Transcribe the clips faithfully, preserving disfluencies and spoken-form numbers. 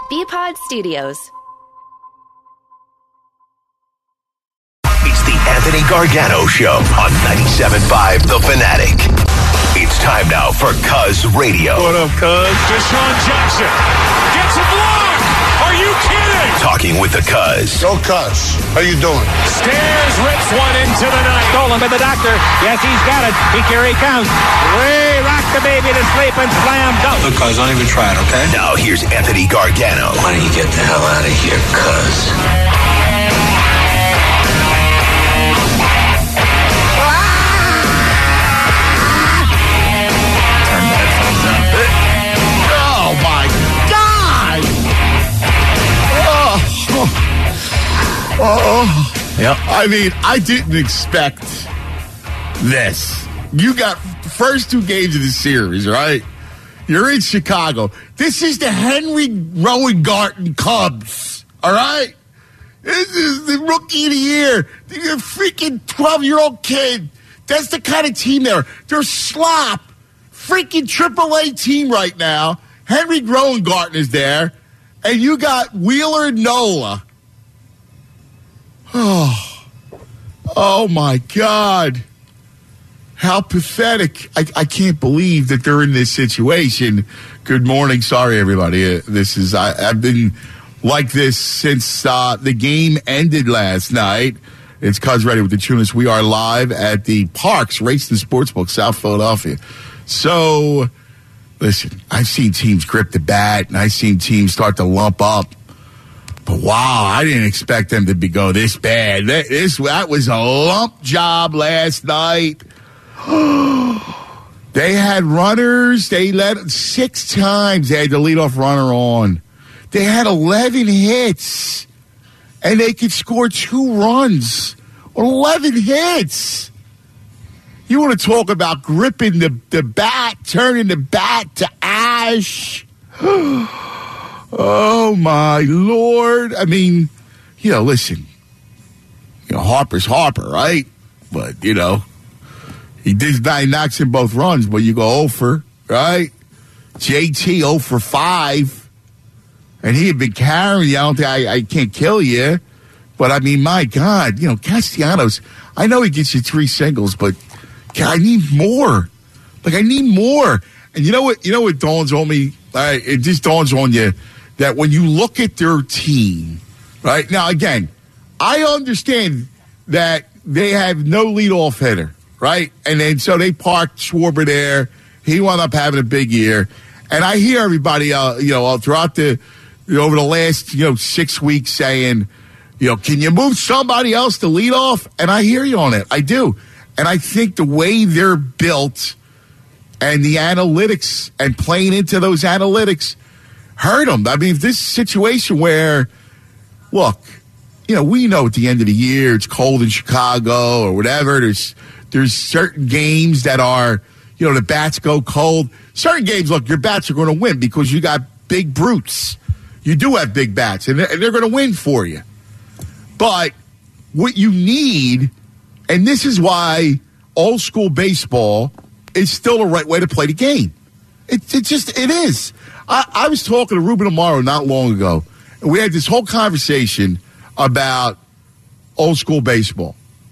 B-Pod Studios. It's the Anthony Gargano Show on ninety-seven point five The Fanatic. It's time now for Cuz Radio. What up, Cuz? Deshaun Jackson gets a block. Are you kidding? Talking with the Cuz. Go Cuz. How you doing? Stairs rips one into the night. Stolen by the doctor. Yes, he's got it. He here he comes. Way rock the baby to sleep and slam dunk. Look, Cuz, don't even try it, okay? Now here's Anthony Gargano. Why don't you get the hell out of here, Cuz? Oh my God! Oh, oh. Yep. I mean, I didn't expect this. You got first two games of the series, right? You're in Chicago. This is the Henry Rowengarten Cubs, all right? This is the rookie of the year. They're a freaking twelve-year-old kid. That's the kind of team they're. They're slop. Freaking triple A team right now. Henry Rowengarten is there. And you got Wheeler and Nola. Oh, oh my God. How pathetic. I, I can't believe that they're in this situation. Good morning. Sorry, everybody. Uh, this is, I, I've been like this since uh, the game ended last night. It's Cuz Ready with the Tunis. We are live at the Parks Race and Sportsbook, South Philadelphia. So, listen, I've seen teams grip the bat, and I've seen teams start to lump up. But wow, I didn't expect them to be go this bad. That, this, that was a lump job last night. They had runners. They let six times they had the leadoff runner on. They had eleven hits, and they could score two runs. eleven hits. You want to talk about gripping the, the bat, turning the bat to ash. Oh, my Lord. I mean, you know, listen. You know, Harper's Harper, right? But, you know, he did he knocks in both runs, but you go oh for, right? J T oh for five. And he had been carrying you. I don't think I, I can't kill you. But, I mean, my God, you know, Castellanos, I know he gets you three singles, but I need more. Like, I need more. And you know what? You know what dawns on me? Uh, it just dawns on you that when you look at their team, right? Now, again, I understand that they have no leadoff hitter, right? And then so they parked Schwarber there. He wound up having a big year. And I hear everybody, uh, you know, throughout the, you know, over the last, you know, six weeks saying, you know, can you move somebody else to lead off? And I hear you on it. I do. And I think the way they're built and the analytics and playing into those analytics hurt them. I mean, this situation where, look, you know, we know at the end of the year it's cold in Chicago or whatever. There's there's certain games that are, you know, the bats go cold. Certain games, look, your bats are going to win because you got big brutes. You do have big bats, and they're, and they're going to win for you. But what you need, and this is why old school baseball is still the right way to play the game. It, it just, it is. I, I was talking to Ruben Amaro not long ago, and we had this whole conversation about old school baseball.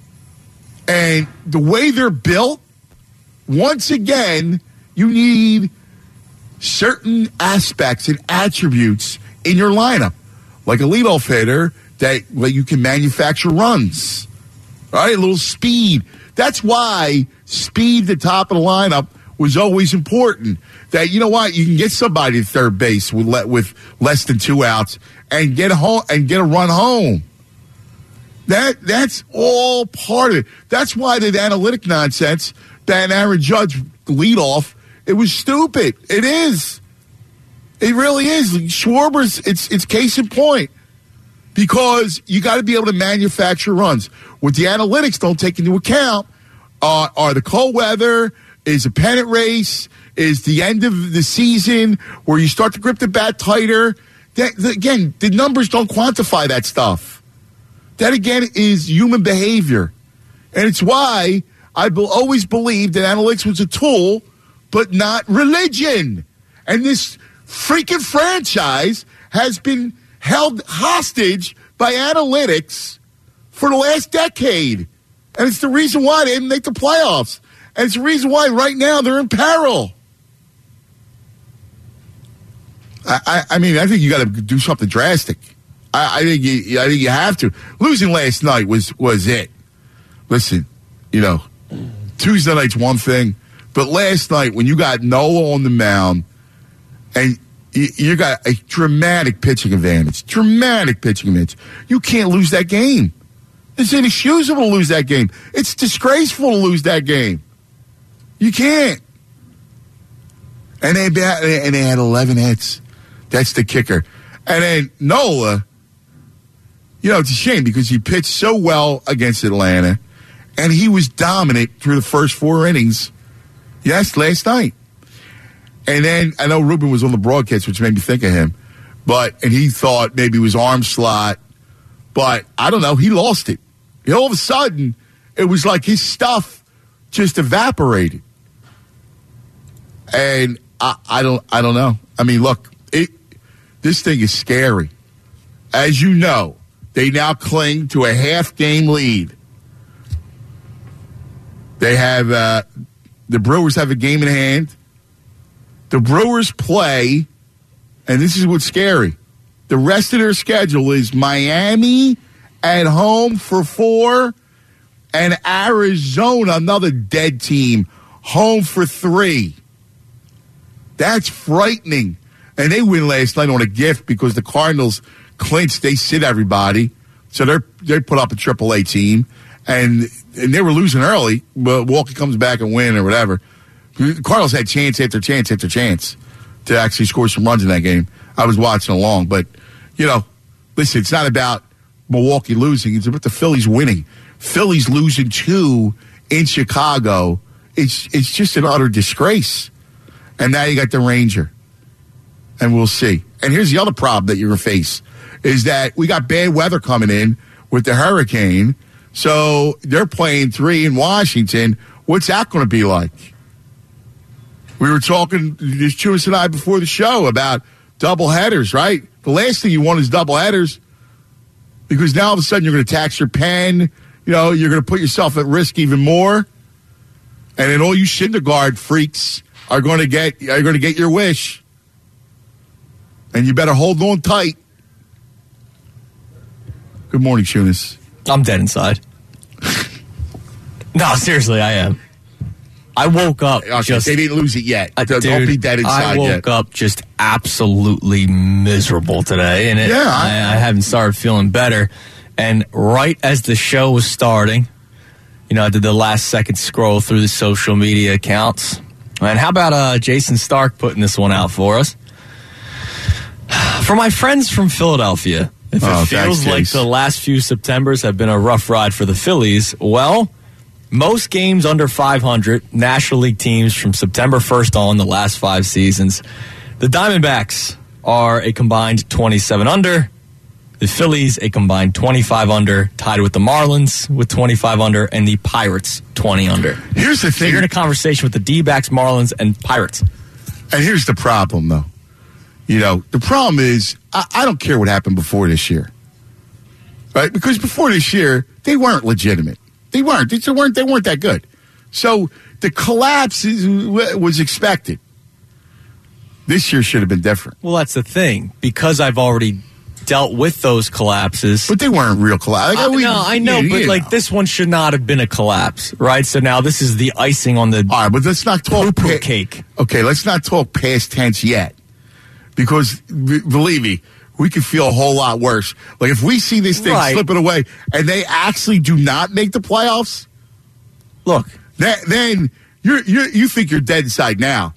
And the way they're built, once again, you need certain aspects and attributes in your lineup, like a leadoff hitter that like, you can manufacture runs, right? A little speed. That's why speed at the top of the lineup was always important. That, you know what, you can get somebody at third base with le- with less than two outs and get a home and get a run home. That that's all part of it. That's why the analytic nonsense that Aaron Judge lead off, it was stupid. It is. It really is. Schwarber's, it's it's case in point. Because you got to be able to manufacture runs. What the analytics don't take into account uh, are the cold weather, is a pennant race, is the end of the season where you start to grip the bat tighter. That, again, the numbers don't quantify that stuff. That, again, is human behavior. And it's why I be- always believed that analytics was a tool, but not religion. And this freaking franchise has been held hostage by analytics for the last decade. And it's the reason why they didn't make the playoffs. And it's the reason why right now they're in peril. I, I, I mean, I think you got to do something drastic. I, I think you, I think you have to. Losing last night was was it. Listen, you know, Tuesday night's one thing, but last night when you got Nola on the mound and you, you got a dramatic pitching advantage, dramatic pitching advantage, you can't lose that game. It's inexcusable to lose that game. It's disgraceful to lose that game. You can't. And they and they had eleven hits. That's the kicker. And then Nola, you know, it's a shame because he pitched so well against Atlanta, and he was dominant through the first four innings. Yes, last night. And then I know Ruben was on the broadcast, which made me think of him. But and he thought maybe it was arm slot, but I don't know. He lost it. And all of a sudden, it was like his stuff just evaporated. And I, I don't, I don't know. I mean, look, it, this thing is scary. As you know, they now cling to a half-game lead. They have uh, the Brewers have a game in hand. The Brewers play, and this is what's scary. The rest of their schedule is Miami at home for four, and Arizona, another dead team, home for three. That's frightening. And they win last night on a gift because the Cardinals clinched. They sit everybody. So they're they put up a triple A team. And and they were losing early, but Walker comes back and win or whatever. The Cardinals had chance after chance after chance to actually score some runs in that game. I was watching along. But, you know, listen, it's not about Milwaukee losing. It's about the Phillies winning. Phillies losing two in Chicago. It's it's just an utter disgrace. And now you got the Ranger. And we'll see. And here's the other problem that you're going to face is that we got bad weather coming in with the hurricane. So they're playing three in Washington. What's that going to be like? We were talking, just Chewis and I before the show about double headers, right? The last thing you want is double headers because now all of a sudden you're going to tax your pen. You know, you're going to put yourself at risk even more. And then all you Syndergaard freaks are going to get are going to get your wish. And you better hold on tight. Good morning, Chewis. I'm dead inside. No, seriously, I am. I woke up okay, just... They didn't lose it yet. Uh, Don't dude, be dead inside I woke yet. up just absolutely miserable today. And it, yeah, I, I, I haven't started feeling better. And right as the show was starting, you know, I did the last second scroll through the social media accounts. And how about uh, Jason Stark putting this one out for us? For my friends from Philadelphia, if oh, it feels thanks, like Jace. the last few Septembers have been a rough ride for the Phillies, well, most games under five hundred, National League teams from September first on the last five seasons. The Diamondbacks are a combined twenty-seven under. The Phillies, a combined twenty-five under, tied with the Marlins with twenty-five under, and the Pirates, twenty under. Here's the So thing. you're in a conversation with the D-backs, Marlins, and Pirates. And here's the problem, though. You know, the problem is, I, I don't care what happened before this year. Right? Because before this year, they weren't legitimate. They weren't. They weren't, they weren't that good. So the collapse is, was expected. This year should have been different. Well, that's the thing. Because I've already dealt with those collapses. But they weren't real collapse. Uh, no, I know, you, but you like know. this one should not have been a collapse, right? So now this is the icing on the All right, but let's not talk poo-poo pa- cake. Okay, let's not talk past tense yet. Because, b- believe me, we could feel a whole lot worse. Like, if we see this thing Right. slipping away and they actually do not make the playoffs, Look, that, then you're, you're, you think you're dead inside now.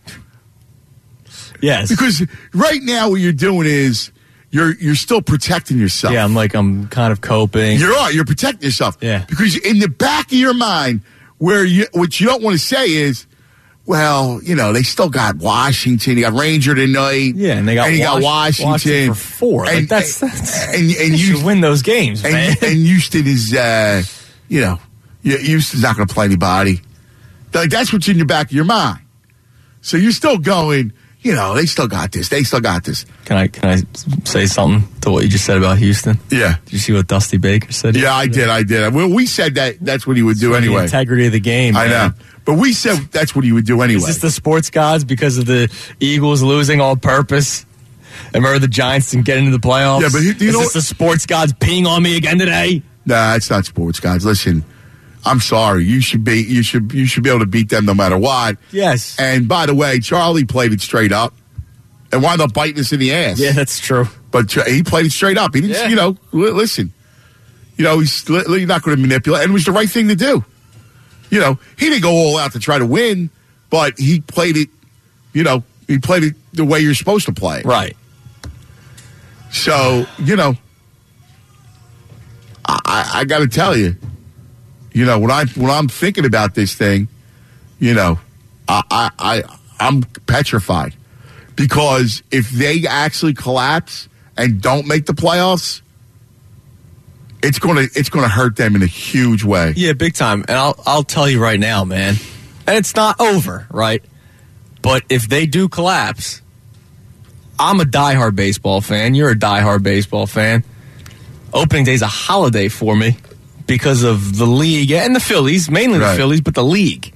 yes. Because right now what you're doing is you're you're still protecting yourself. Yeah, I'm like, I'm kind of coping. You're all, you're protecting yourself. Yeah. Because in the back of your mind, where you what you don't want to say is, well, you know, they still got Washington. You got Ranger tonight. Yeah, and they got, and you got Wash- Washington. Washington for four. Like, And, that's, that's and, and, and you you should win those games, and, man. and Houston is, uh, you know, Houston's not going to play anybody. Like, that's what's in your back of your mind. So you're still going, you know, they still got this. They still got this. Can I can I say something to what you just said about Houston? Yeah. Did you see what Dusty Baker said? Yeah, I did. I did. Well, we said that that's what he would do For anyway. The integrity of the game. I man. know. But we said that's what he would do anyway. Is this the sports gods because of the Eagles losing all purpose? Remember the Giants didn't get into the playoffs? Yeah, but he, you Is know this the sports gods peeing on me again today? Nah, it's not sports gods. Listen, I'm sorry. You should be you should you should be able to beat them no matter what. Yes. And by the way, Charlie played it straight up and wound up biting us in the ass. Yeah, that's true. But he played it straight up. He didn't, Yeah. you know, li- listen. You know, he's li- not going to manipulate. And it was the right thing to do. You know, he didn't go all out to try to win, but he played it, you know, he played it the way you're supposed to play. Right. So, you know, I, I got to tell you, you know, when I when I'm thinking about this thing, you know, I, I, I I'm petrified because if they actually collapse and don't make the playoffs, it's gonna it's gonna hurt them in a huge way. Yeah, big time. And I'll I'll tell you right now, man. And it's not over, right? But if they do collapse, I'm a diehard baseball fan. You're a diehard baseball fan. Opening day is a holiday for me because of the league and the Phillies, mainly the Right. Phillies, but the league.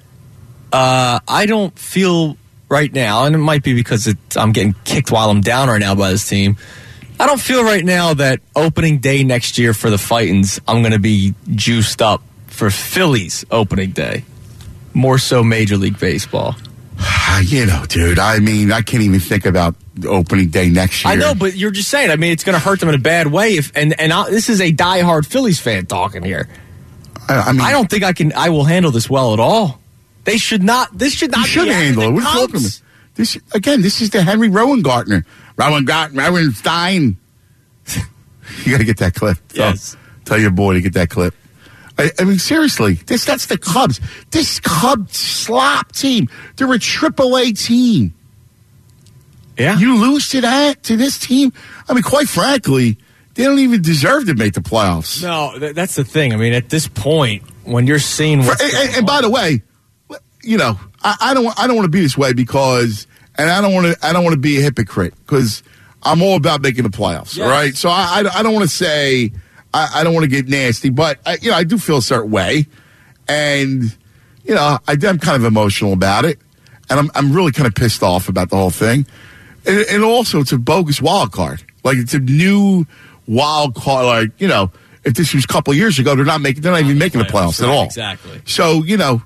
Uh, I don't feel right now, and it might be because it, I'm getting kicked while I'm down right now by this team. I don't feel right now that opening day next year for the Fightins, I'm going to be juiced up for Phillies opening day. More so Major League Baseball. You know, dude, I mean, I can't even think about opening day next year. I know, but you're just saying. I mean, it's going to hurt them in a bad way. If and and I, this is a diehard Phillies fan talking here. I, I mean, I don't think I can. I will handle this well at all. They should not. This should not. You should be handle it. happening. What are you talking Cubs. about? This again. This is the Henry Rowan Gartner. Rowan Gartner. Rowan Stein. You got to get that clip. Tell, Yes. tell your boy to get that clip. I, I mean, seriously, this that's the Cubs. This Cub slop team. They're a triple A team. Yeah. You lose to that to this team. I mean, quite frankly, they don't even deserve to make the playoffs. No, th- that's the thing. I mean, at this point, when you're seeing what's and, going and, and by on- the way, you know, I, I don't I don't want to be this way because, and I don't want to I don't want to be a hypocrite because I'm all about making the playoffs. Yes. All right, so I I, I don't want to say I, I don't want to get nasty, but I, you know I do feel a certain way, and you know I, I'm kind of emotional about it, and I'm I'm really kind of pissed off about the whole thing, and, and also it's a bogus wild card, like it's a new wild card, like you know if this was a couple of years ago, they're not making they're not even making the playoffs right, at all. Exactly. So you know.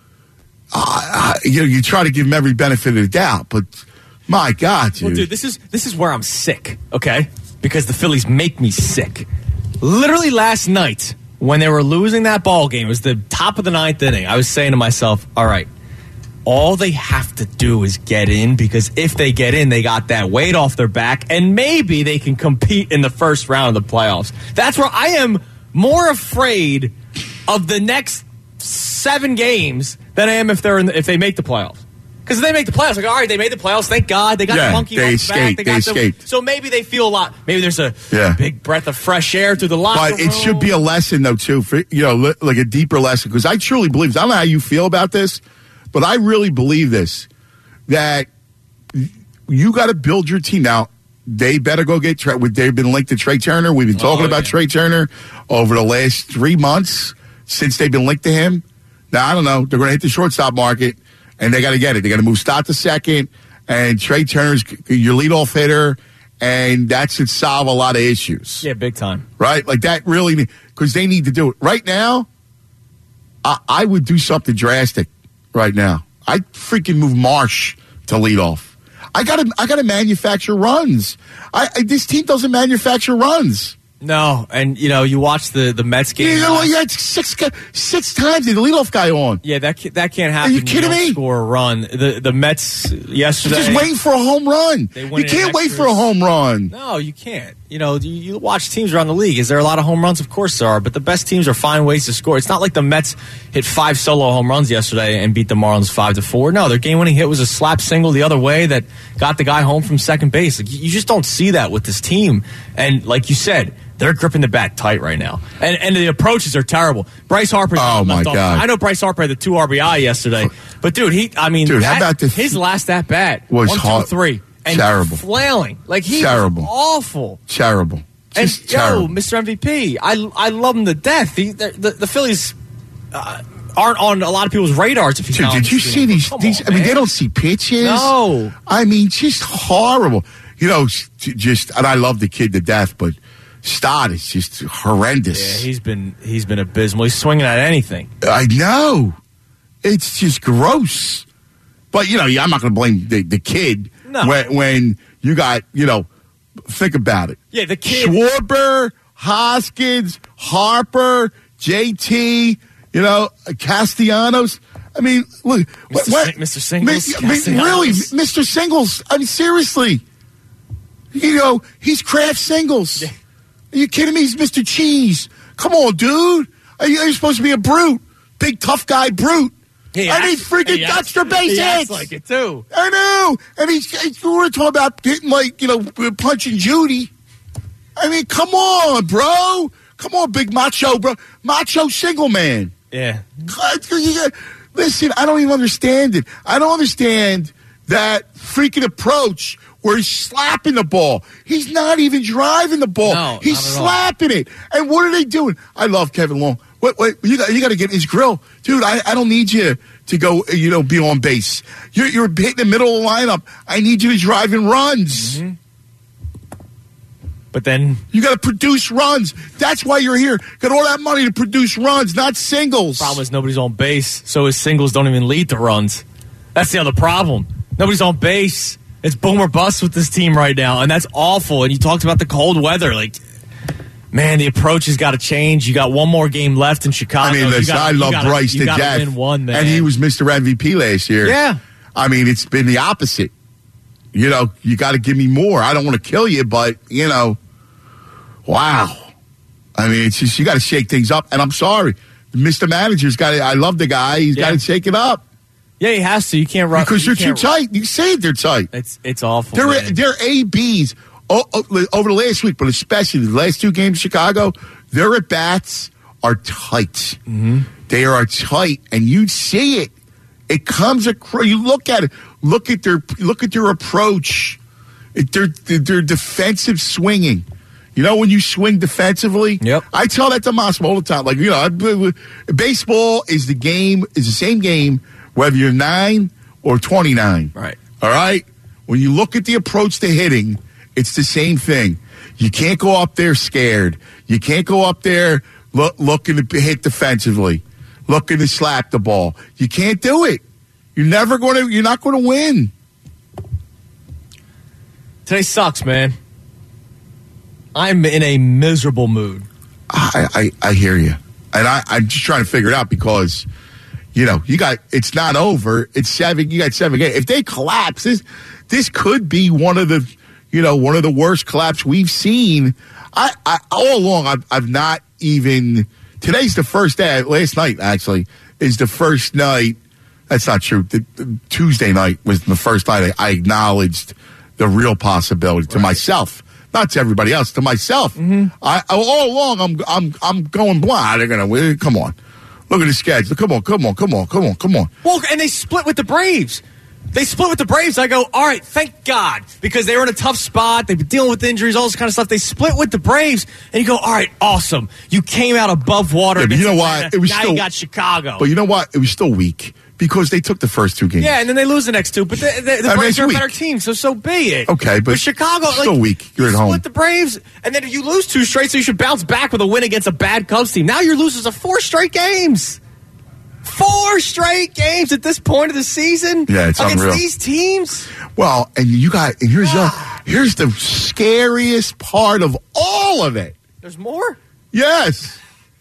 Uh, you know, you try to give them every benefit of the doubt, but my God, dude. Well, dude, this is this is where I'm sick, okay? Because the Phillies make me sick. Literally last night, when they were losing that ball game, it was the top of the ninth inning. I was saying to myself, all right, all they have to do is get in, because if they get in, they got that weight off their back, and maybe they can compete in the first round of the playoffs. That's where I am more afraid of the next seven games than I am if they're in the, if they make the playoffs. Because if they make the playoffs, like, all right, they made the playoffs. Thank God they got Yeah, the monkey they off the escaped, back. They, they got the, escaped. so maybe they feel a lot. Maybe there's a Yeah. big breath of fresh air through the locker But room. it should be a lesson, though, too, for, you know, li- like a deeper lesson. Because I truly believe, I don't know how you feel about this, but I really believe this, that you got to build your team. Now, they better go get, Trey, they've been linked to Trey Turner. We've been talking Oh, about yeah. Trey Turner over the last three months since they've been linked to him. Now, I don't know. They're going to hit the shortstop market, and they got to get it. They got to move Stott to second, and Trey Turner's your leadoff hitter, and that should solve a lot of issues. Yeah, big time. Right? Like that really, because they need to do it. Right now, I, I would do something drastic right now. I'd freaking move Marsh to lead off. I gotta, I gotta manufacture runs. I, I this team doesn't manufacture runs. No, and you know, you watch the the Mets game. You know, you had six six times the leadoff guy on. Yeah, that ca- that can't happen. Are you kidding don't me? Score a run. The the Mets yesterday. Just waiting for a home run. They You win in can't wait extras. for a home run. No, you can't. You know, you, you watch teams around the league. Is there a lot of home runs? Of course there are, but the best teams are finding ways to score. It's not like the Mets hit five solo home runs yesterday and beat the Marlins five to four. No, their game-winning hit was a slap single the other way that got the guy home from second base. Like, you just don't see that with this team. And like you said, They're gripping the bat tight right now. And and the approaches are terrible. Bryce Harper. Oh, my God. I know Bryce Harper had the two R B I yesterday. But, dude, he, I mean, dude, that, how about the, his last at bat was one, hard, two, three. And terrible. Flailing. Like, he terrible. was awful. Terrible. Just and, terrible. yo, Mister M V P, I, I love him to death. He, the, the, the Phillies uh, aren't on a lot of people's radars. If you Dude, did you see these? Come these on, I mean, man. they don't see pitches. No. I mean, just horrible. You know, just, and I love the kid to death, but Stott is just horrendous. Yeah, he's been he's been abysmal. He's swinging at anything. I know. It's just gross. But, you know, I'm not going to blame the, the kid No. when, when you got, you know, think about it. Yeah, the kid. Schwarber, Hoskins, Harper, J T, you know, Castellanos. I mean, look. Mister what- Sing- Mister Singles, I mean, Castellanos. really, Mister Singles. I mean, seriously. You know, he's Kraft Singles. Yeah. Are you kidding me? He's Mister Cheese. Come on, dude. Are you, are you supposed to be a brute? Big, tough guy brute. He and he acts- freaking he extra acts- base he acts hits. like it, too. I know. And he's, he's we were talking about hitting, like, you know, punching Judy. I mean, come on, bro. Come on, big macho, bro. Macho single man. Yeah. God, you got- Listen, I don't even understand it. I don't understand that freaking approach where he's slapping the ball. He's not even driving the ball. No, he's not at all. slapping it. And what are they doing? I love Kevin Long. Wait, wait, you got, you got to get his grill. Dude, I, I don't need you to go, you know, be on base. You're, you're hitting the middle of the lineup. I need you to drive in runs. Mm-hmm. But then You got to produce runs. That's why you're here. Got all that money to produce runs, not singles. the problem is nobody's on base, so his singles don't even lead to runs. That's the other problem. Nobody's on base. It's boom or bust with this team right now, and that's awful. And you talked about the cold weather. Like, man, the approach has got to change. You got one more game left in Chicago. I mean, You listen, gotta- I you love gotta- Bryce you to gotta death. Win one, man. And he was Mister M V P last year. Yeah. I mean, it's been the opposite. You know, you got to give me more. I don't want to kill you, but, you know, wow. I mean, it's just, you got to shake things up. And I'm sorry. Mister Manager's got to, I love the guy. He's Yeah. got to shake it up. Yeah, he has to. You can't run Because you they're too can't- tight. You say they're tight. It's it's awful. They're, man. they're A Bs o- o- over the last week, but especially the last two games in Chicago, their at-bats are tight. Mm-hmm. They are tight, and you see it. It comes across. You look at it. Look at their look at their approach. It, their, their defensive swinging. You know, when you swing defensively, Yep. I tell that to Mossman all the time. Like, you know, I- baseball is the game, is the same game, whether you're nine or twenty-nine. Right. All right? When you look at the approach to hitting, it's the same thing. You can't go up there scared. You can't go up there look, looking to hit defensively, looking to slap the ball. You can't do it. You're never going to, you're not going to win. Today sucks, man. I'm in a miserable mood. I, I, I hear you. And I, I'm just trying to figure it out because, you know, you got, it's not over. It's seven, you got seven games. If they collapse, this, this could be one of the, you know, one of the worst collapse we've seen. I, I all along, I've, I've not even, today's the first day, last night actually, is the first night. That's not true. The, the Tuesday night was the first night I, I acknowledged the real possibility to myself. Not to everybody else, to myself. Mm-hmm. I all along I'm I'm I'm going blind. They're gonna win. Come on, look at the schedule. Come on, come on, come on, come on, come on. Well, and they split with the Braves. They split with the Braves. I go, all right, thank God, because they were in a tough spot. They've been dealing with injuries, all this kind of stuff. They split with the Braves, and you go, all right, awesome. You came out above water. Yeah, but you against know what? Atlanta. It was now still- you got Chicago. But you know what? It was still weak because they took the first two games. Yeah, and then they lose the next two. But the, the, the I mean, Braves it's are a weak. better team, so so be it. Okay, but Chicago, it's still like, weak. You're you at home. split the Braves, and then you lose two straight, so you should bounce back with a win against a bad Cubs team. Now you're losing to four straight games. Four straight games at this point of the season. Yeah, it's against unreal. these teams. Well, and you got and here's the here's the scariest part of all of it. There's more. Yes.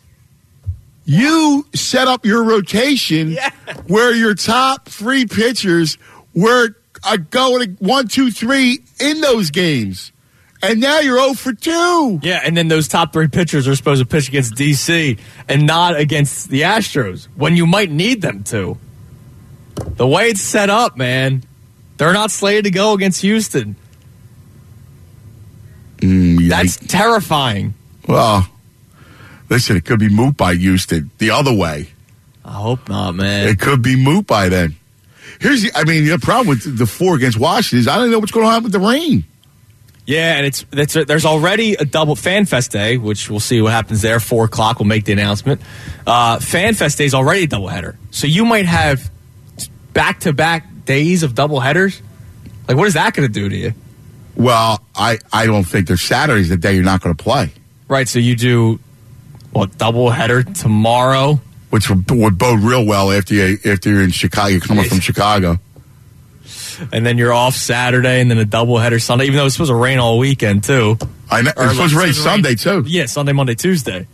You set up your rotation Yeah. where your top three pitchers were are going one, two, three in those games. And now you're oh for two. Yeah, and then those top three pitchers are supposed to pitch against D C and not against the Astros when you might need them to. The way it's set up, man, they're not slated to go against Houston. Mm, That's terrifying. Well, listen, it could be moot by Houston the other way. I hope not, man. It could be moot by then. Here's the, I mean, the problem with the four against Washington is I don't know what's going to happen with the rain. Yeah, and it's, it's there's already a double Fan Fest Day, which we'll see what happens there. Four o'clock, we'll make the announcement. Uh, Fan Fest Day is already a doubleheader, so you might have back-to-back days of doubleheaders. Like, what is that going to do to you? Well, I, I don't think there's Saturday's the day you're not going to play. Right, so you do what doubleheader tomorrow, which would, would bode real well after you after you're in Chicago, you're coming from Chicago. And then you're off Saturday, and then a doubleheader Sunday, even though it's supposed to rain all weekend, too. I know. It's Or supposed to rain rain- Sunday, too. Yeah, Sunday, Monday, Tuesday.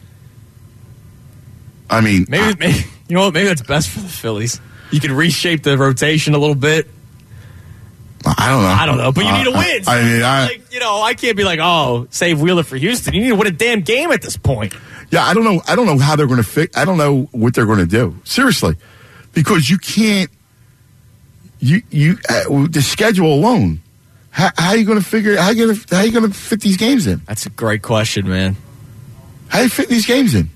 I mean, Maybe, I, maybe you know what? Maybe that's best for the Phillies. You can reshape the rotation a little bit. I don't know. I don't know, but you need a Uh, win. So I mean, I, like, you know, I can't be like, oh, save Wheeler for Houston. You need to win a damn game at this point. yeah, I don't know. I don't know how they're going to fix. I don't know what they're going to do. Seriously, because you can't. You you uh, the schedule alone. How, how are you going to figure? How you going to how you going to fit these games in? That's a great question, man. How do you fit these games in?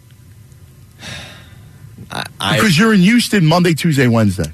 I, I Because you're in Houston Monday, Tuesday, Wednesday.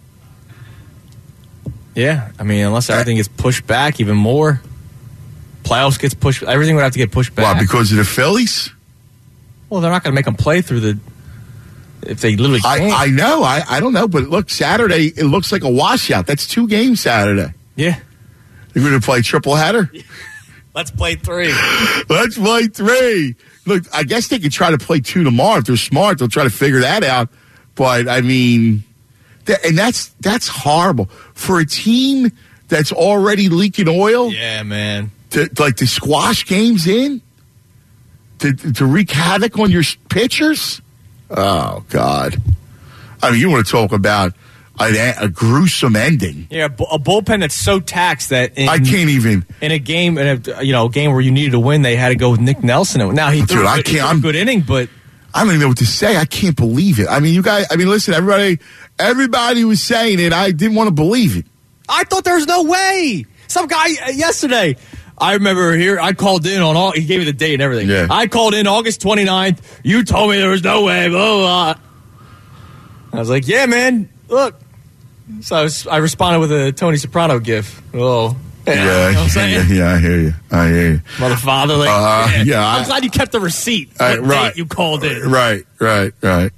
yeah, I mean, unless everything gets pushed back even more, playoffs gets pushed. Everything would have to get pushed back. Why? Because of the Phillies? well, they're not going to make them play through the. If they literally can't. I, I know. I, I don't know. But look, Saturday, it looks like a washout. That's two games Saturday. yeah, You're going to play triple header? let's play three. Let's play three. Look, I guess they could try to play two tomorrow. If they're smart, they'll try to figure that out. But, I mean, th- and that's that's horrible. For a team that's already leaking oil, Yeah, man. to, like to squash games in, to, to wreak havoc on your pitchers. Oh, God. I mean, you want to talk about a, a gruesome ending. Yeah, bu- a bullpen that's so taxed that in, I can't even. in a game, in a you know game where you needed to win, they had to go with Nick Nelson. Now he threw, Dude, a I good, he can't- threw a I'm- good inning, but I don't even know what to say. I can't believe it. I mean, you guys, I mean, listen, everybody, everybody was saying it. I didn't want to believe it. I thought there was no way. Some guy uh, yesterday, I remember here, I called in on all, he gave me the date and everything. Yeah. I called in August twenty-ninth. You told me there was no way, blah, blah, blah. I was like, yeah, man, look. So I, was, I responded with a Tony Soprano gif. Oh, yeah, you know what I'm saying? yeah, yeah, I hear you. I hear you. Mother, father, like, Uh, yeah. yeah, I'm I- glad you kept the receipt. Uh, What right. date you called in. Right, right, right.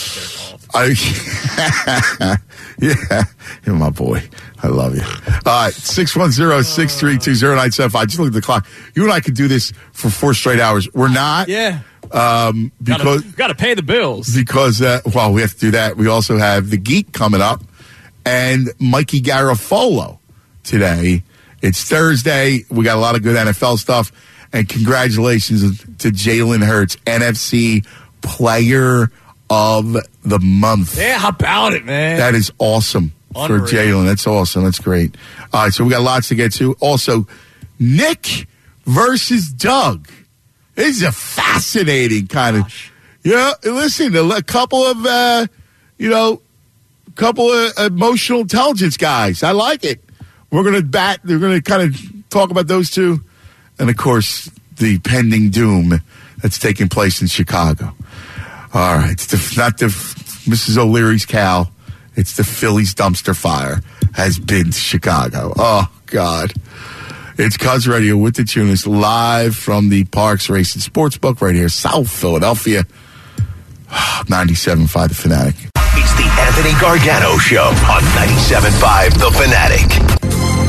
I, yeah, you're my boy. I love you. All right, six one zero, six three two, zero nine seven five. Just look at the clock. You and I could do this for four straight hours. We're not. Yeah. Um, because Got to pay the bills. because uh, well, we have to do that. We also have the Geek coming up and Mikey Garofolo today. It's Thursday. We got a lot of good N F L stuff. And congratulations to Jalen Hurts, N F C Player of the Month. Yeah, how about it, man? That is awesome Unreal. for Jalen. That's awesome. That's great. All right, so we got lots to get to. Also, Nick versus Doug. This is a fascinating kind of. Yeah, listen, a couple of, uh, you know, couple of emotional intelligence guys. I like it. We're going to bat. We're going to kind of talk about those two. And, of course, the pending doom that's taking place in Chicago. All right. It's the, not the Missus O'Leary's cow. It's the Phillies dumpster fire has been to Chicago. Oh, God. It's Cuz Radio with the Tunis live from the Parks Racing Sportsbook right here, South Philadelphia. ninety-seven point five The Fanatic. It's the Anthony Gargano Show on ninety-seven point five The Fanatic.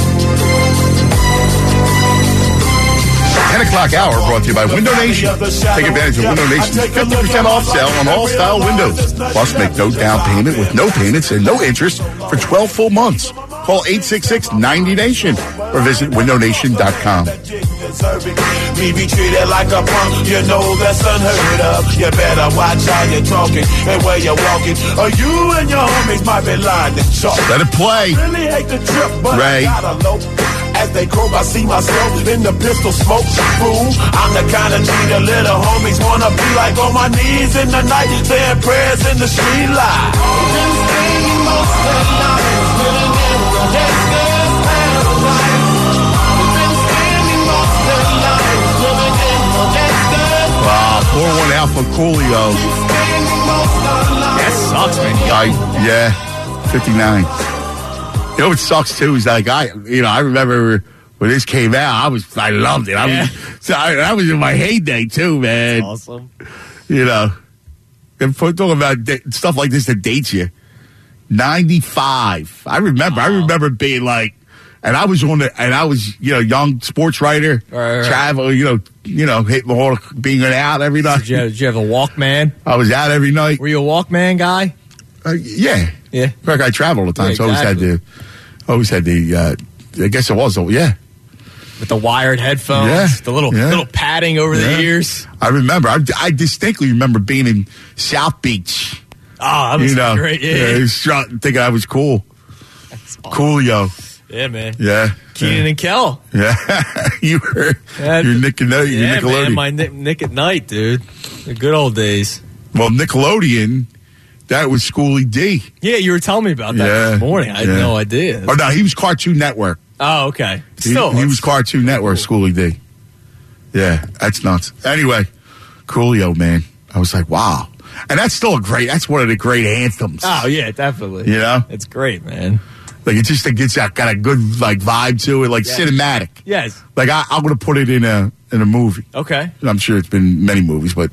ten o'clock hour brought to you by Window Nation. Take advantage of Window Nation's fifty percent off sale on all style windows. Plus, make no down payment with no payments and no interest for twelve full months. Call eight six six, ninety nation or visit window nation dot com. Me be treated like a punk, you know that's unheard of. You better watch how you're talking and where you're walking, or you and your homies might be lying to chalk. Let it play. Really hate the trip, but Ray. I gotta low. As they croak, I see myself in the pistol smoke. Fool, I'm the kind of G the little homies wanna be like, on my knees in the night, saying prayers in the street light. Been staying most of the night, living in the gangster's paradise. Been standing most of the night, living in the gangster's off of Coolio. That sucks, man. I, yeah, fifty-nine. You know what sucks too is like I, you know, I remember when this came out, I was, I loved it. I Yeah. was, so I, I was in my heyday too, man. That's awesome. You know, and for talking about da- stuff like this that dates you. ninety-five. I remember. I remember being like, and I was on the, and I was, you know, young sports writer, Right, right. travel, you know, you know, hitting the hall, being out every night. Did you, have, did you have a Walkman? I was out every night. Were you a Walkman guy? Uh, yeah. Yeah. Like I travel all the time, Yeah, so I always had exactly. the, always had the, uh, I guess it was, oh, yeah. With the wired headphones, Yeah, the little yeah. little padding over Yeah. the ears. I remember, I, I distinctly remember being in South Beach. Oh, that was You know, great. Yeah, yeah, strut- thinking I was cool. Coolio. yeah, man. Yeah. Keenan yeah. and Kel. Yeah. you were, Yeah, you're Nickelode- you're Yeah, Nickelodeon. man, my Nick, Nick at Night, dude. The good old days. Well, Nickelodeon, that was Schoolie D. Yeah, you were telling me about that Yeah, this morning. I had yeah. no idea. Oh, no, he was Cartoon Network. Oh, okay. He, Still, he was Cartoon Network, Schoolie D. Yeah, that's nuts. Anyway, Coolio, man. I was like, wow. And that's still a great, that's one of the great anthems. Oh, yeah, definitely. You know? It's great, man. Like, it just it gets that kind of good, like, vibe to it, like Yeah. cinematic. Yes. Like, I, I'm going to put it in a in a movie. Okay. I'm sure it's been many movies, but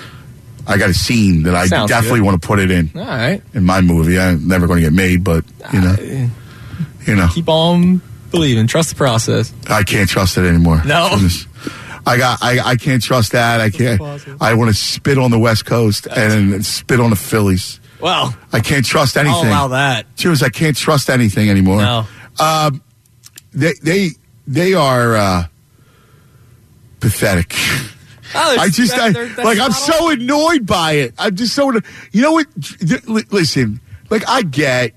I got a scene that I Sounds definitely good. want to put it in. All right. In my movie. I'm never going to get made, but, you know. You know. Keep on believing. Trust the process. I can't trust it anymore. No. Goodness. I got. I, I can't trust that. I can't. I want to spit on the West Coast and spit on the Phillies. Well, I can't trust anything. I'll allow that. Cheers. I can't trust anything anymore. No. Um, they they they are uh, pathetic. Oh, I just I, they're- that's like I'm not so all- annoyed by it. I'm just so you know what? Li- Listen, like I get,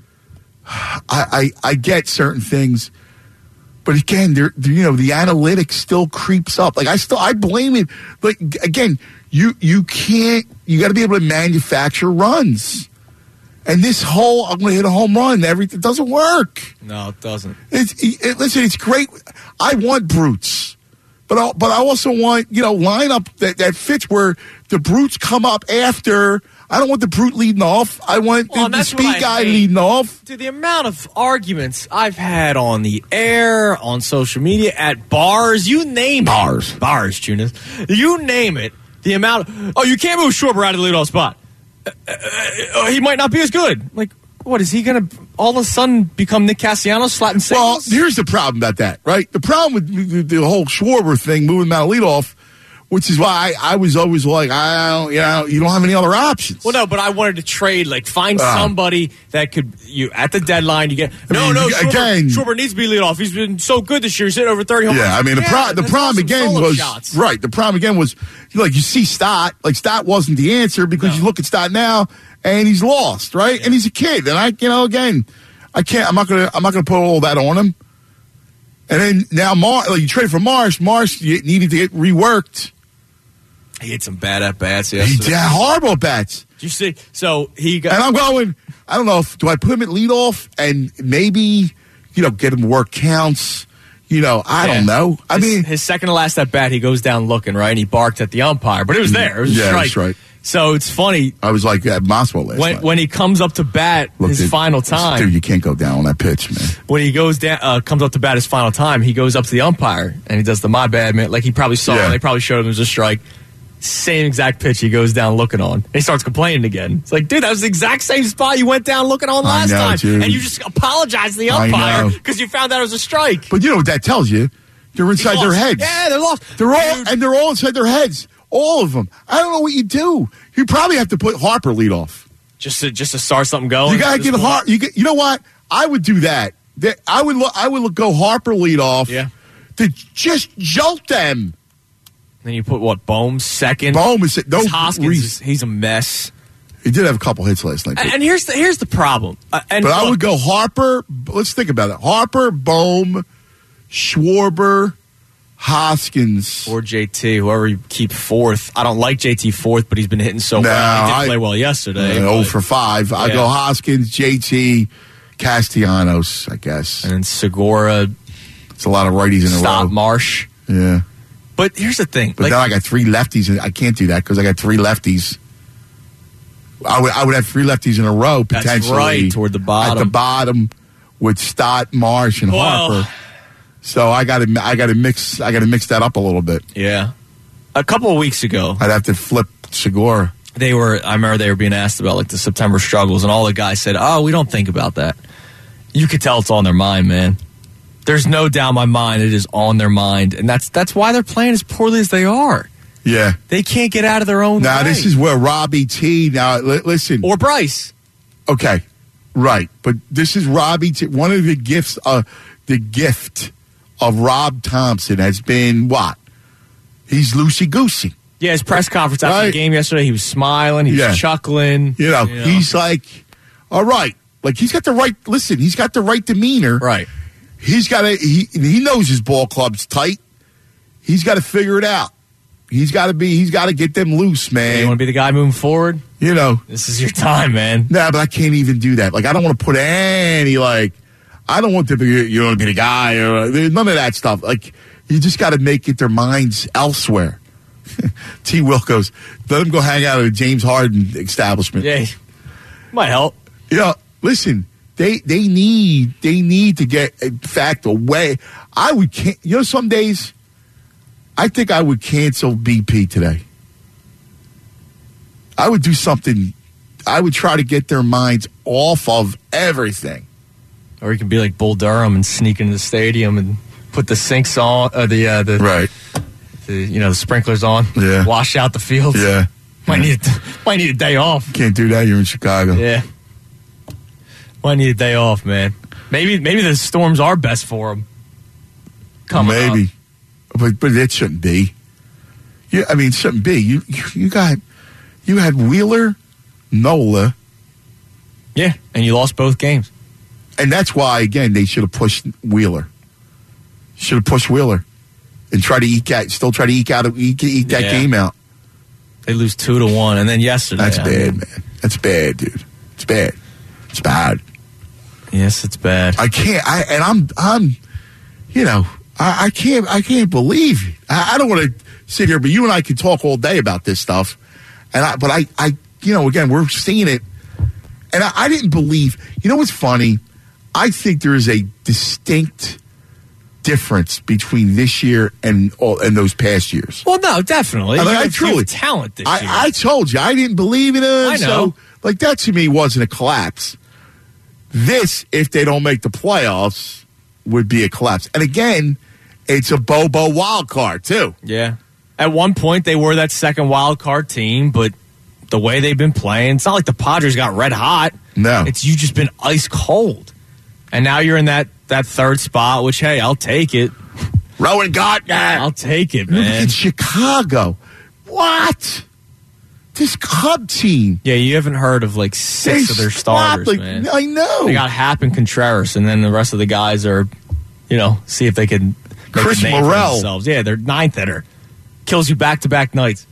I I, I get certain things, but again, there you know the analytics still creeps up. Like I still I blame it. Like again, you you can't. You got to be able to manufacture runs. And this whole I'm going to hit a home run. Everything doesn't work. No, it doesn't. It's, it, listen, it's great. I want brutes, but I, but I also want you know lineup that that fits where the brutes come up after. I don't want the brute leading off. I want Well, the, and the that's what speed I guy hate. leading off. Dude, the amount of arguments I've had on the air, on social media, at bars, you name Bars. it. Bars. Tunas. You name it. The amount of, oh, you can't move Schwarber out of the leadoff spot. Uh, uh, uh, he might not be as good. Like, what, is he going to all of a sudden become Nick Castellanos, slotting Well, singles? here's the problem about that, right? The problem with the, the whole Schwarber thing, moving him out of leadoff, which is why I, I was always like, I don't, you know, you don't have any other options. Well, no, but I wanted to trade, like, find Uh. somebody that could, you at the dedeadline, you get, no, mean, no, you- Schwarber, again- Schwarber needs to be lead off. He's been so good this year. He's hit over thirty home runs. Yeah, I mean the Yeah, pro- the that's problem awesome again solo was shots. right. The problem again was like you see Stott, like Stott wasn't the answer because No. you look at Stott now and he's lost, right? Yeah. And he's a kid, and I, you know, again, I can't. I'm not gonna. I'm not gonna put all that on him. And then now, Mar, like you trade for Marsh. Marsh you needed to get reworked. He had some bad at bats He yesterday. did horrible bats, Did you see? So he got. and I'm going. I don't know if do I put him at leadoff and maybe you know get him work counts. You know, I Yeah. don't know. I his, mean, his second to last at bat, he goes down looking right, and he barked at the umpire, but it was there. It was a Yeah, strike. that's right. So it's funny I was like at Mosswell last when night. when he comes up to bat Look, his dude, final time. dude, you can't go down on that pitch, man. When he goes down, uh, comes up to bat his final time, he goes up to the umpire and he does the my bad man. Like he probably saw, Yeah. it, they probably showed him as a strike. Same exact pitch he goes down looking on. And he starts complaining again. It's like, dude, that was the exact same spot you went down looking on I last know, time, dude. and you just apologized to the I umpire know. because you found out it was a strike. But you know what that tells you? They're inside their Lost. heads. Yeah, they're lost. They're all Dude. and they're all inside their heads. All of them. I don't know what you do. You probably have to put Harper lead off. Just to just to start something going. You gotta Just get one- Harper. You get. You know what? I would do that. That I would. Look, I would look, go Harper lead off. Yeah. To just jolt them. Then you put what? Bohm second. Bohm is no. Hoskins. Reese- Is, he's a mess. He did have a couple hits last night. But, And, and here's the here's the problem. Uh, and but I look, would go Harper. Let's think about it. Harper, Bohm, Schwarber, Hoskins. or J T, whoever you keep fourth. I don't like J T fourth, but he's been hitting so No, well. He did I- play well yesterday. Uh, oh but- for five. I Yeah. go Hoskins, J T, Castellanos. I guess and then Segura, it's a lot of righties in a Stop row. Marsh. Yeah. But here's the thing. But like, now I got three lefties, and I can't do that because I got three lefties. I would I would have three lefties in a row potentially. That's right, toward the bottom. At the bottom with Stott, Marsh, and well, Harper. So I got to I got to mix I got to mix that up a little bit. Yeah. A couple of weeks ago, I'd have to flip Segura. They were. I remember they were being asked about like the September struggles, and all the guys said, "Oh, we don't think about that." You could tell it's on their mind, man. There's no doubt in my mind it is on their mind, and that's that's why they're playing as poorly as they are. Yeah, they can't get out of their own. Now way. this is where Robbie T. Now li- listen, or Bryce. Okay, right, but this is Robbie T. One of the gifts, uh, the gift of Rob Thompson has been what? He's loosey goosey. Yeah, his press conference after right. the game yesterday, he was smiling, he was yeah. chuckling. You know, you know, he's like, all right. Like, he's got the right, listen, he's got the right demeanor. Right. He's got to, he, he knows his ball club's tight. He's got to figure it out. He's got to be, he's got to get them loose, man. You want to be the guy moving forward? You know. This is your time, man. Nah, but I can't even do that. Like, I don't want to put any, like, I don't want to be, you want to be the guy, or none of that stuff. Like, you just got to make it their minds elsewhere. T. Will goes, let them go hang out at a James Harden establishment. Yeah, might help. You know, listen, they they need they need to get, in fact, away. I would, can, you know, some days, I think I would cancel B P today. I would do something. I would try to get their minds off of everything. Or you can be like Bull Durham and sneak into the stadium and put the sinks on, uh, the uh, the right. The, you know, the sprinklers on. Yeah. Wash out the field. Yeah. Might yeah. need a, might need a day off. Can't do that. You're in Chicago. Yeah. Might need a day off, man. Maybe maybe the storms are best for them. Coming Maybe, up. but but it shouldn't be. Yeah, I mean, it shouldn't be. You you, you got you had Wheeler, Nola. Yeah, and you lost both games. And that's why, again, they should have pushed Wheeler. Should have pushed Wheeler. And try to eke out, still try to eke out, eke, eke that yeah. game out. They lose two to one, and then yesterday. That's I bad, mean, man. That's bad, dude. It's bad. It's bad. Yes, it's bad. I can't. I and I'm. I'm. You know. I, I can't. I can't believe it. I, I don't want to sit here, but you and I can talk all day about this stuff. And I. But I. I. You know. Again, we're seeing it, and I, I didn't believe. You know what's funny? I think there is a distinct difference between this year and all and those past years. Well, no, definitely. I, mean, I You have- truly you have talent this I, year. I told you I didn't believe in it. I know. So, like that to me wasn't a collapse. This, if they don't make the playoffs, would be a collapse. And again, it's a Bobo wild card too. Yeah. At one point, they were that second wild card team, but the way they've been playing, it's not like the Padres got red hot. No, it's you just been ice cold, and now you're in that that third spot. Which, hey, I'll take it. Rowan Gardner, I'll take it, Look man. at Chicago. What? This Cub team. Yeah, you haven't heard of like six They of their swapped, starters, like, man. I know. They got Happ and Contreras, and then the rest of the guys are, you know, see if they can make Chris a name Morel. for themselves. Yeah, they're ninth hitter. Kills you back to back nights.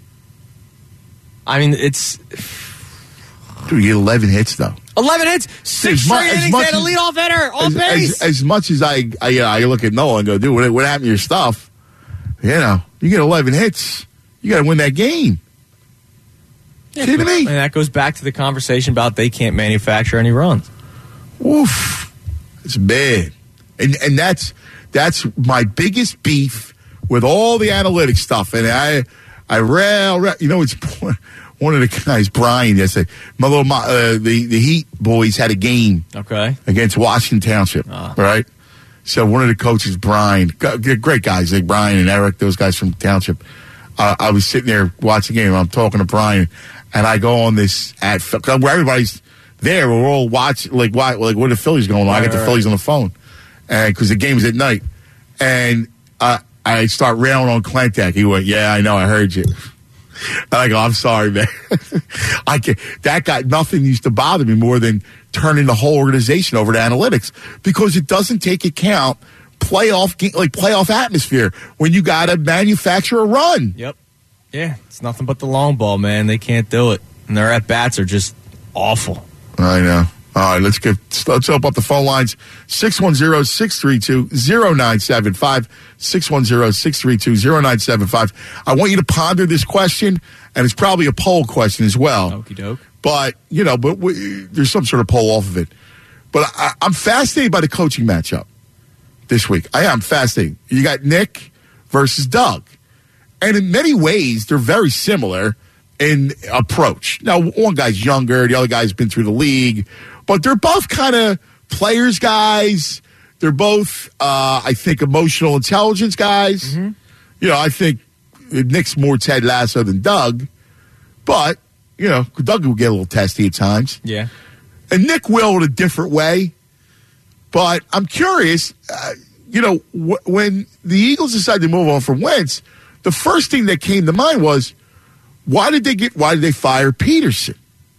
I mean, it's Dude, you get eleven hits though. eleven hits, six As mu- straight as innings, much and a as- leadoff hitter on As, base. as, as much as I, I, you know, I look at Noah and go, dude, what, what happened to your stuff? You know, you get eleven hits, you got to win that game. Yeah, kidding me? And that goes back to the conversation about they can't manufacture any runs. Woof, it's bad, and and that's that's my biggest beef with all the analytics stuff. And I, I rail, rail you know, it's one of the guys, Brian, yesterday. My little, my, uh, the the Heat boys had a game Okay. against Washington Township, Ah. right? So one of the coaches, Brian, g- great guys like Brian and Eric, those guys from Township. Uh, I was sitting there watching the game. I'm talking to Brian, and I go on this at where everybody's there. We're all watching, like, why, like, what are the Phillies going on? Right, I got the right, Phillies on the phone, and because the game was at night, and uh, I start railing on Klentak. He went, "Yeah, I know, I heard you." And I go, "I'm sorry, man. I can That got nothing used to bother me more than turning the whole organization over to analytics because it doesn't take account playoff ga- like playoff atmosphere when you got to manufacture a run." Yep. Yeah, it's nothing but the long ball, man. They can't do it, and their at bats are just awful. I know, All right, let's get let's open up the phone lines. six one zero, six three two, zero nine seven five. six one zero, six three two, zero nine seven five. I want you to ponder this question, and it's probably a poll question as well. Okie doke. But, you know, but we, there's some sort of poll off of it. But I, I'm fascinated by the coaching matchup this week. I am fascinated. You got Nick versus Doug. And in many ways, they're very similar in approach. Now, one guy's younger, the other guy's been through the league, but they're both kind of players guys. They're both, uh, I think, emotional intelligence guys. Mm-hmm. You know, I think Nick's more Ted Lasso than Doug, but, you know, Doug will get a little testy at times. Yeah. And Nick will in a different way. But I'm curious, uh, you know, wh- when the Eagles decided to move on from Wentz, the first thing that came to mind was, why did they get? Why did they fire Peterson?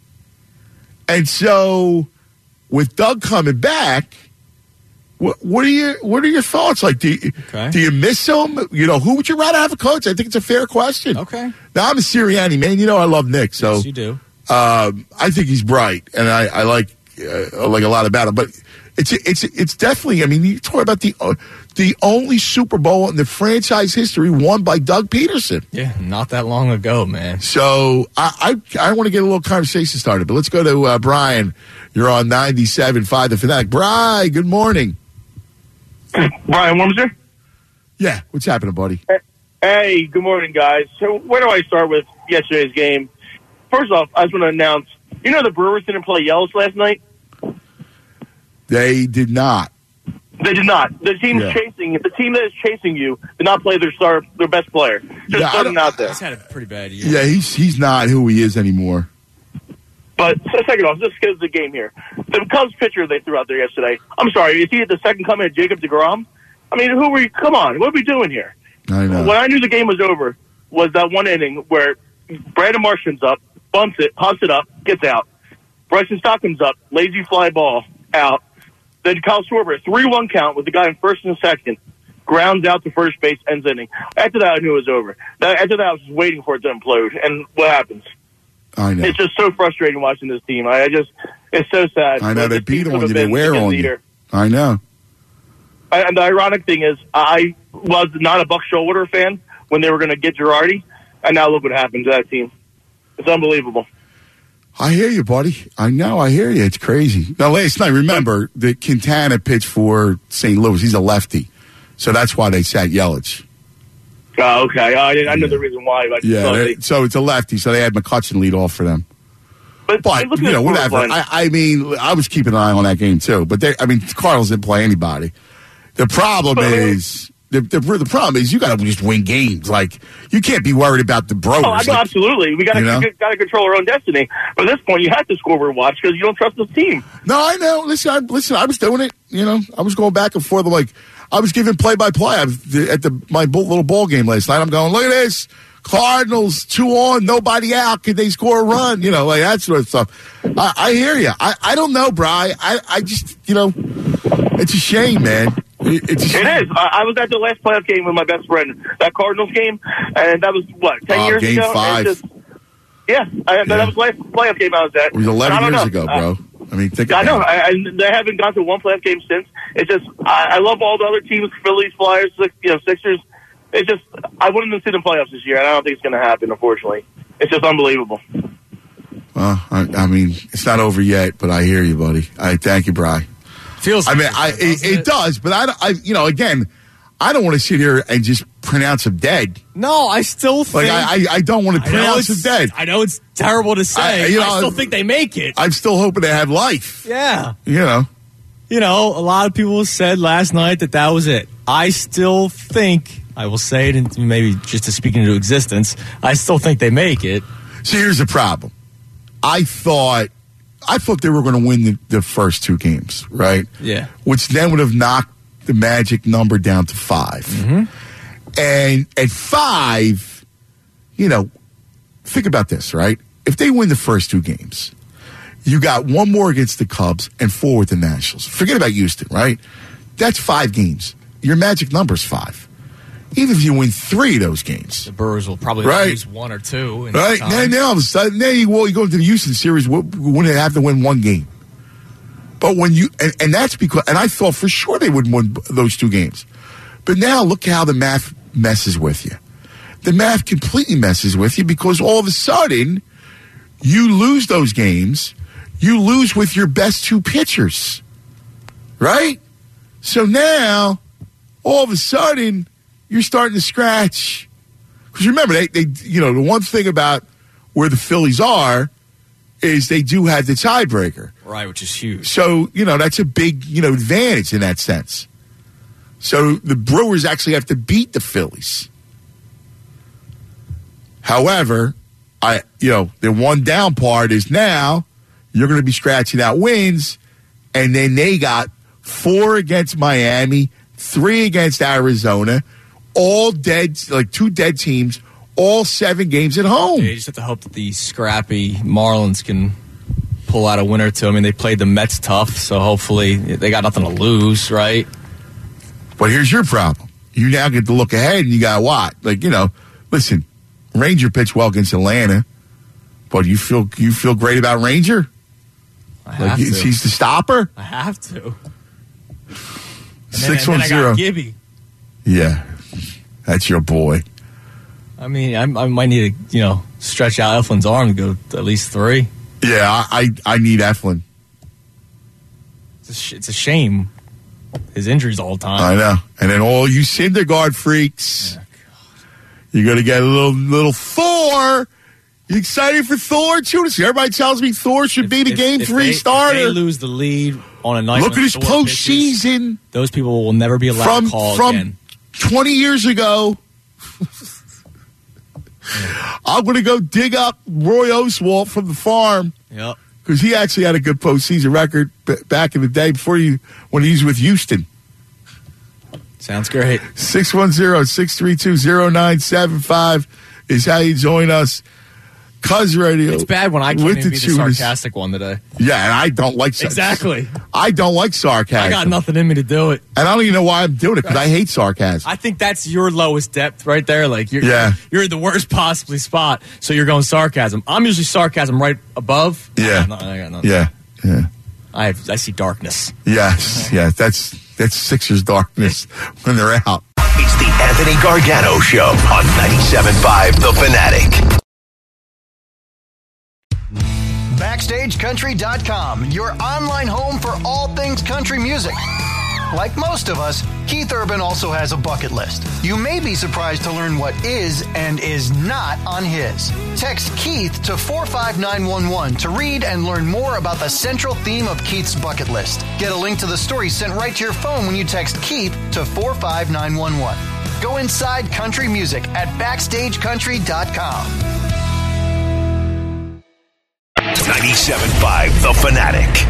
And so, with Doug coming back, what, what are your what are your thoughts? Like, do you, okay. do you miss him? You know, who would you rather have a coach? I think it's a fair question. Okay. Now I'm a Sirianni man. You know, I love Nick. So yes, you do. Um, I think he's bright, and I, I like uh, like a lot about him. But it's it's it's definitely. I mean, you talk about the uh, the only Super Bowl in the franchise history won by Doug Peterson. Yeah, not that long ago, man. So I I, I want to get a little conversation started, but let's go to uh, Brian. You're on ninety-seven point five The Fanatic. Brian, good morning. Brian Wormser? Yeah, what's happening, buddy? Hey, good morning, guys. So where do I start with yesterday's game? First off, I just want to announce, you know the Brewers didn't play Yells last night? They did not. They did not. The team Yeah. chasing the team that is chasing you did not play their star, their best player. Just Yeah, I putting don't- out there. He's had a pretty bad year. Yeah, he's he's not who he is anymore. But so second off, let's get to the game here. The Cubs pitcher they threw out there yesterday. I'm sorry, is he the second coming of Jacob deGrom? I mean, who were you? Come on, what are we doing here? I know. When I knew the game was over was that one inning where Brandon Martian's up, bumps it, hunts it up, gets out. Bryson Stott comes up, lazy fly ball, out. Then Kyle Schwarber, three one count with the guy in first and second, grounds out to first base, ends inning. After that, I knew it was over. After that, I was just waiting for it to implode. And what happens? I know. It's just so frustrating watching this team. I, I just, it's so sad. I know Like, they the team beat could on have you. They been wear the on you. leader. I know. I, and the ironic thing is, I was not a Buck Showalter fan when they were going to get Girardi, and now look what happened to that team. It's unbelievable. I hear you, buddy. I know. I hear you. It's crazy. Now, last night, remember that Quintana pitched for Saint Louis. He's a lefty, so that's why they sat Yelich. Oh, okay. I, didn't, I know Yeah. the reason why. But Yeah, they, so it's a lefty, so they had McCutcheon lead off for them. but, But look at you know, the whatever. scoreline. I, I mean, I was keeping an eye on that game too. But they, I mean, the Cardinals didn't play anybody. The problem But- is the, the the problem is you got to just win games. Like you can't be worried about the Brewers. Oh, I know, Like, absolutely. We got to you know? got to control our own destiny. But at this point, you have to scoreboard watch because you don't trust this team. No, I know. Listen, I, listen. I was doing it. You know, I was going back and forth. Like I was giving play by play. I was at the my bull- little ball game last night. I'm going, look at this. Cardinals two on, nobody out. Could they score a run? You know, like that sort of stuff. I, I hear you. I, I don't know, Bri. I I just you know, it's a shame, man. It, it's a shame. It is. I, I was at the last playoff game with my best friend, that Cardinals game, and that was what ten Oh, years game ago. five. And just, yeah, I, Yeah. that was the last playoff game I was at. It was And I eleven don't years know. ago, Uh, bro. I mean, think I about know. it. I, I, they haven't gone to one playoff game since. It's just I, I love all the other teams, Phillies, Flyers, Six- you know, Sixers. It's just I wouldn't have seen them playoffs this year, and I don't think it's going to happen. Unfortunately, it's just unbelievable. Well, I, I mean, it's not over yet, but I hear you, buddy. I thank you, Bri. Feels. I mean, like I it, it, doesn't it does, but I, I, you know, again, I don't want to sit here and just pronounce him dead. No, I still think. Like I, I, I don't want to I know pronounce him it's- dead. I know it's terrible to say. I- I, you know, still think they make it. I'm still hoping to have life. yeah. You know, You know, a lot of people said last night that that was it. I still think, I will say it, and maybe just to speak into existence, I still think they make it. so here's the problem. I thought, I thought they were going to win the, the first two games, right? Yeah. Which then would have knocked the magic number down to five. Mm-hmm. And at five, you know, think about this, right? If they win the first two games, you got one more against the Cubs and four with the Nationals. Forget about Houston, right? That's five games. Your magic number is five. Even if you win three of those games. The Brewers will probably Right. lose one or two. In Right? time. Now, now, all of a sudden, now you, well, you go into the Houston series, wouldn't have to win one game. But when you, and, and that's because, and I thought for sure they would win those two games. But now look how the math messes with you. The math completely messes with you because all of a sudden you lose those games. You lose with your best two pitchers. Right? So now, all of a sudden, you're starting to scratch. Because remember, they, they, you know, the one thing about where the Phillies are is they do have the tiebreaker. Right, which is huge. So, you know, that's a big, you know, advantage in that sense. So the Brewers actually have to beat the Phillies. However, I, you know, the one down part is now you're going to be scratching out wins, and then they got four against Miami, three against Arizona, all dead, like two dead teams, all seven games at home. Yeah, you just have to hope that the scrappy Marlins can pull out a win or two. I mean, they played the Mets tough, so hopefully they got nothing to lose, right? But here's your problem. You now get to look ahead, and you got what? Like, you know, listen, Ranger pitched well against Atlanta, but you feel you feel great about Ranger? I have like to. He's the stopper? I have to. Six one zero. Gibby. Yeah, that's your boy. I mean, I, I might need to, you know, stretch out Eflin's arm to go to at least three. Yeah, I I, I need Eflin. It's a, sh- it's a shame. His injuries all the time. I know. And then all you Syndergaard freaks, oh, you're going to get a little little Thor. You excited for Thor, too? Everybody tells me Thor should if, be the if, game if three they, starter. If they lose the lead on a night. Look at his postseason. Those people will never be allowed from, to call from again. twenty years ago. I'm going to go dig up Roy Oswalt from the farm. Yep. Because he actually had a good postseason record b- back in the day before you when he was with Houston. Sounds great. six one zero, six three two, zero nine seven five is how you join us. Cuz Radio. It's bad when I can't even be the sarcastic one today. Yeah, and I don't like sarcasm. Exactly. I don't like sarcasm. I got nothing in me to do it. And I don't even know why I'm doing it because I hate sarcasm. I think that's your lowest depth right there. Like you're, yeah. you're in the worst possibly spot, so you're going sarcasm. I'm usually sarcasm right above. Yeah. I got, I got nothing. Yeah. Yeah. I have, I see darkness. Yes. Yeah. That's that's Sixers darkness when they're out. It's the Anthony Gargano Show on ninety-seven point five The Fanatic. Backstage Country dot com, your online home for all things country music. Like most of us, Keith Urban also has a bucket list. You may be surprised to learn what is and is not on his. Text Keith to four five nine one one to read and learn more about the central theme of Keith's bucket list. Get a link to the story sent right to your phone when you text Keith to four five nine one one. Go inside country music at Backstage Country dot com. ninety-seven point five The Fanatic.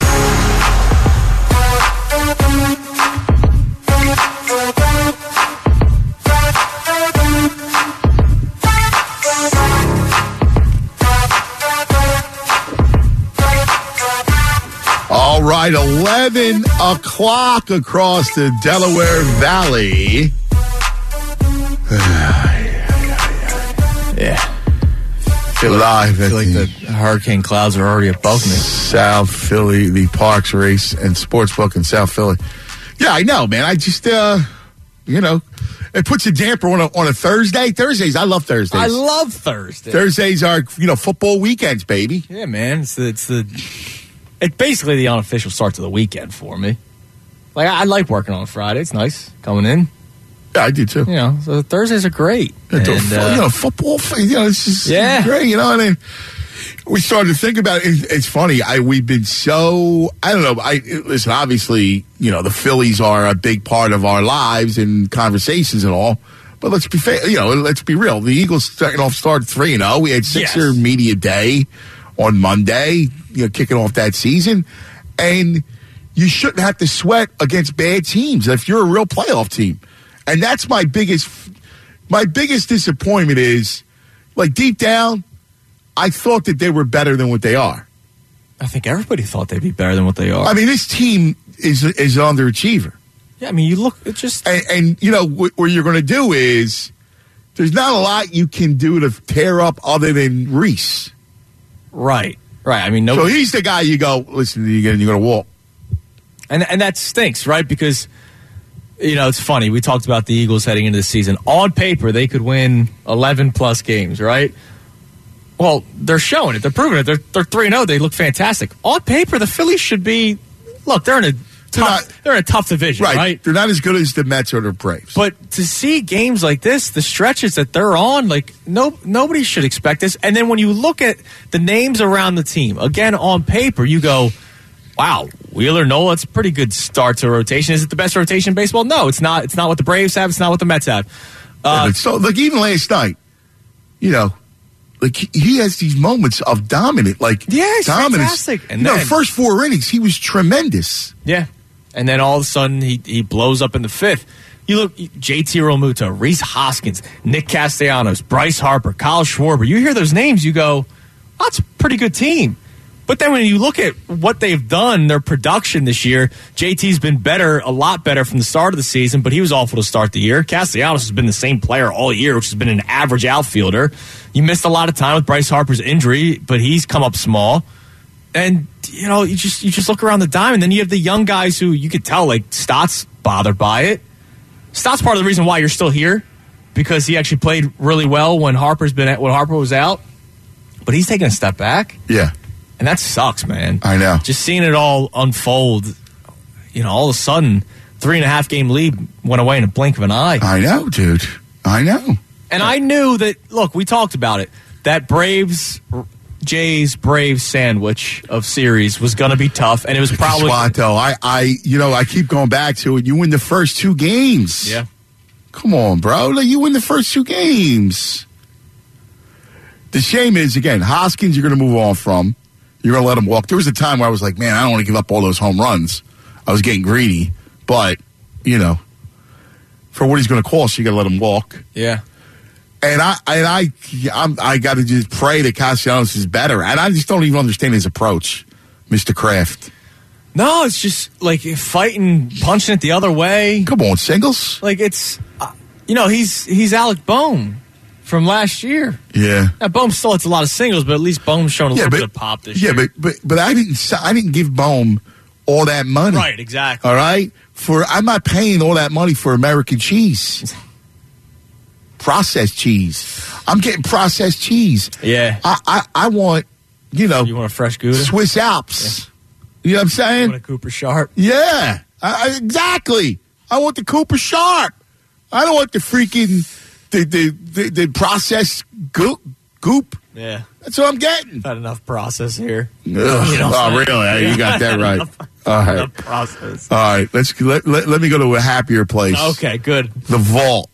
All right, eleven o'clock across the Delaware Valley. Yeah. Feel live I at feel like the, the hurricane clouds are already above me. South Philly, the Parks Race and Sportsbook in South Philly. Yeah, I know, man. I just, uh, you know, it puts a damper on a, on a Thursday. Thursdays, I love Thursdays. I love Thursdays. Thursdays are, you know, football weekends, baby. Yeah, man. It's the, it's the, it's basically the unofficial start to the weekend for me. Like, I, I like working on a Friday. It's nice coming in. Yeah, I do too. You know, so Thursdays are great. And, and, uh, you know, football, you know, it's just yeah. great. You know, I mean, we started to think about it. It's funny. I we've been so I don't know. I listen. Obviously, you know, the Phillies are a big part of our lives and conversations and all. But let's be fair. You know, let's be real. The Eagles starting off started three and zero. We had Sixer yes. Media Day on Monday. You know, kicking off that season, and you shouldn't have to sweat against bad teams if you're a real playoff team. And that's my biggest, my biggest disappointment is, like deep down, I thought that they were better than what they are. I think everybody thought they'd be better than what they are. I mean, this team is is an underachiever. Yeah, I mean, you look, it just... And, and you know, what, what you're going to do is, there's not a lot you can do to tear up other than Reese. Right, right. I mean, no. So he's the guy you go, listen, you're going to walk. And and that stinks, right? Because, you know, it's funny. We talked about the Eagles heading into the season. On paper, they could win eleven-plus games, right? Well, they're showing it. They're proving it. They're they're three and oh. They look fantastic. On paper, the Phillies should be, look, they're in a tough, not, they're in a tough division, right. right? They're not as good as the Mets or the Braves. But to see games like this, the stretches that they're on, like, no, nobody should expect this. And then when you look at the names around the team, again, on paper, you go, wow, Wheeler, Nola, it's a pretty good start to a rotation. Is it the best rotation in baseball? No, it's not. It's not what the Braves have. It's not what the Mets have. Uh, yeah, so, like, even last night, you know, like, he has these moments of dominant, like, yeah, he's dominance. fantastic. And you then, know, first four innings, he was tremendous. Yeah. And then all of a sudden, he, he blows up in the fifth. You look, J T Realmuto, Rhys Hoskins, Nick Castellanos, Bryce Harper, Kyle Schwarber. You hear those names, you go, oh, that's a pretty good team. But then when you look at what they've done, their production this year, J T's been better, a lot better from the start of the season, but he was awful to start the year. Castellanos has been the same player all year, which has been an average outfielder. You missed a lot of time with Bryce Harper's injury, but he's come up small. And, you know, you just you just look around the dime, and then you have the young guys who you could tell, like, Stott's bothered by it. Stott's part of the reason why you're still here, because he actually played really well when Harper's been at, when Harper was out. But he's taking a step back. Yeah. And that sucks, man. I know. Just seeing it all unfold, you know, all of a sudden, three and a half game lead went away in a blink of an eye. I know, dude. I know. And I knew that, look, we talked about it, that Braves, Jays, Braves sandwich of series was going to be tough, and it was probably... Swanto, I, I, you know, I keep going back to it. You win the first two games. Yeah. Come on, bro. Like, you win the first two games. The shame is, again, Hoskins you're going to move on from. You're going to let him walk. There was a time where I was like, man, I don't want to give up all those home runs. I was getting greedy. But, you know, for what he's going to cost, you got to let him walk. Yeah. And I and I I'm, I got to just pray that Castellanos is better. And I just don't even understand his approach, Mister Kraft. No, it's just like fighting, punching it the other way. Come on, singles. Like it's, uh, you know, he's he's Alec Bohm from last year. Yeah. Now, Bohm still hits a lot of singles, but at least Bohm's shown a yeah, little but, bit of pop this yeah, year. Yeah, but, but but I didn't I didn't give Bohm all that money. Right, exactly. All right? For I'm not paying all that money for American cheese. Processed cheese. I'm getting processed cheese. Yeah. I, I, I want, you know. You want a fresh Gouda? Swiss Alps. Yeah. You know what I'm saying? You want a Cooper Sharp? Yeah. I, I, exactly. I want the Cooper Sharp. I don't want the freaking, the, the, the, the processed goop. goop. Yeah. That's what I'm getting. Not enough process here. Ugh. Oh, really? You got that right. All right. Enough process. All right. Let's let, let, let me go to a happier place. Okay, good. The vault.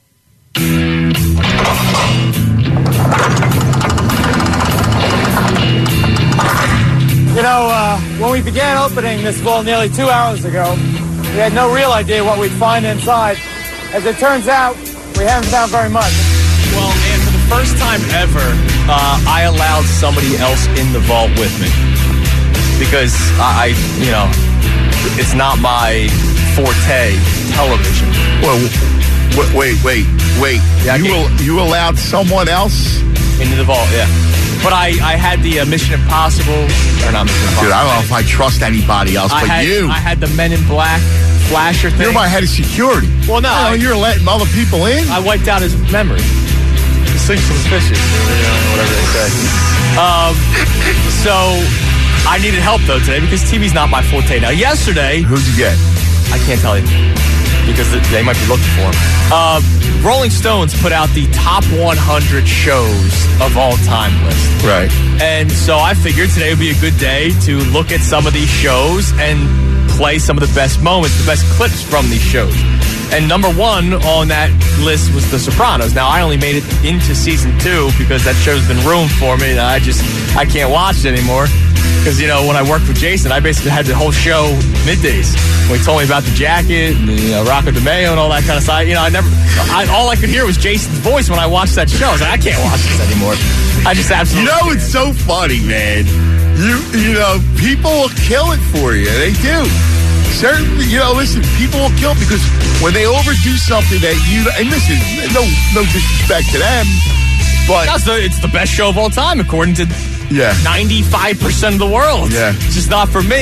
You know, uh, when we began opening this vault nearly two hours ago, we had no real idea what we'd find inside. As it turns out, we haven't found very much. Well, and for the first time ever, uh, I allowed somebody else in the vault with me. Because I, you know, it's not my forte, television. Well, wait, wait, wait. Yeah, you, will, you allowed someone else? Into the vault, yeah. But I, I had the uh, Mission Impossible, or not Mission Impossible. Dude, I don't know if I trust anybody else, I but had, you. I had the Men in Black flasher thing. You're my head of security. Well, no. I, you're letting other people in? I wiped out his memory. He's suspicious, whatever they say. Um, so, I needed help, though, today, because T V's not my forte. Now, yesterday... Who'd you get? I can't tell you, because they might be looking for him. Uh, Rolling Stones put out the top one hundred shows of all time list. Right. And so I figured today would be a good day to look at some of these shows and play some of the best moments, the best clips from these shows. And number one on that list was The Sopranos. Now, I only made it into season two because that show's been ruined for me. And I just, I can't watch it anymore. Because, you know, when I worked with Jason, I basically had the whole show middays. When he told me about the jacket and the, you know, Rocco DeMeo and all that kind of stuff. You know, I never, I, all I could hear was Jason's voice when I watched that show. I was like, I can't watch this anymore. I just absolutely You know, can't. It's so funny, man. You, you know, people will kill it for you. They do. Certainly, you know, listen, people will kill it because when they overdo something that you, and listen, no, no disrespect to them, but That's the, it's the best show of all time, according to yeah. ninety-five percent of the world. Yeah. It's just not for me.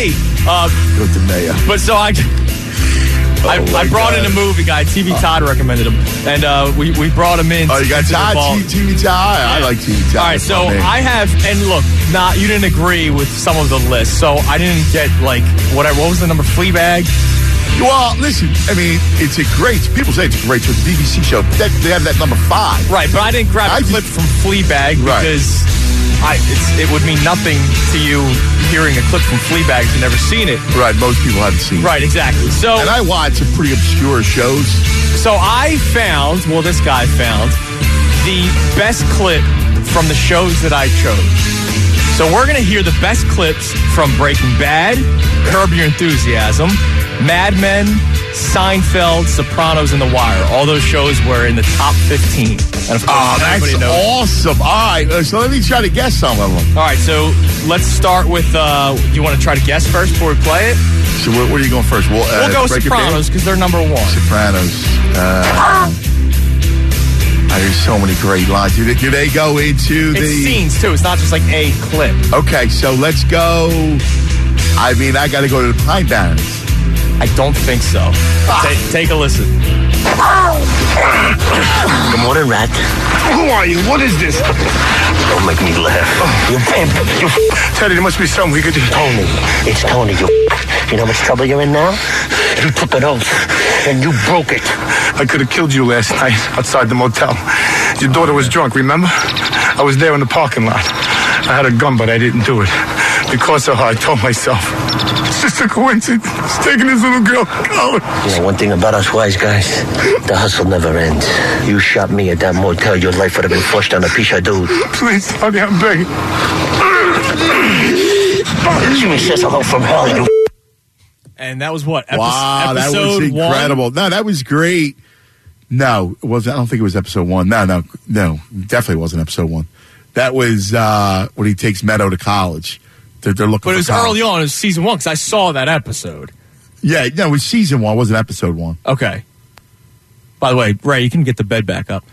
Uh, Go to Mayo. but so I. I, Oh, I my brought God. in a movie guy. T V Todd recommended him, and uh, we we brought him in. Oh, you got to the ball. Todd? T V Todd? I like T V Todd. All right, That's so my man. I have, and look, not you didn't agree with some of the list, so I didn't get like whatever. What was the number? Fleabag. Well, listen, I mean, it's a great, people say it's a great show. It's a B B C show. That, they have that number five. Right, but I didn't grab I a just- clip from Fleabag Right. because I it's, it would mean nothing to you hearing a clip from Fleabag if you've never seen it. Right, most people haven't seen it. Right, exactly. So And I watch some pretty obscure shows. So I found, well, this guy found the best clip from the shows that I chose. So we're going to hear the best clips from Breaking Bad, Curb Your Enthusiasm, Mad Men, Seinfeld, Sopranos, and The Wire. All those shows were in the top fifteen. And of course, Oh, that's everybody knows. awesome. All right, uh, so let me try to guess some of them. All right, so let's start with, uh, you want to try to guess first before we play it? So where, where are you going first? We'll, uh, We'll go Breaking Bad? Sopranos because they're number one. Sopranos. Uh, oh, there's so many great lines. Do they, do they go into It's the... scenes, too. It's not just like a clip. Okay, so let's go... I mean, I got to go to the Pine Barrens. I don't think so. Ta- take a listen. Good morning, Rat. Who are you? What is this? Don't make me laugh. You pimp. You Teddy, there must be something we could do. Tony. It's Tony. You You know how much trouble you're in now? You took an oath, and you broke it. I could have killed you last night outside the motel. Your daughter was drunk, remember? I was there in the parking lot. I had a gun, but I didn't do it. Because of her, I told myself, it's just a coincidence. It's taking this little girl to college. You know, one thing about us wise guys, the hustle never ends. You shot me at that motel, your life would have been flushed down a piece of dude. Please, honey, I'm begging. You says hello from hell, you. And that was what? Epi- Wow, that episode was incredible. One? No, that was great. No, it was I don't think it was episode one. No, no, no, definitely wasn't episode one. That was uh, when he takes Meadow to college. They're, they're looking But for it was college. early on. It was season one because I saw that episode. Yeah, no, it was season one. It wasn't episode one. Okay. By the way, Ray, you can get the bed back up.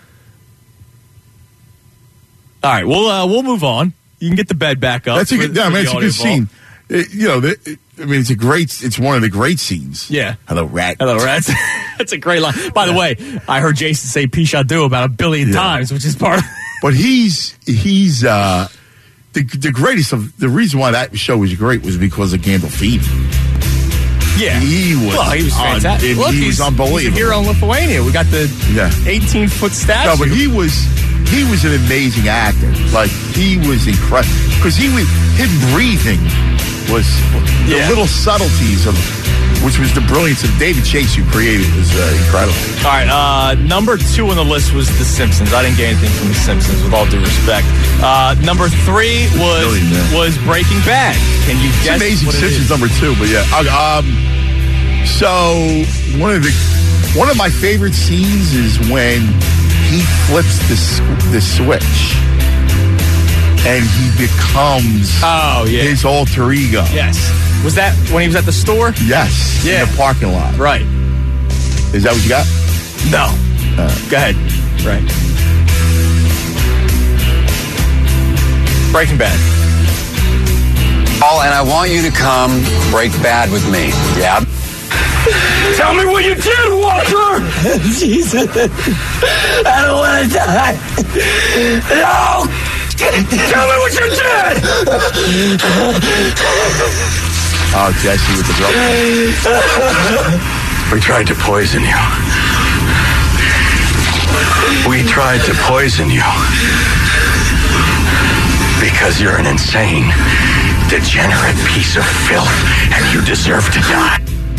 All right, we'll uh, we'll move on. You can get the bed back up. That's a for- good. No, for man, the it's a audio good scene. It- you know, the, it, I mean, it's a great. It's one of the great scenes. Yeah. Hello, rat. Hello, rats. That's a great line. By the way, I heard Jason say Pichadu about a billion Yeah. times, which is part of But he's he's uh, the the greatest of the reason why that show was great was because of Gandolfini. Yeah. He was. Well, he was un- fantastic. Look, he he's, was unbelievable. He's a hero in Lithuania. We got the Yeah. eighteen-foot statue. No, but he was he was an amazing actor. Like he was incredible because he was his breathing was the Yeah. little subtleties of which was the brilliance of David Chase who created was uh, incredible. All right, uh, number two on the list was The Simpsons. I didn't get anything from The Simpsons, with all due respect. Uh, number three was Really, man. was Breaking Bad. Can you It's guess amazing what it Simpsons is? number two, but yeah. Uh, Um, so one of the one of my favorite scenes is when he flips the s- the switch and he becomes Oh, yeah. his alter ego. Yes. Was that when he was at the store? Yes, Yeah. in the parking lot. Right. Is that what you got? No. Go ahead. Right. Breaking Bad. Oh, and I want you to come break bad with me. Yeah. Tell me what you did, Walter! Jesus. I don't want to die. No! Tell me what you did! Oh, Jesse with the drug. We tried to poison you. We tried to poison you. Because you're an insane, degenerate piece of filth, and you deserve to die.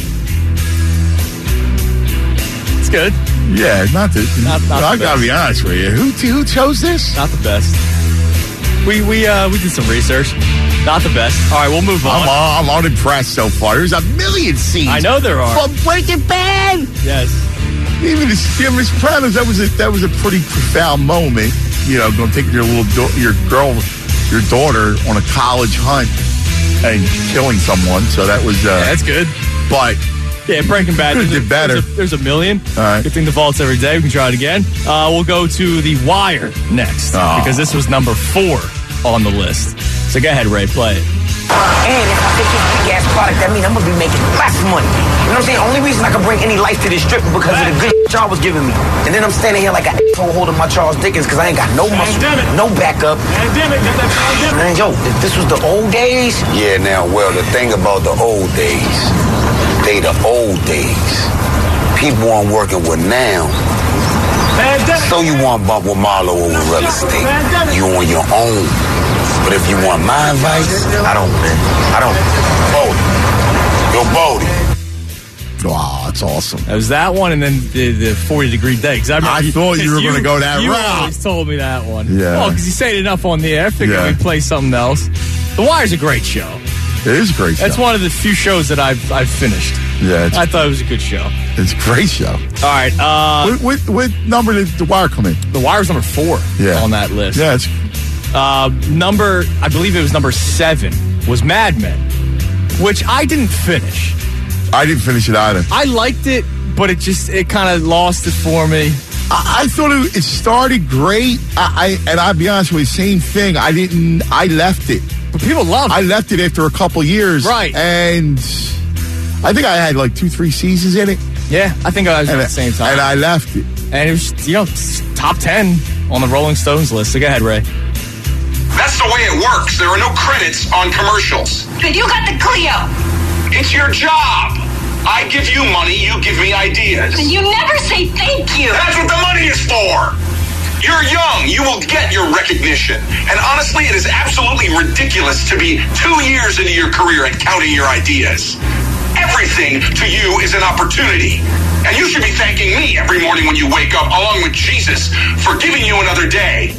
It's good. Yeah, not the. Not- not I the gotta best. be honest with you. Who who chose this? Not the best. We we uh we did some research. Not the best. All right, we'll move on. I'm I'm unimpressed so far. There's a million scenes. I know there are. From Breaking Bad. Yes. Even the even the Sopranos, that was a that was a pretty profound moment. You know, going to take your little do- your girl, your daughter on a college hunt and killing someone. So that was. Uh, Yeah, that's good. But Yeah, Breaking Bad. Could've There's a, did better. There's a, there's a million. All right. Good thing the vaults every day. We can try it again. Uh, we'll go to The Wire next Oh. because this was number four on the list. So go ahead, Ray, play it. And if I take this big ass product, that means I'm gonna be making less money. You know what I'm saying? Only reason I can bring any life to this strip is because of the good y'all was giving me. And then I'm standing here like an asshole holding my Charles Dickens because I ain't got no muscle, no backup. Man, yo, if this was the old days. Yeah, now, well, the thing about the old days, they the old days. People aren't working with now. So you want to bump with Marlo over real estate. You on your own. But if you want my advice, I don't, man. I don't. Bodie. Yo, Bodie. Wow, that's awesome. It was that one, and then the, the forty degree day. Cause I, I thought you were going to go that you route. You always told me that one. Yeah. Well, because you say it enough on the air. I figured Yeah. we'd play something else. The Wire's a great show. It is a great show. It's one of the few shows that I've I've finished. Yeah, it's, I thought it was a good show. It's a great show. All right. Uh, what, what, what number did The Wire come in? The Wire's number four Yeah. on that list. Yeah, it's Uh, number, I believe it was number seven, was Mad Men, which I didn't finish. I didn't finish it either. I liked it, but it just, it kind of lost it for me. I, I thought it, it started great. I, I and I'll be honest with you, same thing. I didn't. I left it. But people love it. I left it after a couple years, Right. And I think I had like two, three seasons in it. Yeah, I think I was and at the same time. And I left it. And it was, you know, top ten on the Rolling Stones list. So go ahead, Ray. That's the way it works. There are no credits on commercials. But you got the Clio. It's your job. I give you money, you give me ideas. And you never say thank you. That's what the money is for. You're young. You will get your recognition. And honestly, it is absolutely ridiculous to be two years into your career and counting your ideas. Everything to you is an opportunity. And you should be thanking me every morning when you wake up, along with Jesus, for giving you another day.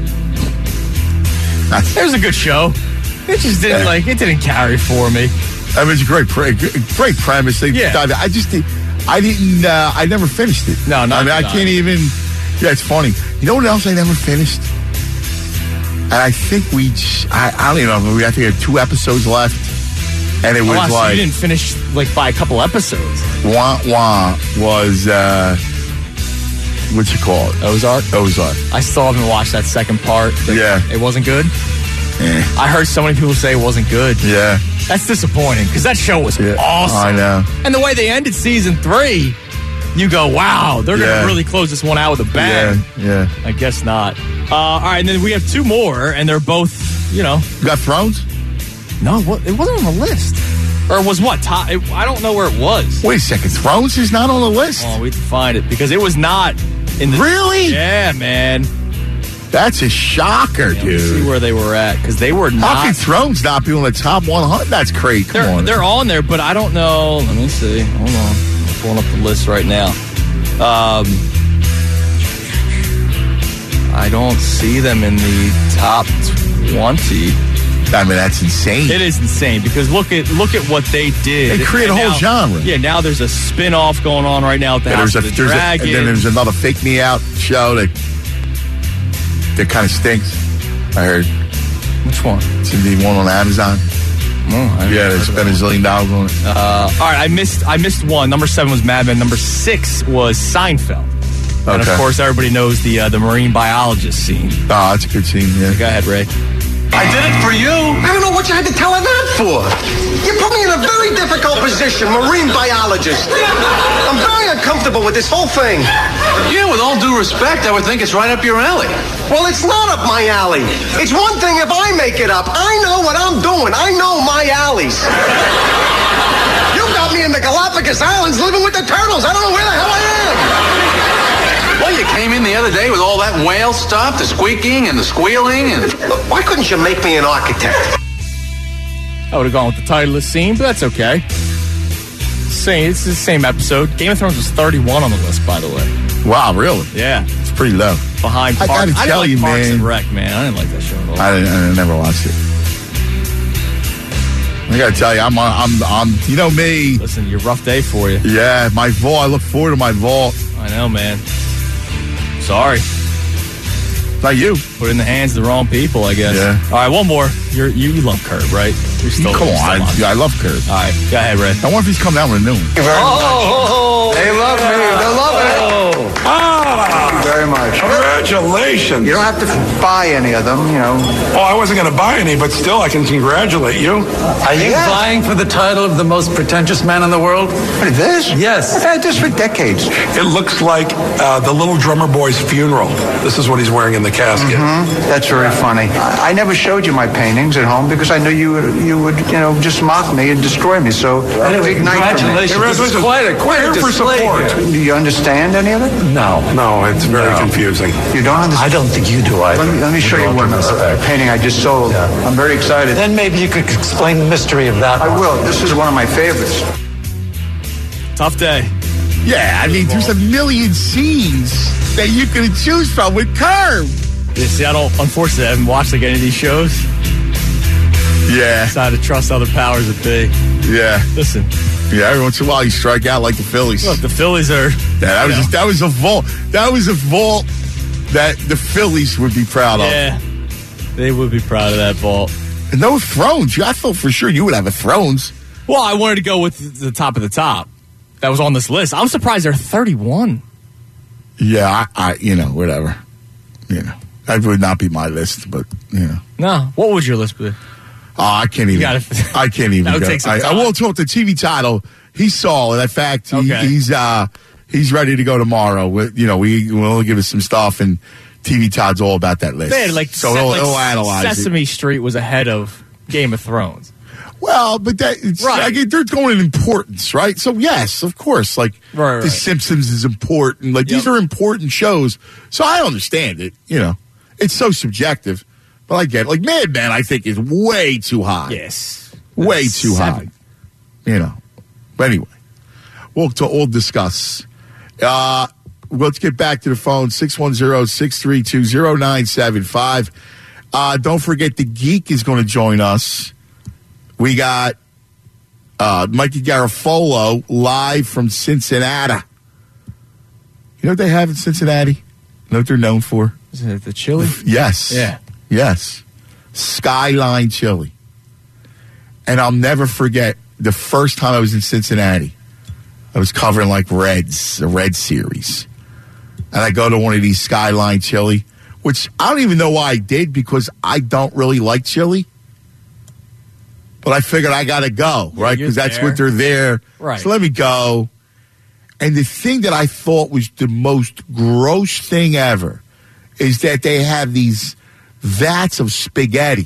It was a good show. It just didn't, like, it didn't carry for me. I mean, it's a great, pre- great premise. They, Yeah. I just, I didn't, uh, I never finished it. No, no. I mean, I can't even. Yeah, it's funny. You know what else I never finished? And I think we, just, I, I don't even know. We I think we had two episodes left, and it was Oh, wow, so like you didn't finish, like, by a couple episodes. wah wah was uh, what you call it? Ozark? Ozark. I still haven't watched that second part. Like, Yeah. It wasn't good? Eh. I heard so many people say it wasn't good. Yeah. That's disappointing, because that show was Yeah, awesome. I know. And the way they ended season three, you go, wow, they're going Yeah. to really close this one out with a bang. Yeah, yeah. I guess not. Uh, all right, and then we have two more, and they're both, you know. You got Thrones? No, it wasn't on the list. Or was what? Top, it, I don't know where it was. Wait a second. Thrones is not on the list? Oh, we have to find it, because it was not in the... Really? Yeah, man. That's a shocker, Yeah, dude. let's see where they were at, because they were not... How can Thrones not be on the top one hundred? That's crazy. Come They're, on. they're on there, but I don't know. Let me see. Hold on. I'm pulling up the list right now. Um, I don't see them in the top twenty. I mean, that's insane. It is insane, because look at look at what they did. They create a And whole now- genre. Yeah, now there's a spin-off going on right now at the Yeah, House there's a, of the there's a, Dragon. and then there's another Fake Me Out show that that kind of stinks. I heard. Which one? It's the one on Amazon. Oh, I Yeah, they spent a zillion dollars on it. Uh, all right, I missed I missed one. Number seven was Mad Men. Number six was Seinfeld. And of Okay. course, everybody knows the uh, the marine biologist scene. Oh, that's a good scene. Yeah. Go ahead, Ray. I did it for you. I don't know what you had to tell her that for. You put me in a very difficult position, marine biologist. I'm very uncomfortable with this whole thing. Yeah, with all due respect, I would think it's right up your alley. Well, it's not up my alley. It's one thing if I make it up. I know what I'm doing. I know my alleys. You got me in the Galapagos Islands living with the turtles. I don't know where the hell I am. Well, you came in the other day with all that whale stuff, the squeaking and the squealing, and Look, why couldn't you make me an architect? I would have gone with the title of the scene, but that's okay. Same, it's the same episode. Game of Thrones was thirty-one on the list, by the way. Wow, really? Yeah, It's pretty low. behind I Parks. gotta I didn't tell like you, Parks man. and Rec, man. I didn't like that show at all. I, I never watched it. I gotta tell you, I'm, I'm, I'm. You know me. Listen, your rough day for you. Yeah, my vault. I look forward to my vault. I know, man. Sorry. Not you. Put it in the hands of the wrong people, I guess. Yeah. All right, one more. You're, you love Curb, right? You're still, Come you're still on, I, I love Curb. All right, go ahead, Ray. I wonder if he's coming out with a new one. Oh, they love me. They love it. Oh. Thank you very much. Congratulations. You don't have to buy any of them, you know. Oh, I wasn't going to buy any, but still, I can congratulate you. Are you Yeah. vying for the title of the most pretentious man in the world? What, this? Yes. I've had this for decades. It looks like uh, the little drummer boy's funeral. This is what he's wearing in the casket. Mm-hmm. That's very funny. I, I never showed you my paintings at home because I knew you would, you would, you know, just mock me and destroy me. So, Anyway, big night for me. congratulations. This is quite a, quite a We're here for display support. here. Do you understand any of it? No. No, it's very No. confusing. You don't understand? I don't think you do either. Let me, let me show you With all one due uh, respect. painting I just sold. I'm very excited. Then maybe you could explain the mystery of that I one. will. This is one of my favorites. Tough day. Yeah, I mean, there's a million scenes that you could choose from with Curb. Yeah, see, I don't, unfortunately, I haven't watched like any of these shows. Yeah. Decided to trust other powers that be. Yeah. Listen. Yeah, every once in a while you strike out like the Phillies. Look, the Phillies are. Yeah, that was you know. that was a vault. That was a vault that the Phillies would be proud of. Yeah. They would be proud of that vault. And no Thrones. I thought for sure you would have a Thrones. Well, I wanted to go with the top of the top. That was on this list. I'm surprised they're thirty-one. Yeah, I, I you know, whatever. You know, that would not be my list, but you know. No. What would your list be? Oh, I can't even. gotta- I can't even. That would go. take some I, I time. won't talk the T V title. He saw it. In fact, he, Okay. he's uh, he's ready to go tomorrow. With, you know, we will give us some stuff, and T V Todd's all about that list. They had like, so se- he'll, like he'll analyze it. Sesame Street was ahead of Game of Thrones. Well, but that it's, Right. like, they're going in importance, right? So yes, of course, like Right, The right. Simpsons is important. Like these Yep. are important shows, so I understand it. You know, it's so subjective, but I get it. Like Mad Men, I think is way too high. Yes. way That's too seven. high. You know, but anyway, we'll to all discuss. Uh, let's get back to the phone six one zero, six three two, zero nine seven five. Uh, don't forget the Geek is going to join us. We got uh, Mikey Garofalo live from Cincinnati. You know what they have in Cincinnati? You know what they're known for? Is it the chili? Yes. Yeah. Yes. Skyline Chili. And I'll never forget the first time I was in Cincinnati. I was covering like Reds, the Red Series. And I go to one of these Skyline Chili, which I don't even know why I did because I don't really like chili. But I figured I got to go, right? you're Because that's there. what they're there. Right. So let me go. And the thing that I thought was the most gross thing ever is that they have these vats of spaghetti.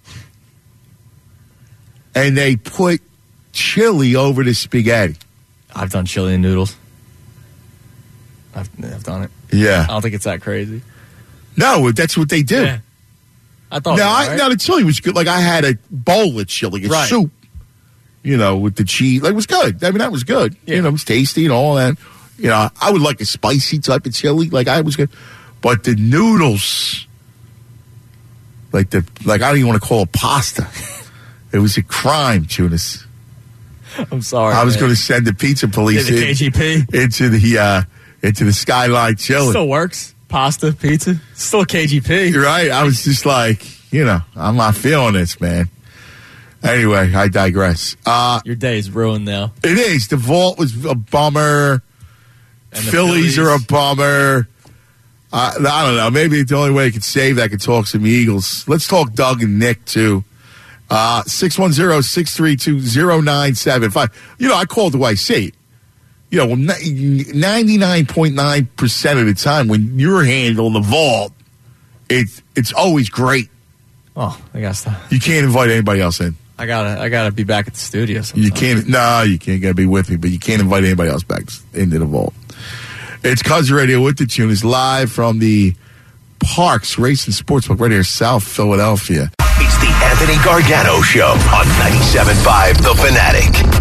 And they put chili over the spaghetti. I've done chili and noodles. I've, I've done it. Yeah. I don't think it's that crazy. No, that's what they do. Yeah. I thought. Now, it was I, all now the chili was good. Like I had a bowl of chili, a Right. soup, you know, with the cheese. Like it was good. I mean, that was good. Yeah. You know, it was tasty and all that. You know, I would like a spicy type of chili. Like I was good, but the noodles, like the like I don't even want to call it pasta. It was a crime, Tunis. I'm sorry. I was man. going to send the pizza police Did the in- K G P? into the uh, into the Skyline Chili. Still works. Pasta, pizza. Still K G P. Right? I was just like, you know, I'm not feeling this, man. Anyway, I digress. Uh, Your day is ruined now. it is. The vault was a bummer. And the Phillies, Phillies. are a bummer. Uh, I don't know. Maybe the only way I could save that I could talk some Eagles. Let's talk Doug and Nick, too. Uh, six one zero, six three two, zero nine seven five. You know, I call it the way I see it. You know, ninety-nine point nine percent of the time when you're handling the vault, it's it's always great. Oh, I got to. You can't invite anybody else in. I gotta. I gotta be back at the studio. Sometime. You can't. No, you can't. Gotta be with me, but you can't invite anybody else back into the vault. It's Cuz Radio with the Tune is live from the Parks Racing Sportsbook right here, South Philadelphia. It's the Anthony Gargano Show on ninety-seven point five The Fanatic.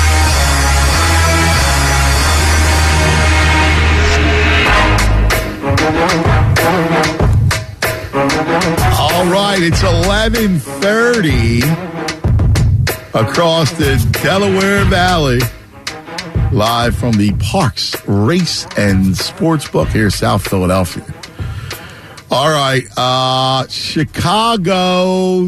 All right, it's eleven thirty across the Delaware Valley. Live from the Parks Race and Sportsbook here, South Philadelphia. All right, uh, Chicago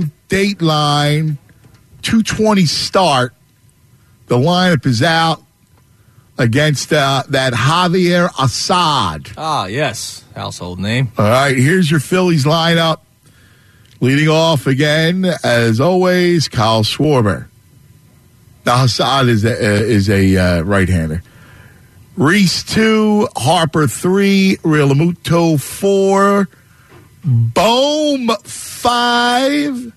Dateline, two twenty start. The lineup is out. against uh, that Javier Assad. Ah, yes. Household name. All right, here's your Phillies lineup. Leading off again, as always, Kyle Schwarber. Now, Assad is a, uh, is a uh, right-hander. Reese two, Harper three, Realmuto four, Bohm five,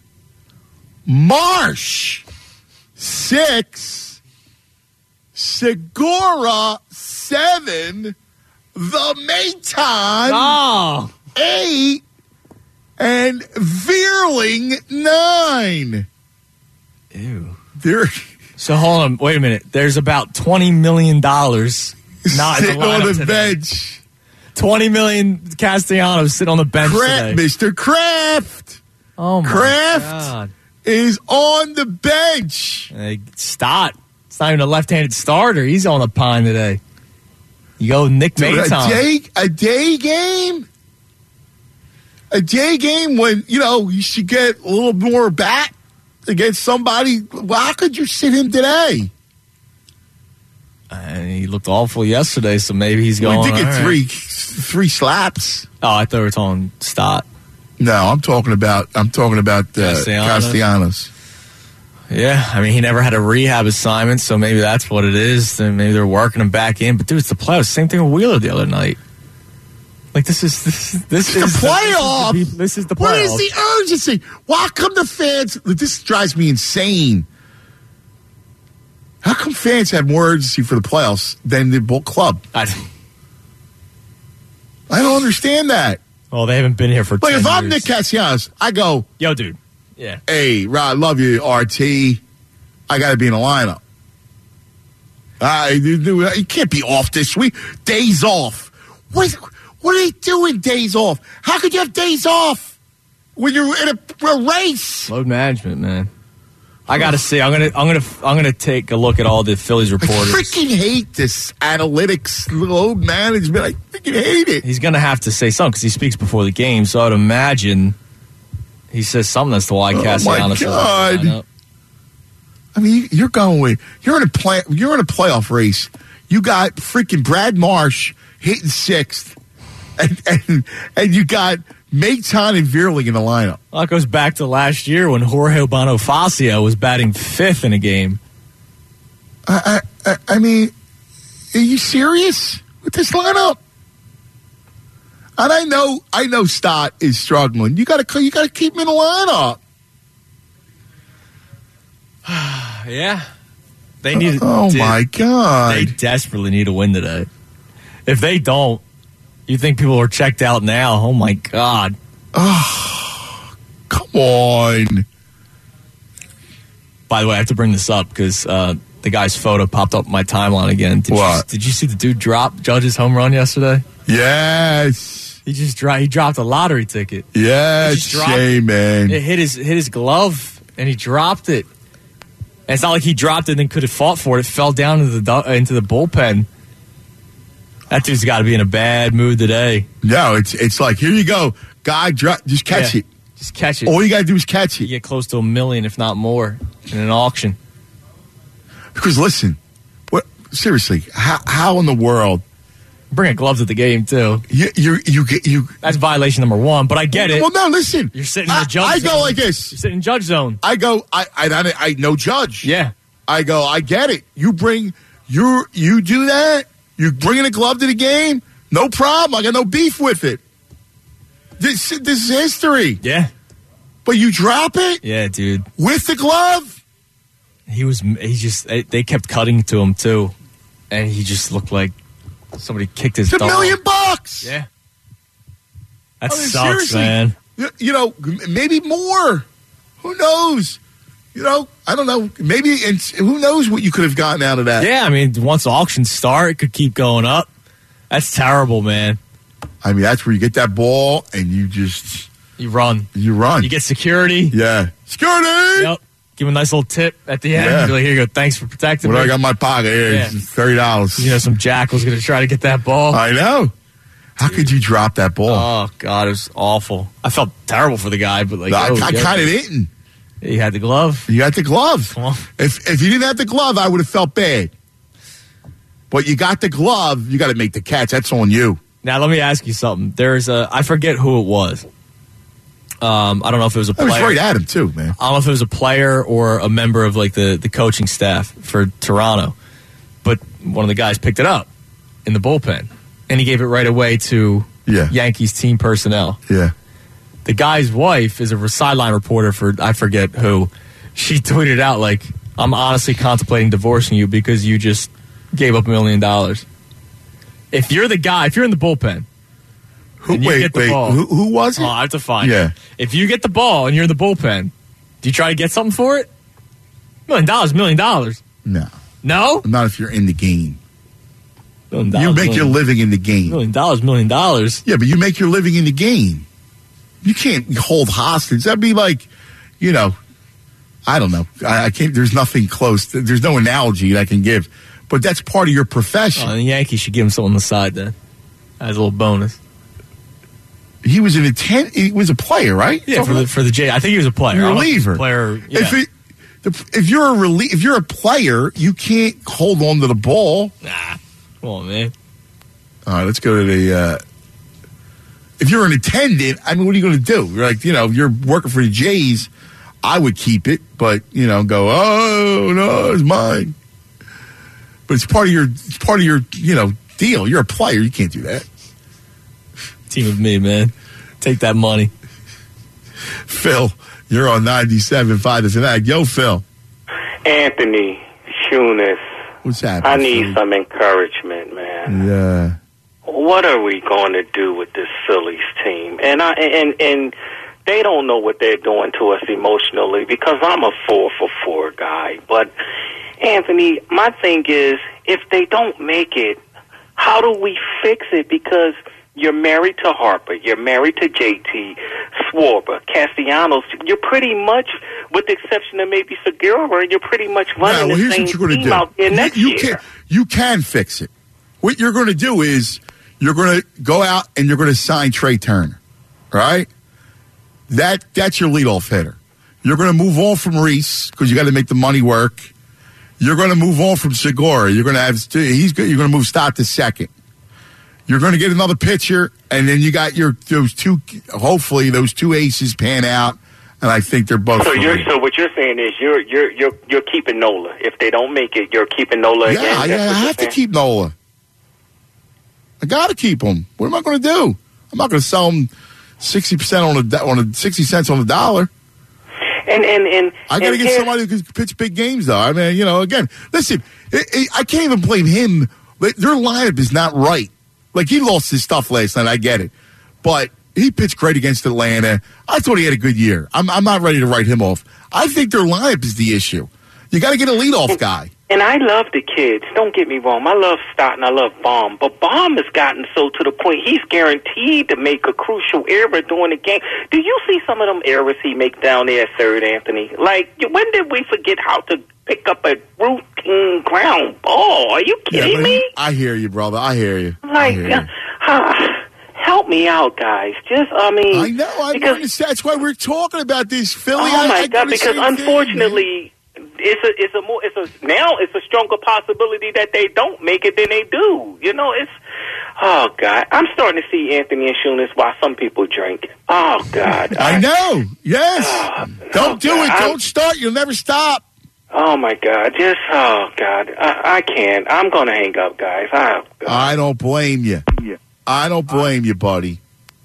Marsh six, Segura seven, the Maton oh. eight, and Veerling nine. Ew. There. So hold on, wait a minute. There's about twenty million dollars not sitting in the on the today. bench. Twenty million Castellanos sit on the bench Kraft, today. Mister Kraft. Oh my Kraft God. is on the bench. Hey, Stott. It's not even a left-handed starter. He's on the pine today. You go Nick Dude, Maton. a day, a day game. A day game when you know you should get a little more bat against somebody. Well, how could you sit him today? And he looked awful yesterday, so maybe he's going. We did get all right. three, three slaps. Oh, I thought we were talking Stott. No, I'm talking about. I'm talking about uh, Castellanos. Castellanos. Yeah, I mean, he never had a rehab assignment, so maybe that's what it is. Then maybe they're working him back in. But dude, it's the playoffs. Same thing with Wheeler the other night. Like this is this is this It's is the playoff. This is the, this is the playoff. What is the urgency? Why come the fans? This drives me insane. How come fans have more urgency for the playoffs than the Bull club? I, I don't understand that. Well, they haven't been here for. Like ten if I'm years. Nick Castellanos, I go, yo, dude. Yeah. Hey, Rod, love you, R T. I got to be in the lineup. Uh, you can't be off this week. Days off. What? What are they doing? Days off? How could you have days off when you're in a, a race? Load management, man. I got to see. I'm gonna. I'm gonna. I'm gonna take a look at all the Phillies reporters. I freaking hate this analytics, load management. I freaking hate it. He's gonna have to say something because he speaks before the game. So I'd imagine he says something as to why Oh, Castellanos. my God. I mean, you're going with you're in a play, you're in a playoff race. You got freaking Brad Marsh hitting sixth, and and, and you got Maton and Veerling in the lineup. Well, it goes back to last year when Jorge Bonifacio was batting fifth in a game. I I, I mean, are you serious with this lineup? And I know I know Stott is struggling. You got to you got to keep him in the lineup. Yeah. They need Oh, dude, my God. They desperately need a win today. If they don't, you think people are checked out now? Oh my God. Oh, come on. By the way, I have to bring this up because uh, the guy's photo popped up on my timeline again. Did What? You, did you see the dude drop Judge's home run yesterday? Yes. He just dropped. He dropped a lottery ticket. Yes, He just dropped shame, man. It hit his hit his glove and he dropped it. And it's not like he dropped it and then could have fought for it. It fell down into the into the bullpen. That dude's got to be in a bad mood today. No, it's it's like, here you go. Guy, drop, just catch Yeah, it. Just catch it. All you got to do is catch You it. get close to a million, if not more, in an auction. Because listen, what seriously, how how in the world Bring a glove to the game too. you you you get you? That's violation number one. But I get it. Well, no, listen. You're sitting in I, the judge I zone. go like this. You're sitting in judge zone. I go. I I I, I no judge. Yeah. I go. I get it. You bring you you do that. You bringing a glove to the game. No problem. I got no beef with it. This this is history. Yeah. But you drop it Yeah, dude. with the glove. He was. He just. They kept cutting to him too, and he just looked like somebody kicked his. It's a dog. million bucks. Yeah. That I mean, sucks, seriously. man. You, you know, maybe more. Who knows? You know, I don't know. Maybe, and who knows what you could have gotten out of that? Yeah, I mean, once auctions start, it could keep going up. That's terrible, man. I mean, that's where you get that ball and you just You run. you run. You get security. yeah, security. Yep. Give him a nice little tip at the end. Yeah. Be like, here you go. Thanks for protecting What do me. I got in my pocket here? Yeah. It's thirty dollars. You know, some jackal's going to try to get that ball. I know. How could you drop that ball? Oh, God, it was awful. I felt terrible for the guy, but like, I, oh, I yeah. kind of didn't. He had the glove. You got the glove. Come on. If if you didn't have the glove, I would have felt bad. But you got the glove, you got to make the catch. That's on you. Now, let me ask you something. There's a, I forget who it was. Um, I don't know if it was a player. I was right at him, too, man. I don't know if it was a player or a member of, like, the, the coaching staff for Toronto. But one of the guys picked it up in the bullpen, and he gave it right away to yeah. Yankees team personnel. Yeah. The guy's wife is a sideline reporter for, I forget who. She tweeted out, like, I'm honestly contemplating divorcing you because you just gave up a million dollars. If you're the guy, if you're in the bullpen, who, and you wait, get the wait, ball, who, who was it? Oh, I have to find yeah. it. If you get the ball and you're in the bullpen, do you try to get something for it? Million dollars, million dollars. No. No? Not if you're in the game. Million dollars, you make million, your living in the game. Million dollars, million dollars. Yeah, but you make your living in the game. You can't hold hostage. That'd be like, you know, I don't know. I, I can't. There's nothing close. There's no analogy that I can give. But that's part of your profession. Oh, the Yankees should give him something on the side then, as a little bonus. He was an intent. He was a player, right? Yeah, for the for the J. I think he was a player. Reliever. Player. Yeah. If, it, if you're a relie- if you're a player, you can't hold on to the ball. Nah. Come on, man. All right, let's go to the. Uh, if you're an attendant, I mean, what are you going to do? You're like, you know, if you're working for the Jays, I would keep it, but you know, go, oh no, it's mine. But it's part of your, it's part of your, you know, deal. You're a player. You can't do that. Team with me, man. Take that money. Phil, you're on ninety-seven point five. Tonight. Yo, Phil. Anthony Shunis. What's happening? I need Phil? some encouragement, man. Yeah. What are we going to do with this Phillies team? And I and and they don't know what they're doing to us emotionally because I'm a four for four guy. But Anthony, my thing is, if they don't make it, how do we fix it? Because you're married to Harper, you're married to J T, Schwarber, Castellanos. You're pretty much, with the exception of maybe Segura, you're pretty much running now, well, the here's same what you're gonna team do. out there you, next you year. Can, you can fix it. What you're going to do is you're going to go out and you're going to sign Trey Turner, right? That that's your leadoff hitter. You're going to move on from Reese because you got to make the money work. You're going to move on from Segura. You're going to have he's you're going to move Stott to second. You're going to get another pitcher, and then you got your those two. Hopefully, those two aces pan out, and I think they're both. So you're me. so what you're saying is you're you're you're you're keeping Nola. If they don't make it, you're keeping Nola yeah, again. Yeah, That's I what have you're to saying? keep Nola. I got to keep him. What am I going to do? I'm not going to sell him sixty percent on a on a sixty cents on the dollar. And and and I got to and get here's- somebody who can pitch big games, though. I mean, you know, again, listen, it, it, I can't even blame him. Their lineup is not right. Like, he lost his stuff last night. I get it, but he pitched great against Atlanta. I thought he had a good year. I'm I'm not ready to write him off. I think their lineup is the issue. You got to get a leadoff guy. And I love the kids. Don't get me wrong. I love Stott and I love Baum. But Baum has gotten so to the point he's guaranteed to make a crucial error during the game. Do you see some of them errors he makes down there at third, Anthony? Like, when did we forget how to pick up a routine ground ball? Are you kidding Yeah, me? I hear you, brother. I hear you. I Like, hear you. uh, uh, help me out, guys. Just, I mean. I know. I because, understand. That's why we're talking about this, Philly. Oh, I, my I God, do the because same thing, unfortunately. It's a, it's a more, it's a, now it's a stronger possibility that they don't make it than they do. You know, it's, oh God, I'm starting to see Anthony and Shunis while some people drink. Oh God. I know. Yes. Oh, Don't oh, do God. it. I'm- Don't start. You'll never stop. Oh my God, just, oh God, I, I can't. I'm going to hang up, guys. I, I don't blame you. I don't blame you, buddy.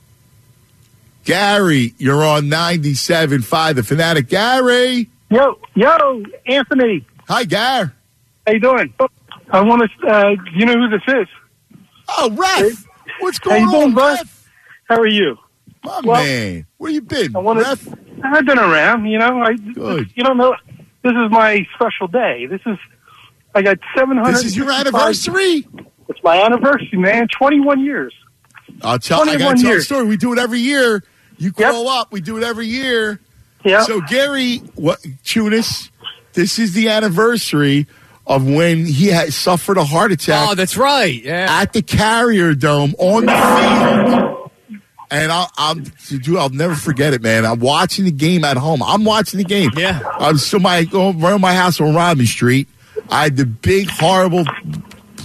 Gary, you're on ninety-seven point five, The Fanatic. Gary. Yo, yo, Anthony. Hi, Gary. How you doing? I want to, uh, you know who this is? Oh, Ref. What's How going you doing, on, bud? Ref? How are you? My Well, man. Where you been, I want Ref? to, I've been around, you know. I, Good. You don't know, this is my special day. This is, I got seven hundred. This is your anniversary? It's my anniversary, man. twenty-one years. I'll tell, I got twenty-one to tell a years. story. We do it every year. You grow up. We do it every year. Yeah. So, Gary, what, Chunis, this is the anniversary of when he had suffered a heart attack. Oh, that's right. Yeah. At the Carrier Dome on the field. And I'll, I'll, dude, I'll never forget it, man. I'm watching the game at home. I'm watching the game. Yeah. I'm still my, around my house on Rodney Street. I had the big, horrible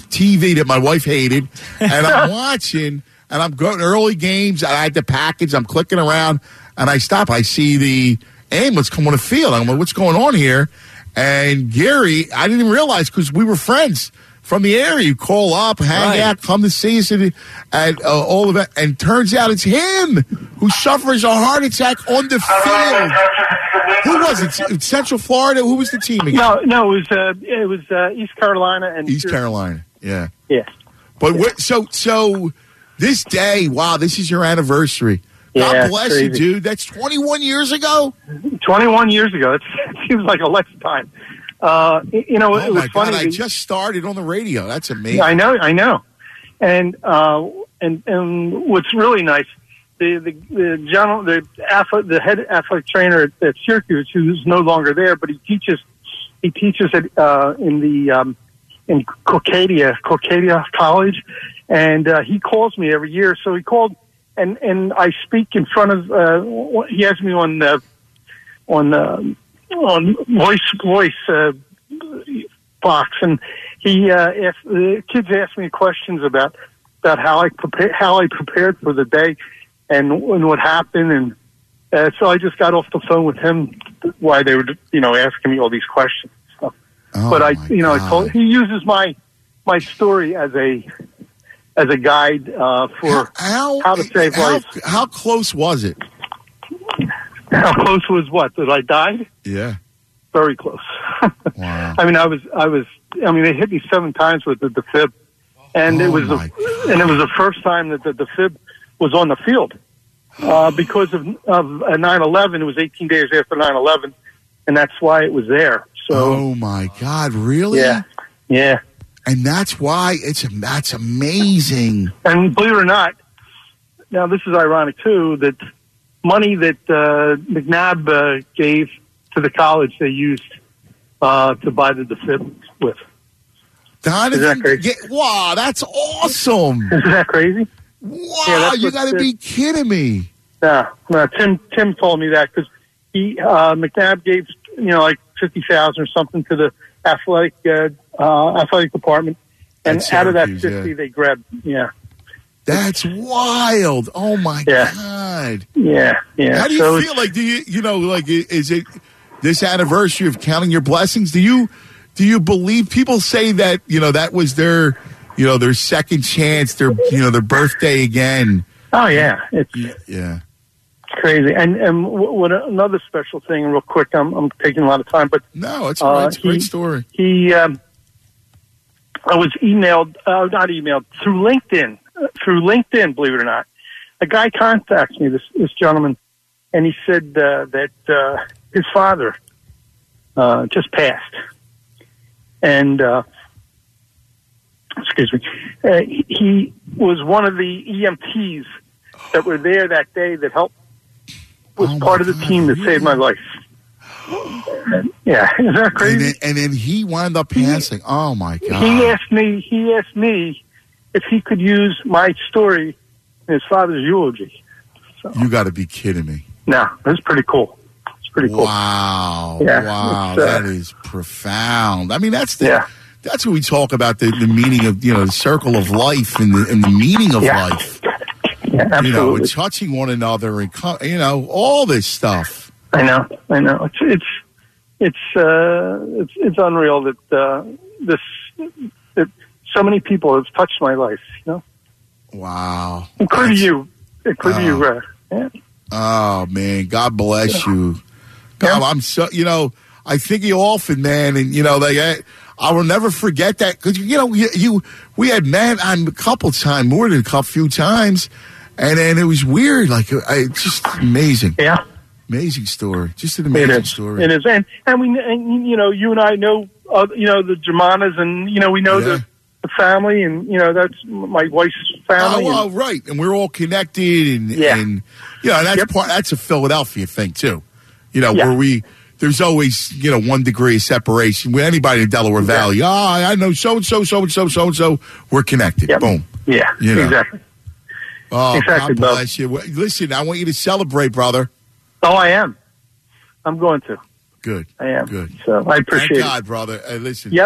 T V that my wife hated, and I'm watching, and I'm going to early games. I had the package. I'm clicking around, and I stop. I see the ambulance come on the field. I'm like, what's going on here? And Gary, I didn't even realize because we were friends from the area. You call up, hang Right. out, come to see us at, at uh, all of it, and turns out it's him who suffers a heart attack on the field. Who was it? Central Florida? Who was the team again? No, no, it was uh, it was uh, East Carolina and East Carolina. Yeah. Yeah. But what, so so this day, wow, this is your anniversary. God Yeah, bless crazy. you, dude. That's twenty-one years ago. twenty-one years ago. It seems like a lifetime. Uh, you know, Oh it was my funny. God, I that- just started on the radio. That's amazing. Yeah, I know, I know. And uh, and and what's really nice, the the the general, the athlete, the head athletic trainer at, at Syracuse, who's no longer there, but he teaches he teaches at uh, in the um, in Corcadia Corcadia College, and uh, he calls me every year. So he called, and and I speak in front of. Uh, he has me on uh, on. Uh, on voice voice uh, box, and he uh, asked, the kids asked me questions about about how I prepare how I prepared for the day and, and what happened, and uh, so I just got off the phone with him while they were you know asking me all these questions. So, Oh, but I my you know God. I told he uses my my story as a as a guide uh, for how, how to save how, lives. how close was it? How close was what that I died? Yeah. Very close. Wow. I mean, I was, I was, I mean, they hit me seven times with the defib, and Oh, it was, the, and it was the first time that the defib was on the field uh, because of of uh, nine eleven. It was eighteen days after nine eleven, and that's why it was there. So, Oh my God! Really? yeah, yeah. And that's why it's that's amazing. And believe it or not, now this is ironic too, that money that uh, McNabb uh, gave to the college they used uh, to buy the defib with. Donovan, Is that crazy? yeah, wow, that's awesome! Isn't that crazy? Wow, Yeah, that's you what- got to be kidding me! No, no. Tim Tim told me that because he uh, McNabb gave you know like fifty thousand or something to the athletic uh, uh, athletic department, and At out of that Syracuse, fifty, yeah. they grabbed. Yeah, That's wild! Oh my Yeah. God! yeah, yeah. How do you So feel? Like, do you you know like i- is it this anniversary of counting your blessings? Do you do you believe people say that you know that was their you know their second chance, their you know their birthday again? Oh yeah, it's Yeah. crazy. And and w- what another special thing, real quick. I'm I'm taking a lot of time, but No, it's all right. Uh, It's a great he- story. he um, I was emailed, uh, not emailed, through LinkedIn, uh, through LinkedIn, believe it or not. A guy contacts me, this, this gentleman, and he said uh, that uh, his father uh, just passed. And, uh, excuse me, uh, he, he was one of the E M Ts that were there that day that helped, was part of the team that saved my life. Yeah, is that And crazy? then, and then he wound up passing. Oh my God! He asked me. He asked me if he could use my story in his father's eulogy. You got to be kidding me! No, that's pretty cool. It's pretty cool. Wow! Yeah, wow! it's, uh, That is profound. I mean, that's the Yeah. that's what we talk about the, the meaning of you know the circle of life and the and the meaning of Yeah. life. Yeah, absolutely. You know, and touching one another and co- you know all this stuff. I know. I know. It's it's it's uh, it's, it's unreal that uh, this that so many people have touched my life. You know, Wow! including That's- you, including you. Uh, yeah. Oh man, God bless you. God, I'm so you know I think of you often, man, and you know like I, I will never forget that because you know you, you we had met on a couple times, more than a couple few times, and then it was weird, like I, just amazing. Yeah. Amazing story, just an It amazing is. story. It is, and and we, and, you know, you and I know, uh, you know, the Germanas, and you know, we know Yeah. the, the family, and you know, that's my wife's family. Oh, well, and- right, and we're all connected, and Yeah. and you know and that's Yep. part. That's a Philadelphia thing too. You know Yeah. where we there's always you know one degree of separation with anybody in Delaware Valley. Oh, I know so and so, so and so, so and so. We're connected. Yep. Boom. yeah, You know. exactly. Oh, Exactly, God Bob. bless you. Well, listen, I want you to celebrate, brother. Oh, I am. I'm going to. Good. I am. Good. So I appreciate Thank it. God, brother. Hey, listen. Yep.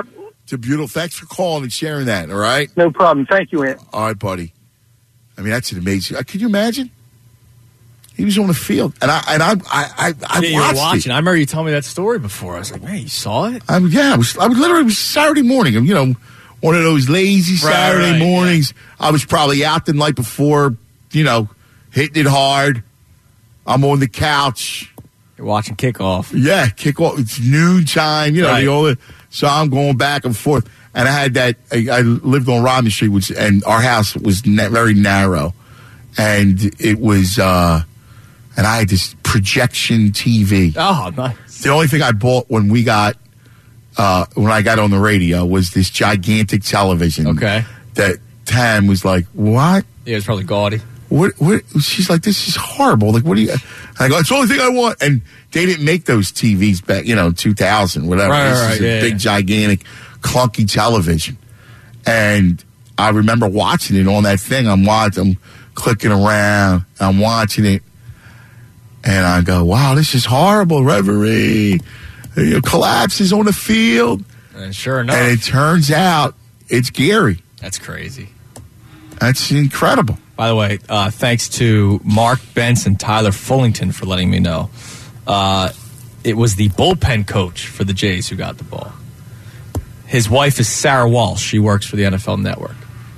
It's a beautiful. Thanks for calling and sharing that. All right. No problem. Thank you, Ant. All right, buddy. I mean, that's an amazing. Uh, could you imagine? He was on the field, and I and I I I, I yeah, you watched were watching. it. I remember you telling me that story before. I was like, man, you saw it? I, yeah, I was. I was literally it was Saturday morning. You know, one of those lazy Right, Saturday right, mornings. Yeah. I was probably out the night before. You know, hitting it hard. I'm on the couch. You're watching kickoff. Yeah, kickoff. It's noon time. You know, Right. the old. So I'm going back and forth, and I had that. I, I lived on Rodman Street, which and our house was na- very narrow, and it was. uh And I had this projection T V. Oh, nice. The only thing I bought when we got, uh, when I got on the radio was this gigantic television. Okay. That Tam was like, what? Yeah, it's probably gaudy. What? What? She's like, this is horrible. Like, what do you? I go, it's the only thing I want. And they didn't make those T Vs back, you know, two thousand, whatever. Right, this right, is a yeah, big, yeah. gigantic, clunky television. And I remember watching it on that thing. I'm watching, I'm clicking around. I'm watching it. And I go, wow, this is horrible, referee. You know, collapses on the field. And sure enough. And it turns out it's Gary. That's crazy. That's incredible. By the way, uh, thanks to Mark Benson, Tyler Fullington for letting me know. Uh, it was the bullpen coach for the Jays who got the ball. His wife is Sarah Walsh. She works for the N F L Network.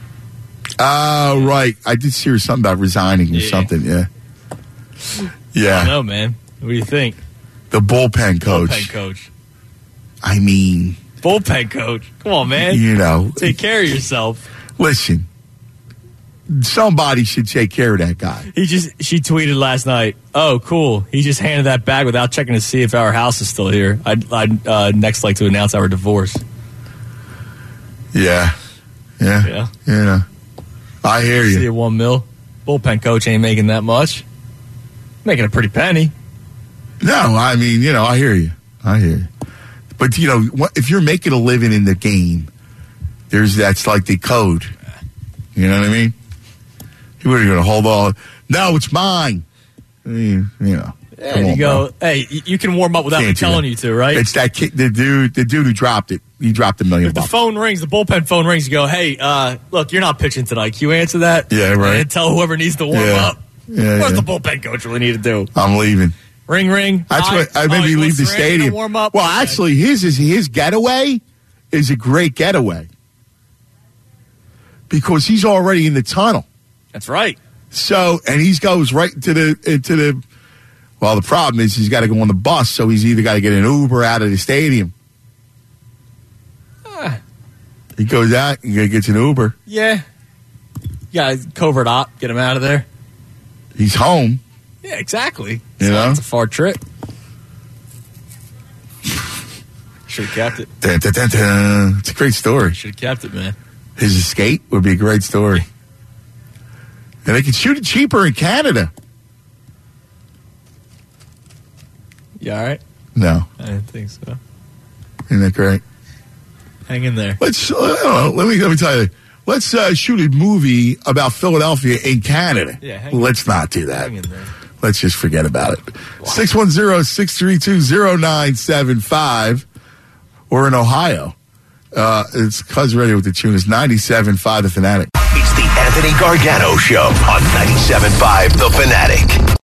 Oh, uh, right. I did see her something about resigning or Yeah. something, yeah. Yeah. I don't know, man. What do you think? The bullpen coach. Bullpen coach. I mean. Bullpen coach. Come on, man. You know. Take care of yourself. Listen. Somebody should take care of that guy. He just, she tweeted last night, oh, cool. He just handed that bag without checking to see if our house is still here. I'd, I'd uh, next like to announce our divorce. Yeah. Yeah. Yeah. Yeah. I hear you. See you one mil. Bullpen coach ain't making that much. Making a pretty penny. No, I mean, you know, I hear you. I hear you. But, you know, what, if you're making a living in the game, there's that's like the code. You know what I mean? You were going to hold on. No, it's mine. I mean, you know. There you on, go. bro. Hey, you can warm up without me Can't do telling that. you to, right? It's that kid, the dude, the dude who dropped it. He dropped a million If the bucks. phone rings, the bullpen phone rings, you go, hey, uh, look, you're not pitching tonight. Can you answer that? Yeah, right. And tell whoever needs to warm Yeah. up. Yeah, What's yeah. the bullpen coach really need to do? I'm leaving. Ring, ring. That's Hi. what I Oh, maybe you leave want the Sarandon to stadium. Warm up? Well, Okay. actually, his is his getaway is a great getaway because he's already in the tunnel. That's right. So, and he goes right to the into the. Well, the problem is he's got to go on the bus, so he's either got to get an Uber out of the stadium. Ah. He goes out and gets an Uber. Yeah. Yeah, covert op. Get him out of there. He's home. Yeah, exactly. You know? It's a far trip. Should have kept it. Dun, dun, dun, dun. It's a great story. Should have kept it, man. His escape would be a great story. And they could shoot it cheaper in Canada. You all right? No. I didn't think so. Isn't that great? Hang in there. Let's, uh, I don't know, let me, let me tell you. Let's uh, shoot a movie about Philadelphia in Canada. Yeah, hang Let's not do that. Hang in there. Let's just forget about it. six one zero, six three two, zero nine seven five. We're in Ohio. Uh, it's Cuz Radio with the tune is ninety-seven point five The Fanatic. It's the Anthony Gargano Show on ninety-seven point five The Fanatic.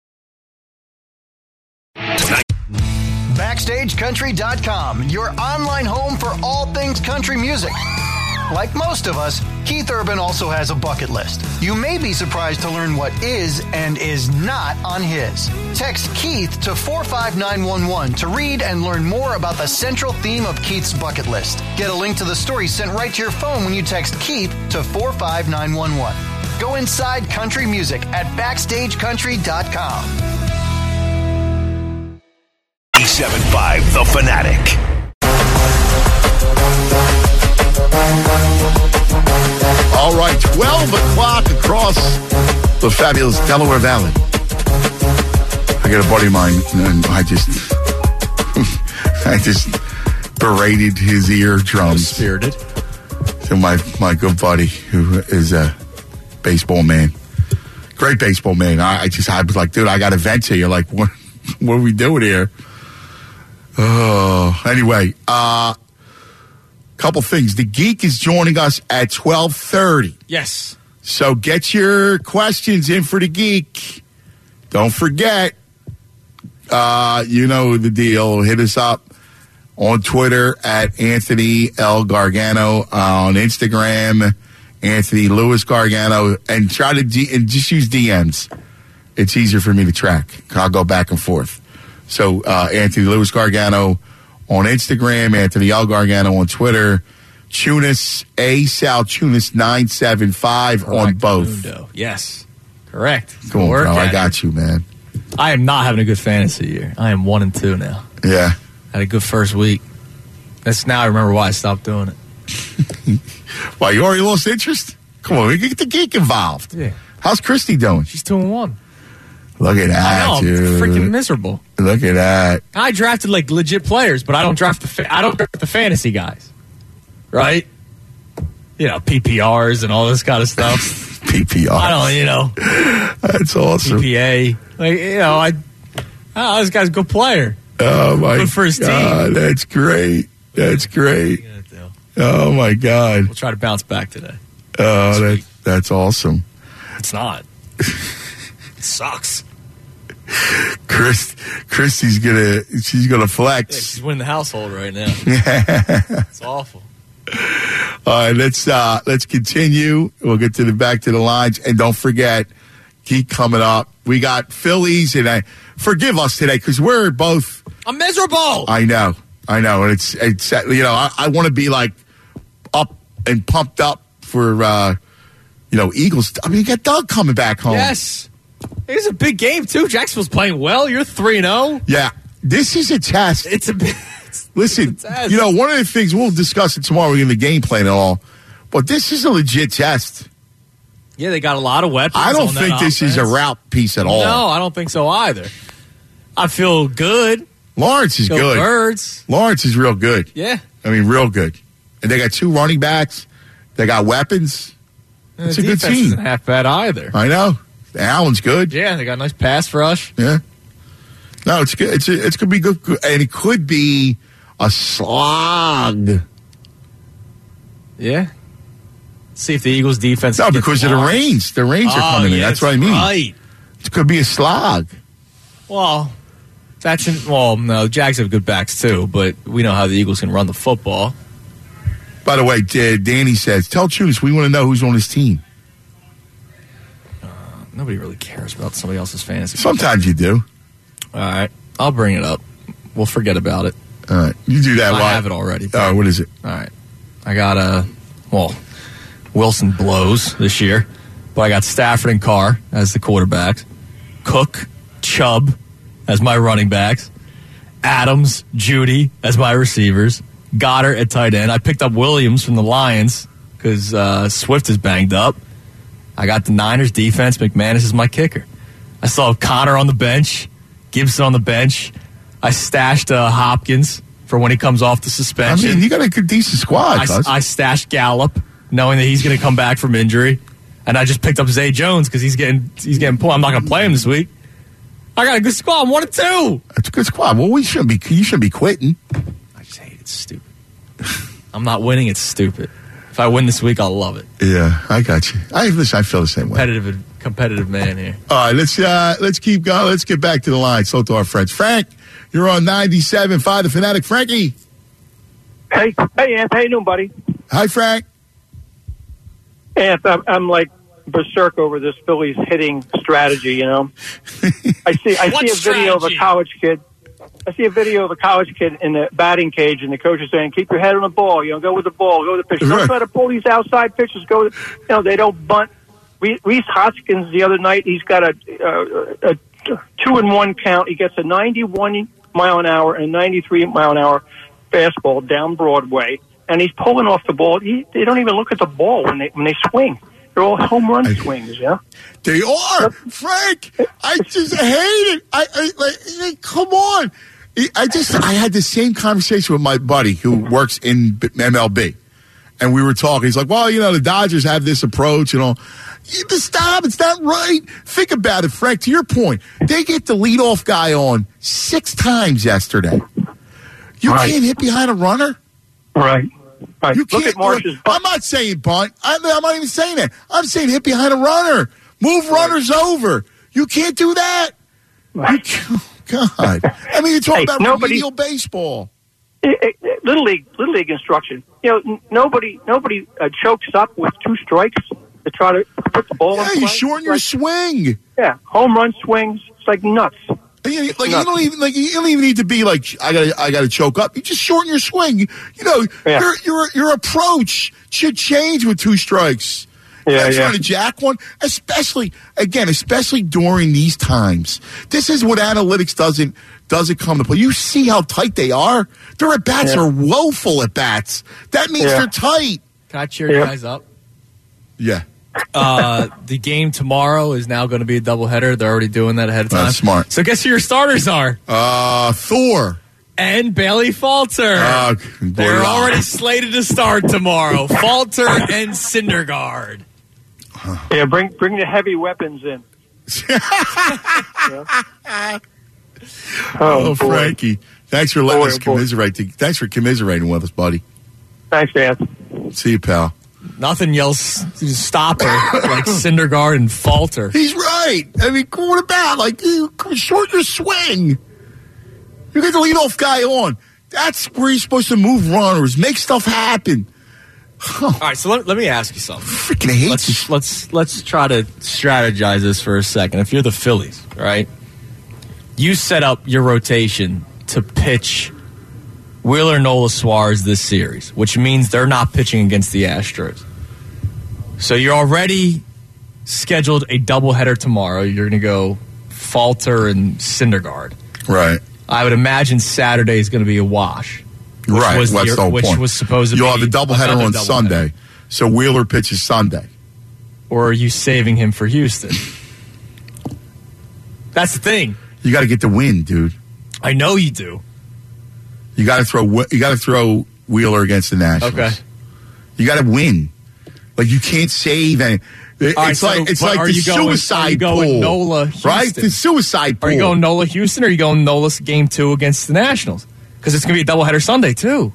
Backstage Country dot com, your online home for all things country music. Like most of us, Keith Urban also has a bucket list. You may be surprised to learn what is and is not on his. Text Keith to four five nine one one to read and learn more about the central theme of Keith's bucket list. Get a link to the story sent right to your phone when you text Keith to four five nine one one. Go inside country music at Backstage Country dot com. ninety-seven point five The Fanatic. All right, twelve o'clock across the fabulous Delaware Valley. I got a buddy of mine, and I just, I just berated his eardrums. Spirited. To my, my good buddy, who is a baseball man. Great baseball man. I, I just, I was like, dude, I got to vent to you. Like, what, what are we doing here? Oh, anyway, uh, couple things. The Geek is joining us at twelve thirty. Yes. So get your questions in for the Geek. Don't forget, uh, you know the deal. Hit us up on Twitter at Anthony L. Gargano, uh, on Instagram, Anthony Lewis Gargano, and try to D- and just use D Ms. It's easier for me to track. I'll go back and forth. So uh, Anthony Lewis Gargano on Instagram, Anthony L. Gargano on Twitter, Tunis, A. Sal Tunis nine seven five on both. Mundo. Yes, correct. Come on, Work bro. I at got it. you, man. I am not having a good fantasy year. I am one and two now. Yeah. Had a good first week. That's now I remember why I stopped doing it. Why, you already lost interest? Come on, we can get the Geek involved. Yeah. How's Christy doing? She's two and one. Look at that, I know, I'm dude. freaking miserable. Look at that. I drafted like legit players, but I don't draft the fa- I don't draft the fantasy guys, right? You know, P P Rs and all this kind of stuff. P P R. I don't, you know, that's awesome. P P A, like you know, I, oh, this guy's a good player. Oh my good for his team. God, that's great. That's great. Oh my God. We'll try to bounce back today. Oh, that that's awesome. It's not. It sucks. Chris, Christy's gonna, she's gonna flex. Yeah, she's winning the household right now. Yeah. It's awful. All right, let's uh, let's continue. We'll get to the back to the lines, and don't forget, Geek coming up. We got Phillies, and I forgive us today because we're both. I'm miserable. I know, I know, and it's it's you know I, I want to be like up and pumped up for uh, you know Eagles. I mean, you got Doug coming back home. Yes. It's a big game, too. Jacksonville's playing well. You're three and oh. Yeah. This is a test. It's a bit. Listen, it's a test. You know, one of the things, we'll discuss it tomorrow in the game plan and all, but this is a legit test. Yeah, they got a lot of weapons. I don't on think that this offense. is a route piece at all. No, I don't think so either. I feel good. Lawrence is Go good. Birds. Lawrence is real good. Yeah. I mean, real good. And they got two running backs. They got weapons. And It's the a good defense team. isn't half bad either. I know. Allen's good. Yeah, they got a nice pass rush. Yeah. No, it's good. It's a, it's going to be good, and it could be a slog. Yeah. See if the Eagles defense. No, can get because of the Lawrence. rains. The rains are Oh, coming in. yeah, That's what I mean. Right. It could be a slog. Well, that's in, well, no, Jags have good backs too, but we know how the Eagles can run the football. By the way, D- Danny says, tell Chunis we want to know who's on his team. Nobody really cares about somebody else's fantasy. Sometimes you do. All right. I'll bring it up. We'll forget about it. All right. You do that. I while- have it already. Oh, what is it? All right. I got a, well, Wilson blows this year, but I got Stafford and Carr as the quarterbacks, Cook, Chubb as my running backs, Adams, Judy as my receivers, Goddard at tight end. I picked up Williams from the Lions because uh, Swift is banged up. I got the Niners defense. McManus is my kicker. I still have Connor on the bench, Gibson on the bench. I stashed uh, Hopkins for when he comes off the I suspension. mean, you got a good, decent squad, I, cuz. I stashed Gallup, knowing that he's going to come back from injury, and I just picked up Zay Jones because he's getting he's getting pulled. I'm not going to play him this week. I got a good squad. I'm one and two. That's a good squad. Well, we shouldn't be. You shouldn't be quitting. I just hate it. It's stupid. I'm not winning. It's stupid. If I win this week, I'll love it. Yeah, I got you. I listen. I feel the same way. Competitive, competitive man here. All right, let's uh, let's keep going. Let's get back to the line. So to our friends, Frank, you're on ninety-seven point five The Fanatic. Frankie. Hey, hey, Anth, how you doing, buddy? Hi, Frank. Anth, I'm, I'm like berserk over this Phillies hitting strategy. You know, I see I What see a video of a strategy? college kid. I see a video of a college kid in the batting cage, and the coach is saying, "Keep your head on the ball. You know, go with the ball. Go with the pitches. Don't try to pull these outside pitches. Go with, you know, they don't bunt." Reese Hoskins the other night, he's got a, a, a two and one count. He gets a ninety-one mile an hour and ninety-three mile an hour fastball down Broadway, and he's pulling off the ball. He, they don't even look at the ball when they when they swing. They're all home run I, swings, yeah. They are, Frank. I just hate it. I, I like, like, come on. I just I had the same conversation with my buddy who works in M L B, and we were talking. He's like, "Well, you know, the Dodgers have this approach, you know." You just stop. It's not right. Think about it, Frank. To your point, they get the leadoff guy on six times yesterday. You right. can't hit behind a runner. Right. Right. You Look can't. at Marsh's bunt. I'm not saying bunt. I'm, I'm not even saying that. I'm saying hit behind a runner. Move runners over. You can't do that. You can't, God. I mean, you're talking Hey, about nobody- remedial baseball. It- it- Little League, Little League instruction. You know, n- nobody, nobody uh, chokes up with two strikes to try to put the ball in Yeah, play. you shorten your Like, swing. Yeah, home run swings. It's like nuts. You, like you Nuts. don't even like you don't even need to be like I got I got to choke up. You just shorten your swing. You, you know Yeah. your your your approach should change with two strikes. Yeah, You're not yeah. trying to jack one, especially again, especially during these times. This is what analytics doesn't doesn't come to play. You see how tight they are. Their at bats Yeah. are woeful at bats. That means Yeah. they're tight. Can I cheer Yeah. you guys up? Yeah, Uh, the game tomorrow is now going to be a doubleheader. They're already doing that ahead of time. That's smart. So guess who your starters are? Uh, Thor. And Bailey Falter. Uh, They're already slated to start tomorrow. Falter and Syndergaard. Yeah, bring bring the heavy weapons in. Oh, boy. Frankie, thanks for letting Boy, us oh, boy. commiserate. Thanks for commiserating with us, buddy. Thanks, Dan. See you, pal. Nothing yells stop her like Syndergaard and Falter. He's right. I mean, what about like you short your swing? You get the leadoff guy on. That's where you're supposed to move runners, make stuff happen. All right, so let, let me ask you something. Freaking hate let's, this. let's let's try to strategize this for a second. If you're the Phillies, right? You set up your rotation to pitch Wheeler, Nola, Suarez this series, which means they're not pitching against the Astros. So you're already scheduled a doubleheader tomorrow. You're going to go Falter and Syndergaard. Right. I would imagine Saturday is going to be a wash. Which Right. was That's the, the whole which point. was supposed to You'll be have the doubleheader another on doubleheader. Sunday. So Wheeler pitches Sunday. Or are you saving him for Houston? That's the thing. You got to get the win, dude. I know you do. You got to throw. You got to throw Wheeler against the Nationals. Okay. You got to win. Like you can't save any. It, All right, it's so- like it's but like are the you going- are suicide you going pool, Nola, Houston? right? The suicide pool. Are you going Nola Houston or are you going Nola game two against the Nationals? Because it's going to be a doubleheader Sunday too.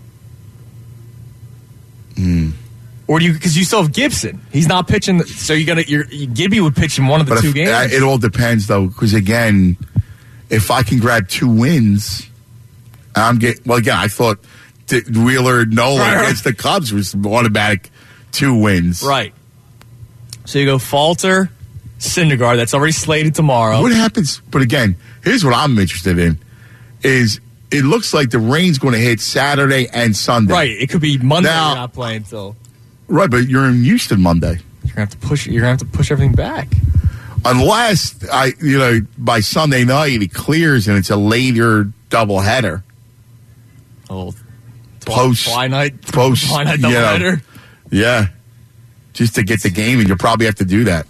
Mm. Or do you? Because you still have Gibson. He's not pitching. So you're gonna. You're, Gibby would pitch in one of the But two if, games. uh, it all depends, though, because again, if I can grab two wins, I'm get. Well, again, I thought that Wheeler Nola Right, right. against the Cubs was automatic two wins. Right. So you go Falter, Syndergaard. That's already slated tomorrow. What happens? But again, here's what I'm interested in: is it looks like the rain's going to hit Saturday and Sunday. Right. It could be Monday. Now- You're not playing until Right, but you're in Houston Monday. you're gonna have to push. You're gonna have to push everything back. Unless I, you know, by Sunday night it clears and it's a later doubleheader. Oh, Post Fly night. post, Fly night you know, doubleheader. yeah, just to get the game, and you'll probably have to do that.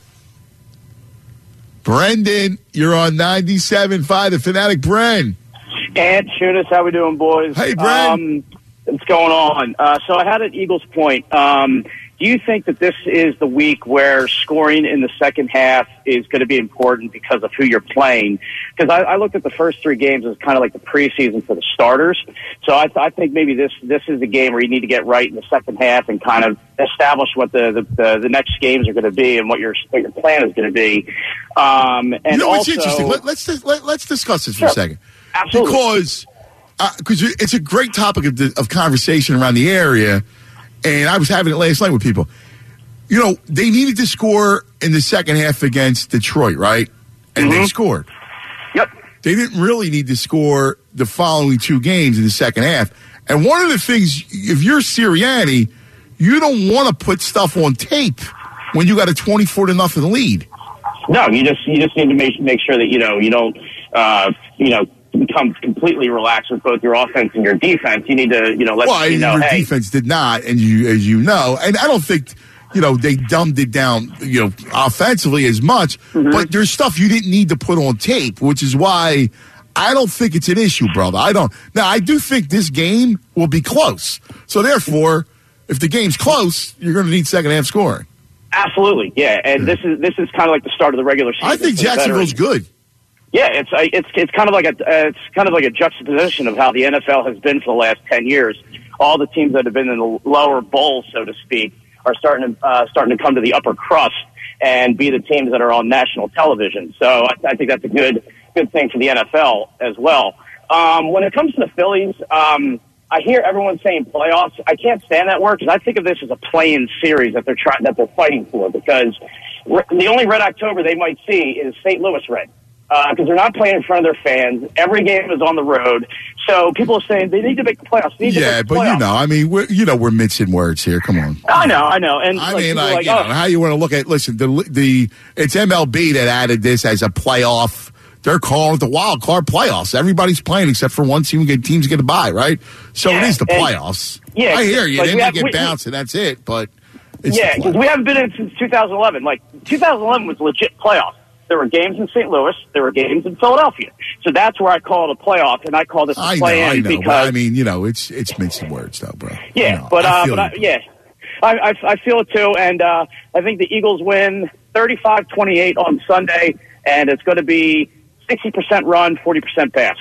Brendan, you're on ninety-seven point five, the Fanatic. Bren. And shoot us, how we doing, boys? Hey, Brent. Um, what's going on? Uh, so I had an Eagles point. Um, do you think that this is the week where scoring in the second half is going to be important because of who you're playing? Because I, I looked at the first three games as kind of like the preseason for the starters. So I, I think maybe this this is the game where you need to get right in the second half and kind of establish what the the, the, the next games are going to be and what your what your plan is going to be. Um, and You know what's also, interesting? Let, let's let, let's discuss this for Sure. a second. Absolutely. Because because it's a great topic of, of conversation around the area, and I was having it last night with people. You know, they needed to score in the second half against Detroit, right? And they scored. Yep. They didn't really need to score the following two games in the second half. And one of the things, if you're Sirianni, you don't want to put stuff on tape when you got a twenty-four to nothing lead. No, you just you just need to make make sure that you know you don't uh, you know become completely relaxed with both your offense and your defense. You need to you know let Well, you know your hey defense did not, and you as you know, and I don't think you know they dumbed it down you know offensively as much. Mm-hmm. But there's stuff you didn't need to put on tape, which is why I don't think it's an issue, brother. I don't. Now I do think this game will be close. So therefore, if the game's close, you're going to need second half scoring. absolutely yeah, and this is this is kind of like the start of the regular season. I think for the Jacksonville's veterans. good. Yeah, it's uh, it's it's kind of like a uh, it's kind of like a juxtaposition of how the N F L has been for the last ten years. all the teams that have been in the lower bowl, so to speak, are starting to uh, starting to come to the upper crust and be the teams that are on national television. So I, I think that's a good good thing for the N F L as well. Um, when it comes to the Phillies, um, I hear everyone saying playoffs. I can't stand that word because I think of this as a play-in series that they're trying that they're fighting for. Because re- the only Red October they might see is Saint Louis Red, because uh, they're not playing in front of their fans. Every game is on the road, so people are saying they need to make the playoffs. They need Yeah, to make the but playoffs. you know, I mean, we're, you know, we're mincing words here. Come on. I know, I know, and I like, mean, people are like, like, you oh, know, how you want to look at? Listen, the the it's M L B that added this as a playoff. They're calling it the wild card playoffs. Everybody's playing except for one team. Get teams get a bye, right? So Yeah, it is the and- playoffs. yeah, I hear you. like, Then we they have- get we- bounced, and that's it. But it's yeah, the because playoffs. we haven't been in since two thousand eleven. Like two thousand eleven was legit playoffs. There were games in Saint Louis. There were games in Philadelphia. So that's where I call it a playoff, and I call this a I know, play-in I know. because But I mean, you know, it's it's mincing words, though, bro. yeah, You know, but I uh, feel but I, you. yeah, I, I I feel it too, and uh, I think the Eagles win thirty-five twenty-eight on Sunday, and it's going to be sixty percent run, forty percent pass.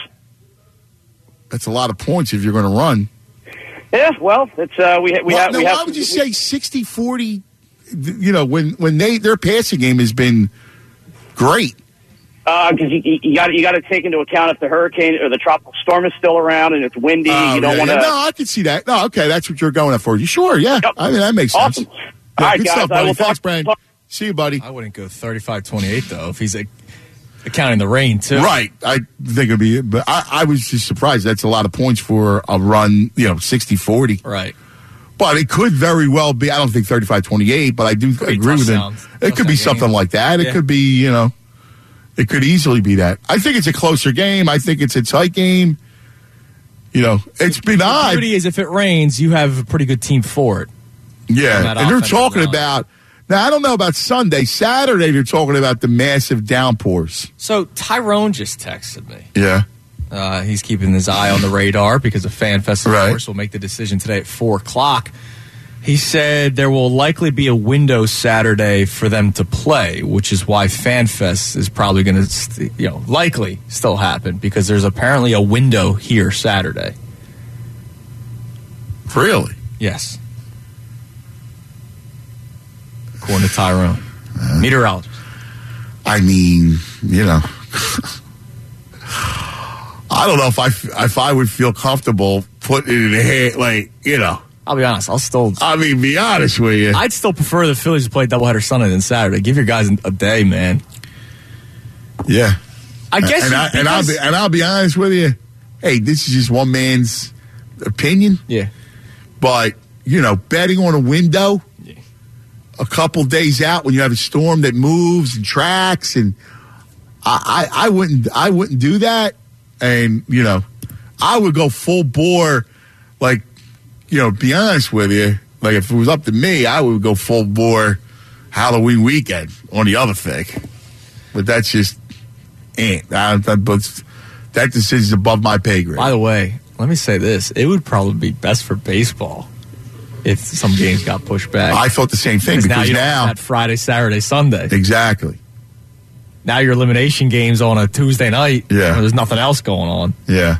That's a lot of points if you're going to run. Yeah, well, it's uh, we we Well, have now, we why have. would you say sixty forty? You know, when when they their passing game has been great. Because uh, you, you got you got to take into account if the hurricane or the tropical storm is still around and it's windy. Oh, you don't yeah, want to. yeah. No, I can see that. No, okay, that's what you're going for. You sure? Yeah, I mean that makes Awesome. sense. All Yeah, right, good guys, stuff, I buddy. will Thanks, talk- Brian. See you, buddy. I wouldn't go thirty-five twenty-eight, though, if he's like, accounting the rain, too. Right. I think it'd be, but I, I was just surprised. That's a lot of points for a run, you know, sixty forty. Right. But it could very well be, I don't think thirty-five twenty-eight, but I do Could be agree with him. touchdowns. It could be Touchdown something game. like that. It Yeah. could be, you know, it could easily be that. I think it's a closer game. I think it's a tight game. You know, it's been The odd. beauty is if it rains, you have a pretty good team for it. On Yeah, that and they're offensive talking line. about, now I don't know about Sunday. Saturday, they're talking about the massive downpours. So Tyrone just texted me. Yeah. Uh, he's keeping his eye on the radar because of FanFest, of Right. course, will make the decision today at four o'clock. He said there will likely be a window Saturday for them to play, which is why FanFest is probably going to, st- you know, likely still happen because there's apparently a window here Saturday. Really? Yes. According to Tyrone. Meteorologist. I mean, you know, I don't know if I if I would feel comfortable putting it in the head, like, you know. I'll be honest. I'll still. I mean, be honest with you. I'd still prefer the Phillies to play doubleheader Sunday than Saturday. Give your guys a day, man. Yeah. I guess. And, you- I, and I'll be because- and I'll be honest with you. Hey, this is just one man's opinion. Yeah. But you know, betting on a window a couple days out when you have a storm that moves and tracks, and I, I, I wouldn't I wouldn't do that. And you know, I would go full bore. Like, you know, be honest with you. Like, if it was up to me, I would go full bore Halloween weekend on the other thing. But that's just, eh, I, that, but that decision's above my pay grade. By the way, let me say this. It would probably be best for baseball if some games got pushed back. I thought the same thing now because you don't now, have that Friday, Saturday, Sunday. exactly. Now your elimination game's on a Tuesday night. Yeah. There's nothing else going on. Yeah.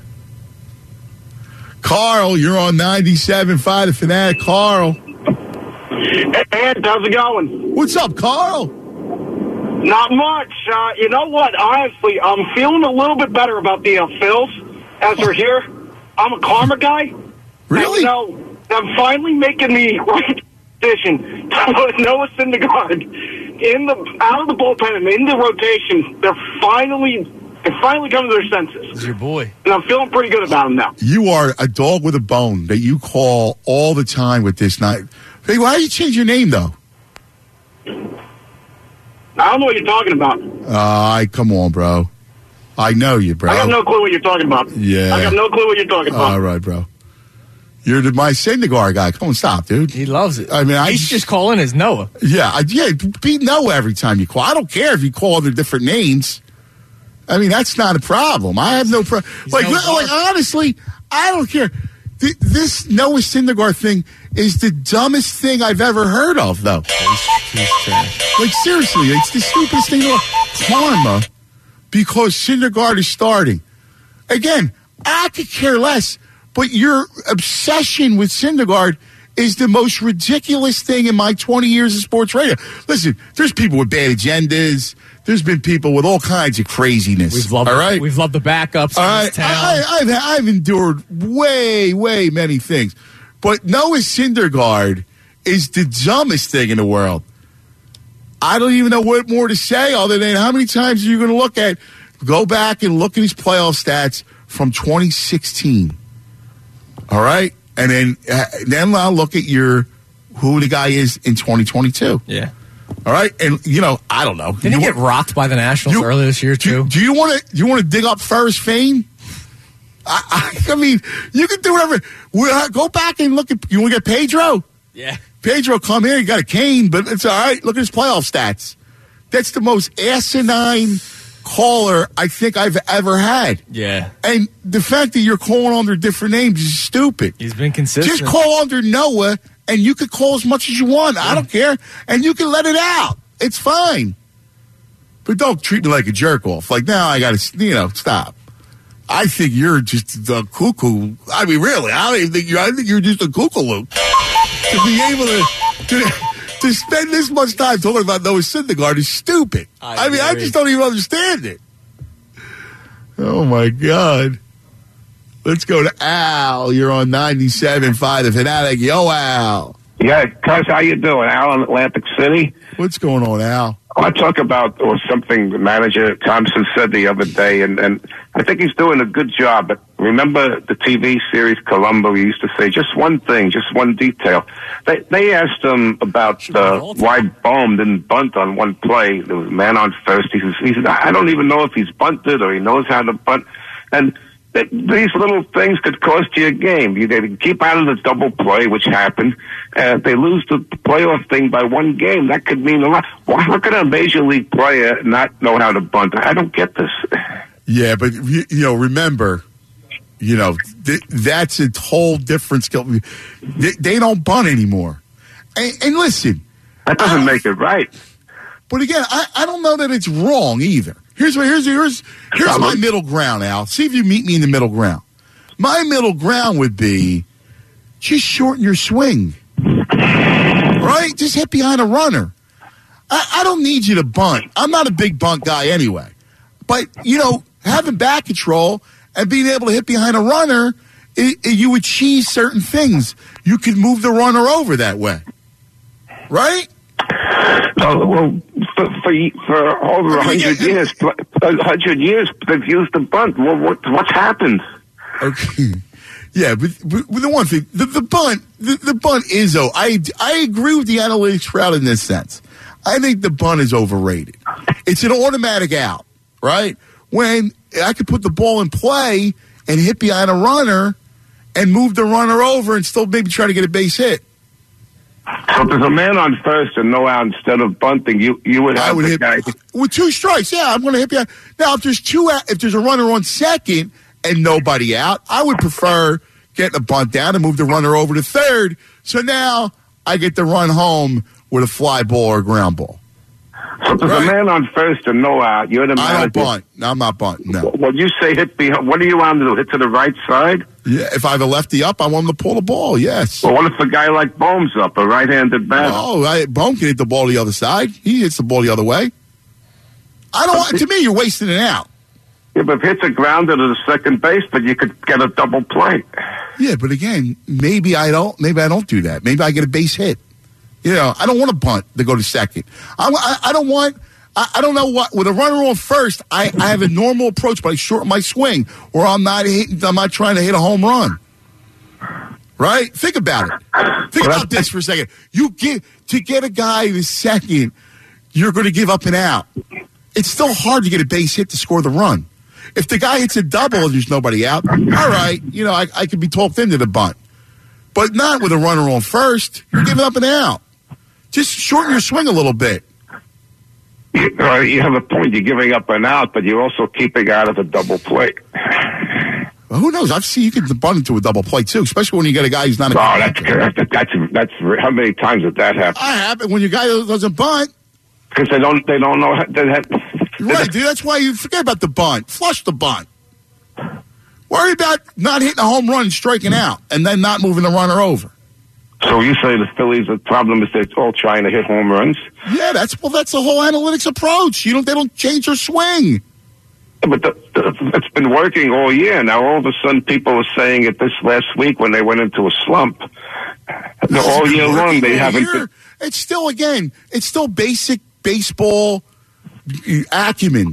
Carl, you're on ninety-seven point five, the Fanatic. Carl. Hey, Ed, how's it going? What's up, Carl? Not much. Uh, you know what? Honestly, I'm feeling a little bit better about the uh, Phils as they're here. I'm a karma guy. Really? And, you know, I'm finally making the right decision to put Noah Syndergaard in the out of the bullpen and in the rotation. They're finally they're finally coming to their senses. This is your boy. And I'm feeling pretty good about them now. You are a dog with a bone that you call all the time with this night. Hey, why do you change your name, though? I don't know what you're talking about. Uh, come on, bro. I know you, bro. I got no clue what you're talking about. Yeah. I got no clue what you're talking about. All right, bro. You're the, my Syndergaard guy. Come on, stop, dude. He loves it. I mean, I He's just calling his Noah. Yeah, I, yeah. Be Noah every time you call. I don't care if you call other different names. I mean, that's not a problem. I have no problem. Like, no li- like honestly, I don't care. Th- this Noah Syndergaard thing is the dumbest thing I've ever heard of, though. Like, seriously, it's the stupidest thing. in the world. Karma, because Syndergaard is starting. Again, I could care less. but your obsession with Syndergaard is the most ridiculous thing in my twenty years of sports radio. Listen, there's people with bad agendas. There's been people with all kinds of craziness. We've loved, all right? We've loved the backups all in right? this town. I, I've, I've endured way, way many things. But Noah Syndergaard is the dumbest thing in the world. I don't even know what more to say other than how many times are you going to look at, go back and look at his playoff stats from twenty sixteen. All right? And then, uh, then I'll look at your, who the guy is in twenty twenty-two. Yeah. All right, and you know, I don't know. Didn't he get rocked by the Nationals you, earlier this year too? Do, do you want to? Do you want to dig up Ferris Fane? I, I, I mean, you can do whatever. We'll, go back and look at. You want to get Pedro? Yeah, Pedro, come here. You got a cane, but it's all right. Look at his playoff stats. That's the most asinine caller I think I've ever had. Yeah, and the fact that you're calling under different names is stupid. He's been consistent. Just call under Noah. And you could call as much as you want. I don't care. And you can let it out. It's fine. But don't treat me like a jerk off. Like, now I got to, you know, stop. I think you're just a cuckoo. I mean, really, I don't even think you're, I think you're just a cuckoo. To be able to, to, to spend this much time talking about Noah Syndergaard is stupid. I, I mean, I just don't even understand it. Oh, my God. Let's go to Al. You're on ninety-seven point five The Fanatic. Yo, Al. Yeah, Cuz, how you doing? Al in Atlantic City. What's going on, Al? I want to talk about or something the manager Thompson said the other day, and, and I think he's doing a good job. But remember the T V series Columbo? He used to say just one thing, just one detail. They they asked him about uh, why Bohm didn't bunt on one play. There was a man on first. He says, he said, I don't even know if he's bunted or he knows how to bunt. And that these little things could cost you a game. You they keep out of the double play, which happened. Uh, they lose the playoff thing by one game. That could mean a lot. Why, how could a major league player not know how to bunt? I don't get this. Yeah, but you, you know, remember, you know, th- that's a whole different skill. They, they don't bunt anymore. And, and listen, that doesn't make it right. But again, I, I don't know that it's wrong either. Here's what here's here's here's my middle ground, Al. See if you meet me in the middle ground. My middle ground would be just shorten your swing. Right? Just hit behind a runner. I, I don't need you to bunt. I'm not a big bunt guy anyway. But, you know, having back control and being able to hit behind a runner, it, it, you achieve certain things. You can move the runner over that way. Right? Oh, well, for, for, for over a hundred years, a hundred years, they've used the bunt. Well, what, what's happened? Okay. Yeah, but, but the one thing, the, the bunt, the, the bunt is, oh, I, I agree with the analytics crowd in this sense. I think the bunt is overrated. It's an automatic out, right? When I could put the ball in play and hit behind a runner and move the runner over and still maybe try to get a base hit. So if there's a man on first and no out instead of bunting, you, you would have I would the hit guy. with two strikes. Yeah, I'm going to hit behind. Now, if there's two, out, if there's a runner on second and nobody out, I would prefer getting a bunt down and move the runner over to third. So now I get to run home with a fly ball or a ground ball. So if there's right. a man on first and no out, you're the manager. I don't bunt. No, I'm not bunting, no. Well, you say hit behind. What do you want to do? Hit to the right side? Yeah, if I have a lefty up, I want him to pull the ball, yes. Well, what if a guy like Bohm's up, a right-handed batter? Oh, I, Bohm can hit the ball the other side. He hits the ball the other way. I don't want, to me, you're wasting it out. Yeah, but if hits a grounder to the second base, but you could get a double play. Yeah, but again, maybe I don't, maybe I don't do that. Maybe I get a base hit. You know, I don't want to bunt to go to second. I, I, I don't want, I, I don't know what, with a runner on first, I, I have a normal approach, but I shorten my swing, or I'm not hitting, I'm not trying to hit a home run. Right? Think about it. Think about this for a second. You get, to get a guy to second, you're going to give up an out. It's still hard to get a base hit to score the run. If the guy hits a double and there's nobody out, all right, you know, I, I could be talked into the bunt. But not with a runner on first. You're giving up an out. Just shorten your swing a little bit. You, uh, you have a point. You're giving up an out, but you're also keeping out of the double play. Well, who knows? I've seen you can bunt into a double play, too, especially when you get a guy who's not a Oh, that's, that's, that's, that's, how many times did that happen? I happen when your guy doesn't bunt. Because they don't, they don't know. How, they have, right, dude. That's why you forget about the bunt. Flush the bunt. Worry about not hitting a home run and striking out and then not moving the runner over. So you say the Phillies, the problem is they're all trying to hit home runs? Yeah, that's well, that's the whole analytics approach. You don't, they don't change their swing. Yeah, but the, the, it's been working all year. Now all of a sudden people are saying it this last week when they went into a slump. All year long they haven't been. It's still, again, it's still basic baseball acumen.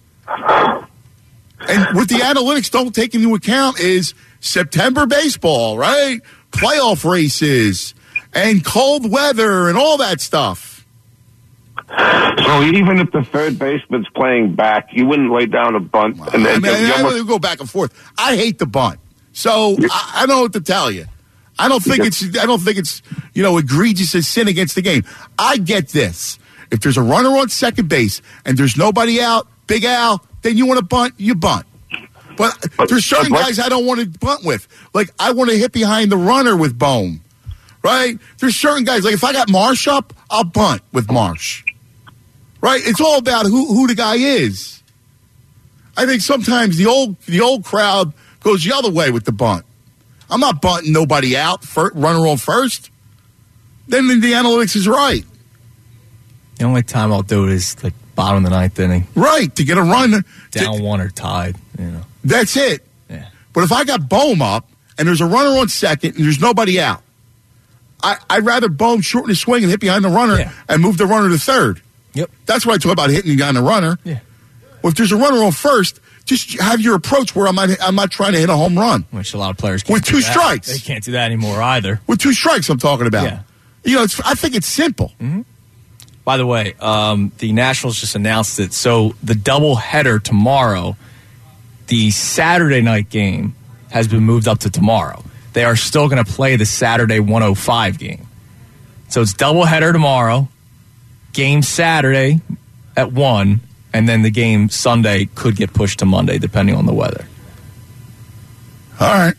And what the analytics don't take into account is September baseball, right? Playoff races and cold weather and all that stuff. So even if the third baseman's playing back, you wouldn't lay down a bunt. And then I mean, I almost, go back and forth. I hate the bunt, so I, I don't know what to tell you. I don't think it's. I don't think it's you know egregious as sin against the game. I get this. If there's a runner on second base and there's nobody out, Big Al, then you want to bunt, you bunt. But, but there's certain but guys I don't want to bunt with. Like, I want to hit behind the runner with Bohm, right? There's certain guys, like if I got Marsh up, I'll bunt with Marsh, right? It's all about who, who the guy is. I think sometimes the old the old crowd goes the other way with the bunt. I'm not bunting nobody out, for, runner on first. Then the analytics is right. The only time I'll do it is like bottom of the ninth inning. Right, to get a run. Down to, one or tied, you know. That's it. Yeah. But if I got Bohm up and there's a runner on second and there's nobody out, I, I'd rather Bohm shorten his swing and hit behind the runner yeah. and move the runner to third. Yep. That's what I talk about, hitting behind the runner. Yeah. Well, if there's a runner on first, just have your approach where I'm not, I'm not trying to hit a home run. Which a lot of players can't With two do that. strikes. They can't do that anymore either. With two strikes, I'm talking about. Yeah. You know, it's, I think it's simple. Mm-hmm. By the way, um, the Nationals just announced it. So the doubleheader tomorrow, the Saturday night game, has been moved up to tomorrow. They are still going to play the Saturday one oh five game. So it's doubleheader tomorrow, game Saturday at one, and then the game Sunday could get pushed to Monday, depending on the weather. All right.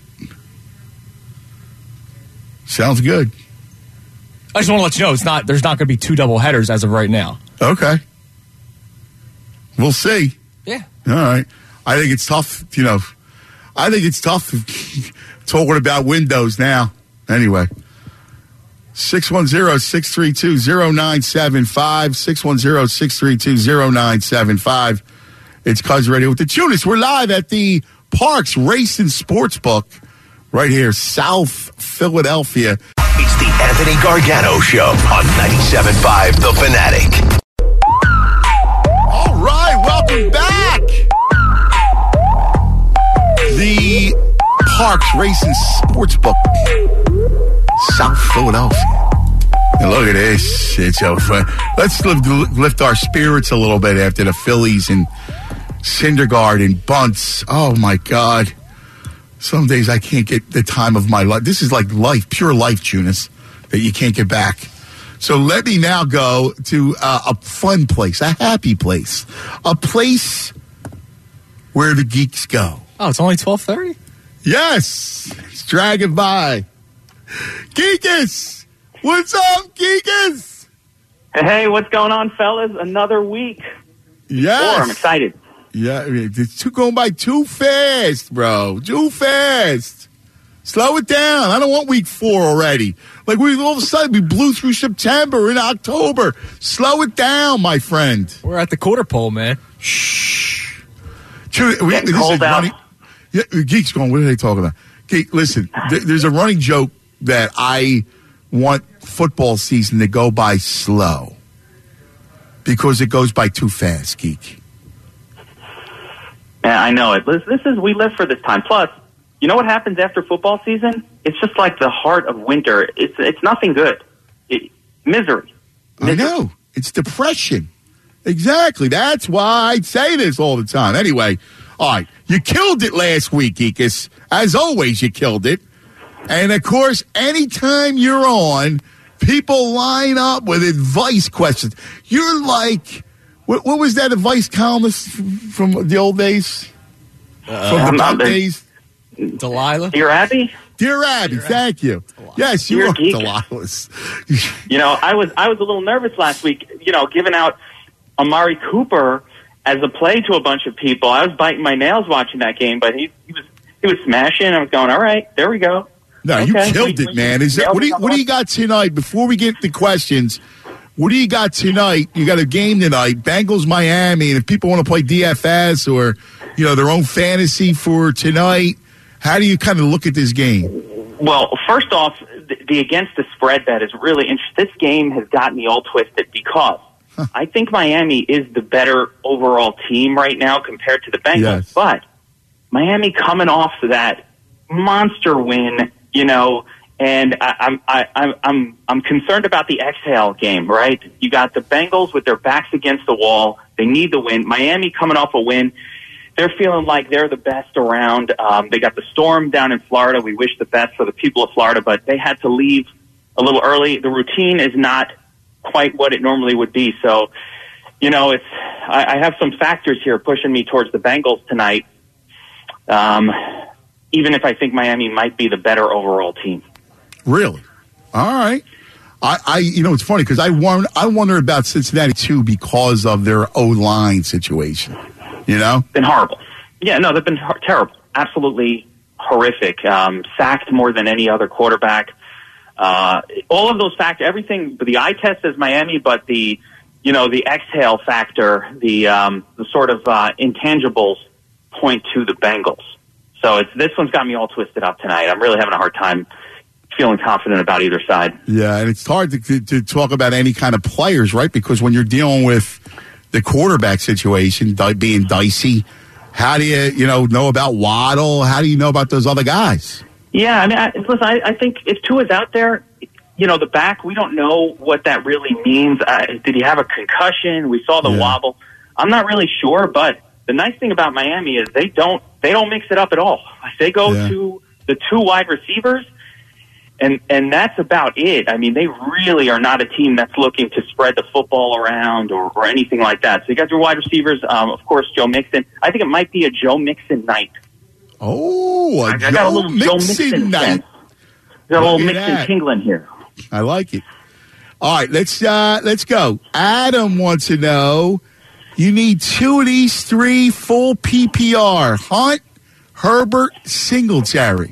Sounds good. I just want to let you know, it's not. There's not going to be two doubleheaders as of right now. Okay. We'll see. Yeah. All right. I think it's tough, you know. I think it's tough talking about windows now. Anyway. six one zero, six three two, zero nine seven five. six one zero, six three two, zero nine seven five. It's Cuz Radio with the Tunis. We're live at the Parks Race and Sportsbook right here, South Philadelphia. It's the Anthony Gargano Show on ninety-seven point five The Fanatic. All right, welcome back. The Parks Race and Sportsbook, South Philadelphia. And look at this. It's so fun. Let's lift, lift our spirits a little bit after the Phillies and Syndergaard and bunts. Oh, my God. Some days I can't get the time of my life. This is like life, pure life, Tunis, that you can't get back. So let me now go to uh, a fun place, a happy place, a place where the geeks go. Oh, it's only twelve thirty? Yes. It's dragging by. Geekus! What's up, Geekus? Hey, what's going on, fellas? Another week. Yes. Four, I'm excited. Yeah, I mean, it's too, going by too fast, bro. Too fast. Slow it down. I don't want week four already. Like, we all of a sudden, we blew through September and October. Slow it down, my friend. We're at the quarter pole, man. Shh. Dude, we, Getting this cold is out. running, yeah, Geeks going, what are they talking about? Geek, listen, th- there's a running joke that I want football season to go by slow because it goes by too fast, Geek. Yeah, I know it. This, this is, we live for this time. Plus, you know what happens after football season? It's just like the heart of winter. It's it's nothing good. It, misery. misery. I know. It's depression. Exactly. That's why I say this all the time. Anyway, all right. You killed it last week, Geekus. As always, you killed it. And, of course, anytime you're on, people line up with advice questions. You're like, what, what was that advice columnist from the old days? Uh, from the I'm back not- days? Delilah? Dear Abby? Dear Abby, thank you. Yes, you Dear are Geek. Delilah's. You know, I was I was a little nervous last week, you know, giving out Amari Cooper as a play to a bunch of people. I was biting my nails watching that game, but he, he was he was smashing. I was going, all right, there we go. No, okay. you killed it, man. Is that what do you, what do you got tonight? Before we get to questions, what do you got tonight? You got a game tonight, Bengals Miami, and if people want to play D F S or you know their own fantasy for tonight, how do you kind of look at this game? Well, first off, the, the against the spread bet is really interesting. This game has got me all twisted because huh. I think Miami is the better overall team right now compared to the Bengals, yes. But Miami coming off of that monster win. You know, and I, I'm I, I'm I'm I'm concerned about the exhale game. Right, you got the Bengals with their backs against the wall. They need the win. Miami coming off a win. They're feeling like they're the best around. Um, they got the storm down in Florida. We wish the best for the people of Florida, but they had to leave a little early. The routine is not quite what it normally would be. So, you know, it's I, I have some factors here pushing me towards the Bengals tonight. Um. Even if I think Miami might be the better overall team. Really? All right. I, I you know, it's funny because I wonder, I wonder about Cincinnati, too, because of their O-line situation. You know? Been horrible. Yeah, no, they've been ho- terrible. Absolutely horrific. Um, sacked more than any other quarterback. Uh, all of those factors, everything, the eye test is Miami, but the, you know, the exhale factor, the, um, the sort of uh, intangibles point to the Bengals. So it's, this one's got me all twisted up tonight. I'm really having a hard time feeling confident about either side. Yeah, and it's hard to, to, to talk about any kind of players, right? Because when you're dealing with the quarterback situation di- being dicey, how do you, you know, know about Waddle? How do you know about those other guys? Yeah, I mean, I, listen, I, I think if Tua's out there, you know, the back, we don't know what that really means. Uh, did he have a concussion? We saw the yeah. wobble. I'm not really sure, but the nice thing about Miami is they don't they don't mix it up at all. They go yeah. to the two wide receivers, and and that's about it. I mean, they really are not a team that's looking to spread the football around or, or anything like that. So you got your wide receivers, um, of course, Joe Mixon. I think it might be a Joe Mixon night. Oh, a I, Joe, I got a little Mixon, Joe Mixon night. Got a little Mixon tingling here. I like it. All right, let's uh, let's go. Adam wants to know. You need two of these three full P P R. Hunt, Herbert, Singletary.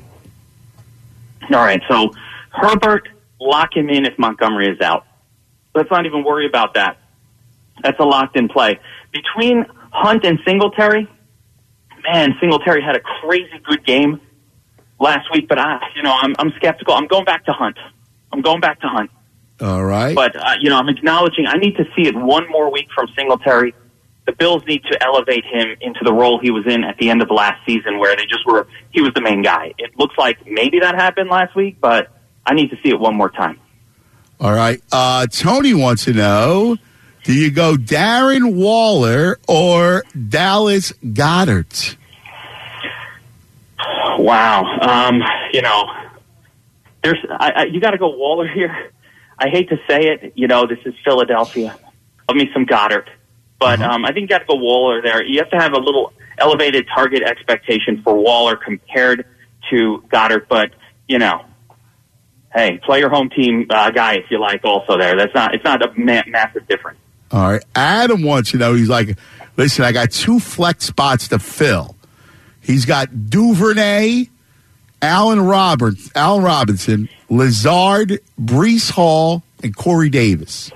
All right, so Herbert, lock him in if Montgomery is out. Let's not even worry about that. That's a locked-in play. Between Hunt and Singletary, man, Singletary had a crazy good game last week, but I, you know, I'm, I'm skeptical. I'm going back to Hunt. I'm going back to Hunt. All right. But, uh, you know, I'm acknowledging I need to see it one more week from Singletary. The Bills need to elevate him into the role he was in at the end of last season where they just were, he was the main guy. It looks like maybe that happened last week, but I need to see it one more time. All right. Uh, Tony wants to know, do you go Darren Waller or Dallas Goedert? Wow. Um, you know, there's, I, I, you got to go Waller here. I hate to say it. You know, this is Philadelphia. Love me some Goddard. But um, I think you got to go Waller there. You have to have a little elevated target expectation for Waller compared to Goddard. But, you know, hey, play your home team uh, guy if you like also there. That's not, it's not a ma- massive difference. All right. Adam wants to know, he's like, listen, I got two flex spots to fill. He's got Duvernay, Allen Roberts, Allen Robinson, Lazard, Breece Hall, and Corey Davis.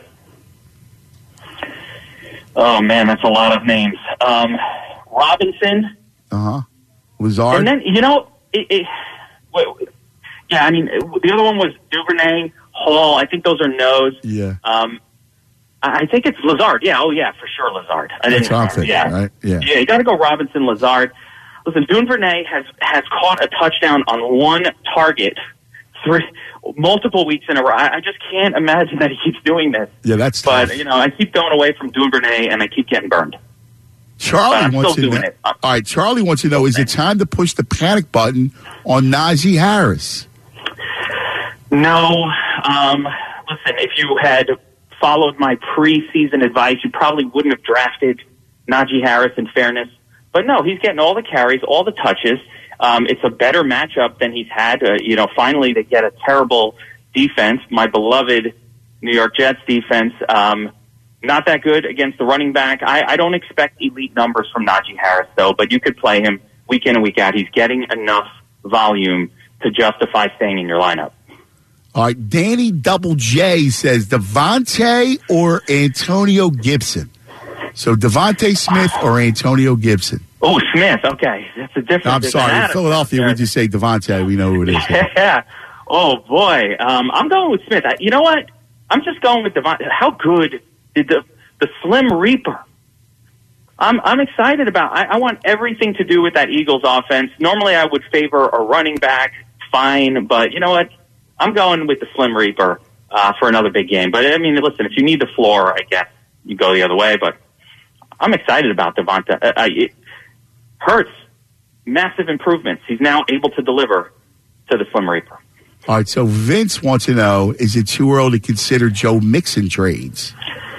Oh, man, that's a lot of names. Um, Robinson. Uh-huh. Lazard. And then, you know, it, it, wait, yeah, I mean, the other one was Duvernay, Hall. I think those are no's. Yeah. Um, I think it's Lazard. Yeah, oh, yeah, for sure, Lazard. I That's what I'm thinking, yeah. right? Yeah. Yeah, you got to go Robinson, Lazard. Listen, Duvernay has, has caught a touchdown on one target three multiple weeks in a row. I, I just can't imagine that he keeps doing this. Yeah, that's But, tough. you know, I keep going away from Duvernay, and I keep getting burned. Charlie but wants still to doing know. it. All right, Charlie wants to know, is it time to push the panic button on Najee Harris? No. Um, listen, if you had followed my preseason advice, you probably wouldn't have drafted Najee Harris, in fairness. But no, he's getting all the carries, all the touches. Um, it's a better matchup than he's had. Uh, you know, finally they get a terrible defense. My beloved New York Jets defense, um, not that good against the running back. I, I don't expect elite numbers from Najee Harris, though, but you could play him week in and week out. He's getting enough volume to justify staying in your lineup. All right, Danny Double J says Devontae or Antonio Gibson. So Devontae Smith or Antonio Gibson. Oh, Smith. Okay, that's a different. No, I'm sorry, in Philadelphia, we just say Devontae. We know who it is. Yeah. Oh boy, um, I'm going with Smith. I, you know what? I'm just going with Devontae. How good did the the Slim Reaper? I'm I'm excited about. I, I want everything to do with that Eagles offense. Normally, I would favor a running back. Fine, but you know what? I'm going with the Slim Reaper uh, for another big game. But, I mean, listen, if you need the floor, I guess you go the other way. But I'm excited about Devonta. Uh, it hurts. Massive improvements. He's now able to deliver to the Slim Reaper. All right, so Vince wants to know, is it too early to consider Joe Mixon trades?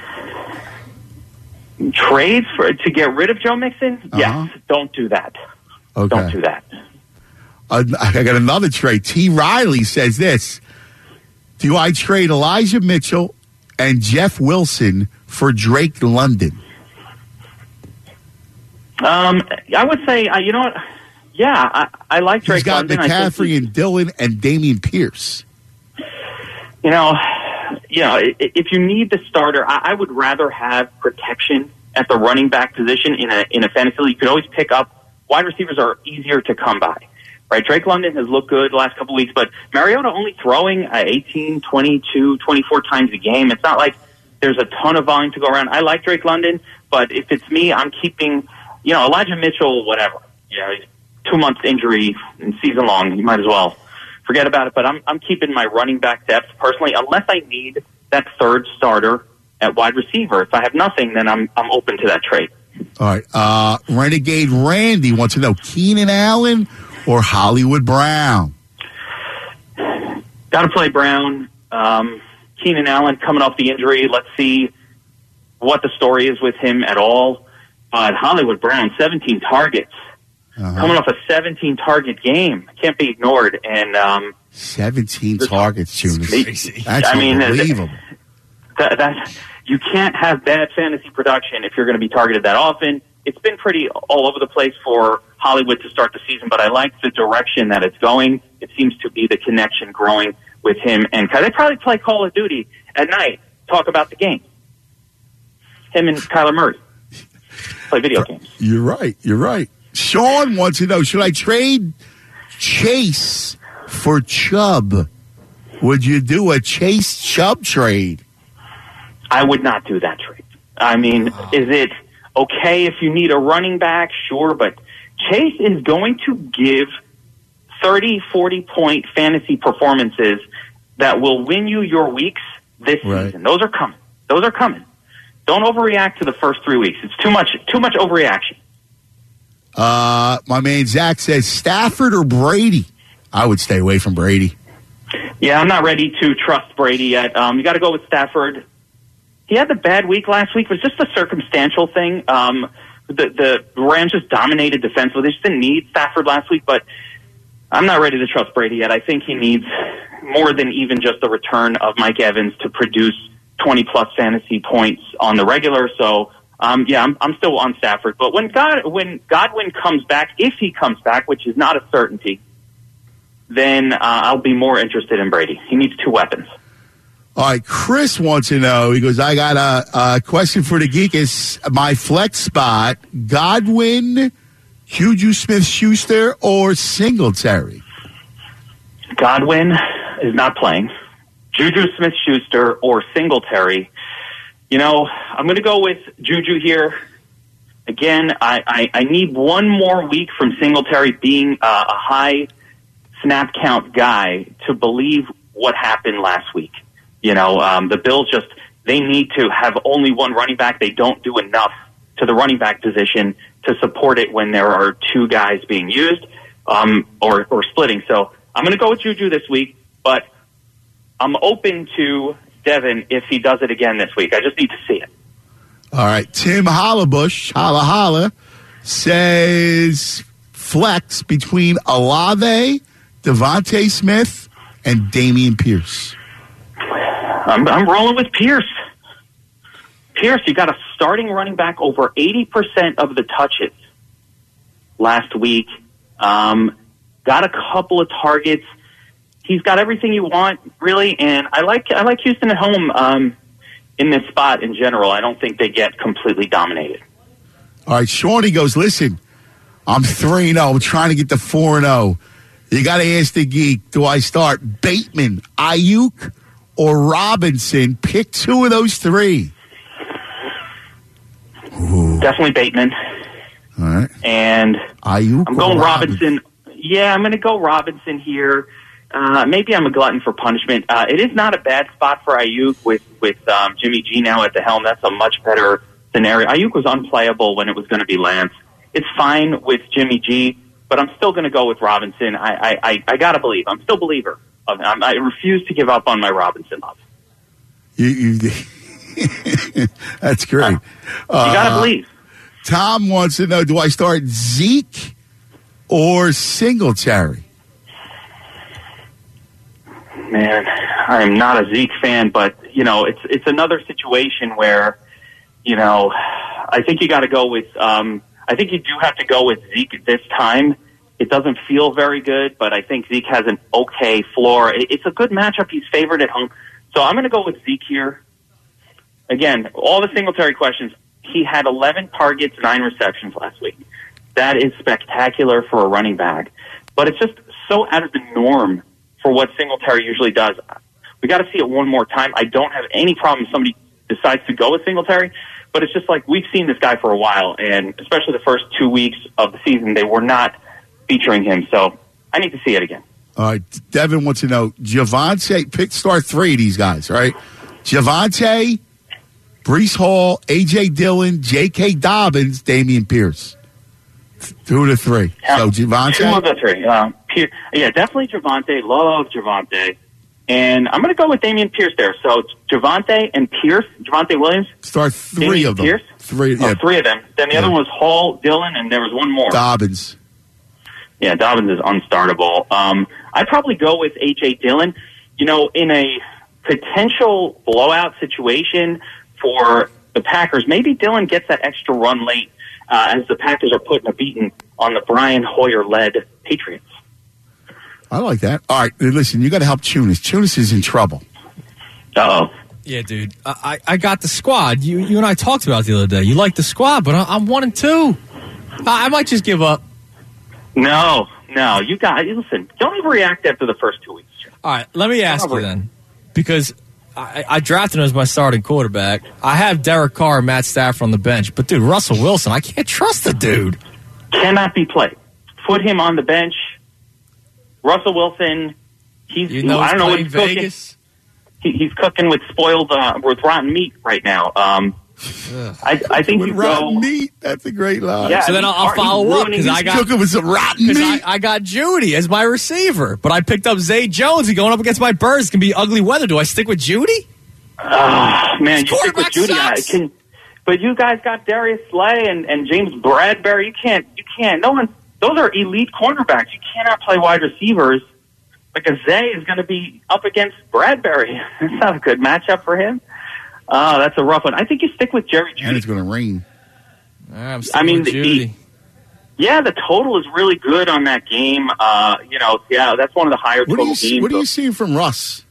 Trades for to get rid of Joe Mixon? Uh-huh. Yes, don't do that. Okay. Don't do that. Uh, I got another trade. T. Riley says this. Do I trade Elijah Mitchell and Jeff Wilson for Drake London? Um, I would say, uh, you know what? Yeah, I, I like Drake He's got London. McCaffrey and Dillon and Damian Pierce. You know, you know, if you need the starter, I, I would rather have protection at the running back position in a in a fantasy league. You could always pick up. Wide receivers are easier to come by. Right, Drake London has looked good the last couple of weeks, but Mariota only throwing uh, eighteen, twenty-two, twenty-four times a game. It's not like there's a ton of volume to go around. I like Drake London, but if it's me, I'm keeping, you know, Elijah Mitchell, whatever. You know, two months injury and season long, you might as well forget about it. But I'm I'm keeping my running back depth personally, unless I need that third starter at wide receiver. If I have nothing, then I'm I'm open to that trade. All right, uh, Renegade Randy wants to know Keenan Allen or Hollywood Brown? Got to play Brown. Um, Keenan Allen coming off the injury. Let's see what the story is with him at all. But Hollywood Brown, seventeen targets. Uh-huh. Coming off a seventeen-target game. Can't be ignored. And um, seventeen targets, Jonas. That's I mean, unbelievable. That, that, you can't have bad fantasy production if you're going to be targeted that often. It's been pretty all over the place for Hollywood to start the season, but I like the direction that it's going. It seems to be the connection growing with him. And they probably play Call of Duty at night, talk about the game. Him and Kyler Murray play video games. You're right. You're right. Sean wants to know, should I trade Chase for Chubb? Would you do a Chase Chubb trade? I would not do that trade. I mean, is it okay if you need a running back? Sure, but Chase is going to give thirty, forty-point fantasy performances that will win you your weeks this right. season. Those are coming. Those are coming. Don't overreact to the first three weeks. It's too much, too much overreaction. Uh, my man Zach says Stafford or Brady. I would stay away from Brady. Yeah, I'm not ready to trust Brady yet. Um, you got to go with Stafford. He had the bad week last week. It was just a circumstantial thing. Um, the, the Rams just dominated defensively. They just didn't need Stafford last week, but I'm not ready to trust Brady yet. I think he needs more than even just the return of Mike Evans to produce twenty-plus fantasy points on the regular. So, um, yeah, I'm, I'm still on Stafford. But when God, when Godwin comes back, if he comes back, which is not a certainty, then uh, I'll be more interested in Brady. He needs two weapons. All right, Chris wants to know, he goes, I got a, a question for the geek. Is my flex spot Godwin, Juju Smith-Schuster, or Singletary? Godwin is not playing. Juju Smith-Schuster or Singletary. You know, I'm going to go with Juju here. Again, I, I, I need one more week from Singletary being uh, a high snap count guy to believe what happened last week. You know, um, the Bills just, they need to have only one running back. They don't do enough to the running back position to support it when there are two guys being used um, or, or splitting. So I'm going to go with Juju this week, but I'm open to Devin if he does it again this week. I just need to see it. All right. Tim Hollabush, holla holla, says flex between Olave, Devontae Smith, and Damian Pierce. I'm, I'm rolling with Pierce. Pierce, you got a starting running back over eighty percent of the touches last week. Um, got a couple of targets. He's got everything you want, really, and I like I like Houston at home um, in this spot in general. I don't think they get completely dominated. All right, Shawnee goes, listen, I'm three and oh. I'm trying to get to four and oh. You got to ask the geek, do I start Bateman, Ayuk, or Robinson? Pick two of those three. Ooh. Definitely Bateman. All right. And Ayuk I'm going Robinson. Robinson. Yeah, I'm going to go Robinson here. Uh, maybe I'm a glutton for punishment. Uh, it is not a bad spot for Ayuk with, with um, Jimmy G now at the helm. That's a much better scenario. Ayuk was unplayable when it was going to be Lance. It's fine with Jimmy G, but I'm still going to go with Robinson. I, I, I, I got to believe. I'm still a believer. Of, I'm, I refuse to give up on my Robinson love. You, you, that's great. Uh, you got to believe. Tom wants to know, do I start Zeke or Singletary? Man, I am not a Zeke fan, but, you know, it's it's another situation where, you know, I think you got to go with, um, I think you do have to go with Zeke at this time. It doesn't feel very good, but I think Zeke has an okay floor. It, it's a good matchup. He's favored at home. So I'm going to go with Zeke here. Again, all the Singletary questions. He had eleven targets, nine receptions last week. That is spectacular for a running back. But it's just so out of the norm for what Singletary usually does. We got to see it one more time. I don't have any problem if somebody decides to go with Singletary, but it's just like we've seen this guy for a while, and especially the first two weeks of the season, they were not featuring him. So I need to see it again. All right, Devin wants to know, Javonte, pick start three of these guys, right? Javonte, Breece Hall, A J. Dillon, J K. Dobbins, Dameon Pierce. Two of the three. Yeah, so Javonte? Two of the three. Um, Pierce, yeah, definitely Javonte. Love Javonte. And I'm going to go with Dameon Pierce there. So Javonte and Pierce, Javonte Williams. Start three Dameon of them. Pierce? Three, oh, yeah. three of them. Then the yeah. other one was Hall, Dillon, and there was one more. Dobbins. Yeah, Dobbins is unstartable. Um, I'd probably go with A J. Dillon. You know, in a potential blowout situation for the Packers, maybe Dillon gets that extra run late uh, as the Packers are putting a beating on the Brian Hoyer-led Patriots. I like that. All right, listen, you got to help Tunis. Tunis is in trouble. Uh-oh. Yeah, dude. I, I got the squad. You you and I talked about it the other day. You like the squad, but I, I'm one and two. I, I might just give up. No, no. You got listen, don't even react after the first two weeks. All right, let me ask you then. Because I, I drafted him as my starting quarterback. I have Derek Carr and Matt Stafford on the bench. But, dude, Russell Wilson, I can't trust the dude. Cannot be played. Put him on the bench. Russell Wilson, he's, you know I don't know what he's Vegas? He, he's cooking with spoiled, uh, with rotten meat right now. Um, I, I think with you rotten go, meat. That's a great line. Yeah, so then I'll, I'll follow up because I got cooking with some rotten meat. I, I got Judy as my receiver, but I picked up Zay Jones. He's going up against my Birds. It's gonna be ugly weather. Do I stick with Judy? Oh man, His you stick with Judy. I can, but you guys got Darius Slay and, and James Bradbury. You can't. You can't. No one. Those are elite cornerbacks. You cannot play wide receivers. Like a Zay is going to be up against Bradbury. That's not a good matchup for him. Oh, that's a rough one. I think you stick with Jerry Judy. And it's going to rain. I'm I mean, with the, Judy. the, yeah, the total is really good on that game. Uh, you know, yeah, that's one of the higher What total do you games. What are you seeing from Russ?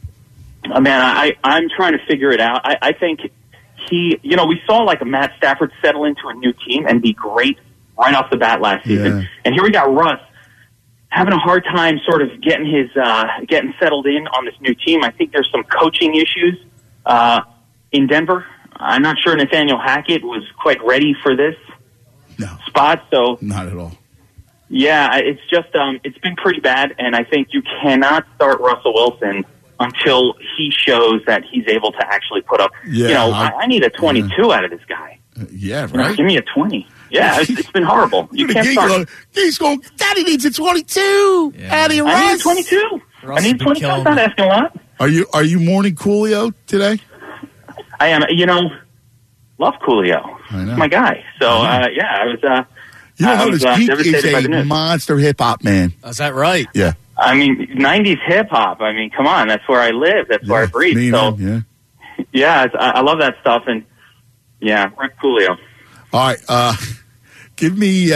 Uh, man, I, I'm trying to figure it out. I, I think he, you know, we saw like a Matt Stafford settle into a new team and be great right off the bat last season. Yeah. And here we got Russ having a hard time sort of getting his, uh, getting settled in on this new team. I think there's some coaching issues, uh, in Denver. I'm not sure Nathaniel Hackett was quite ready for this no. spot. So not at all. Yeah, it's just, um, it's been pretty bad. And I think you cannot start Russell Wilson until he shows that he's able to actually put up, Yeah, you know, I- I, I need a twenty-two yeah. out of this guy. Uh, yeah, You know, right. give me a twenty. Yeah, it's, it's been horrible. You Look at can't the start. geek going, Geek's going, Daddy needs a twenty-two. Out of your I need a Russ. twenty-two. Russ I need has been twenty-two. I'm killing not asking a lot. Are you Are you mourning Coolio today? I am, you know, love Coolio. I know. He's my guy. So, uh, yeah, I was, uh, You don't I know was, this uh, Geek devastated is by the a news. monster hip hop man. Is that right? Yeah. I mean, nineties hip hop. I mean, come on, that's where I live. That's where I breathe. Me, So, man, yeah. yeah, it's, I, I love that stuff. And yeah, Rick Coolio. All right. Uh, give me uh,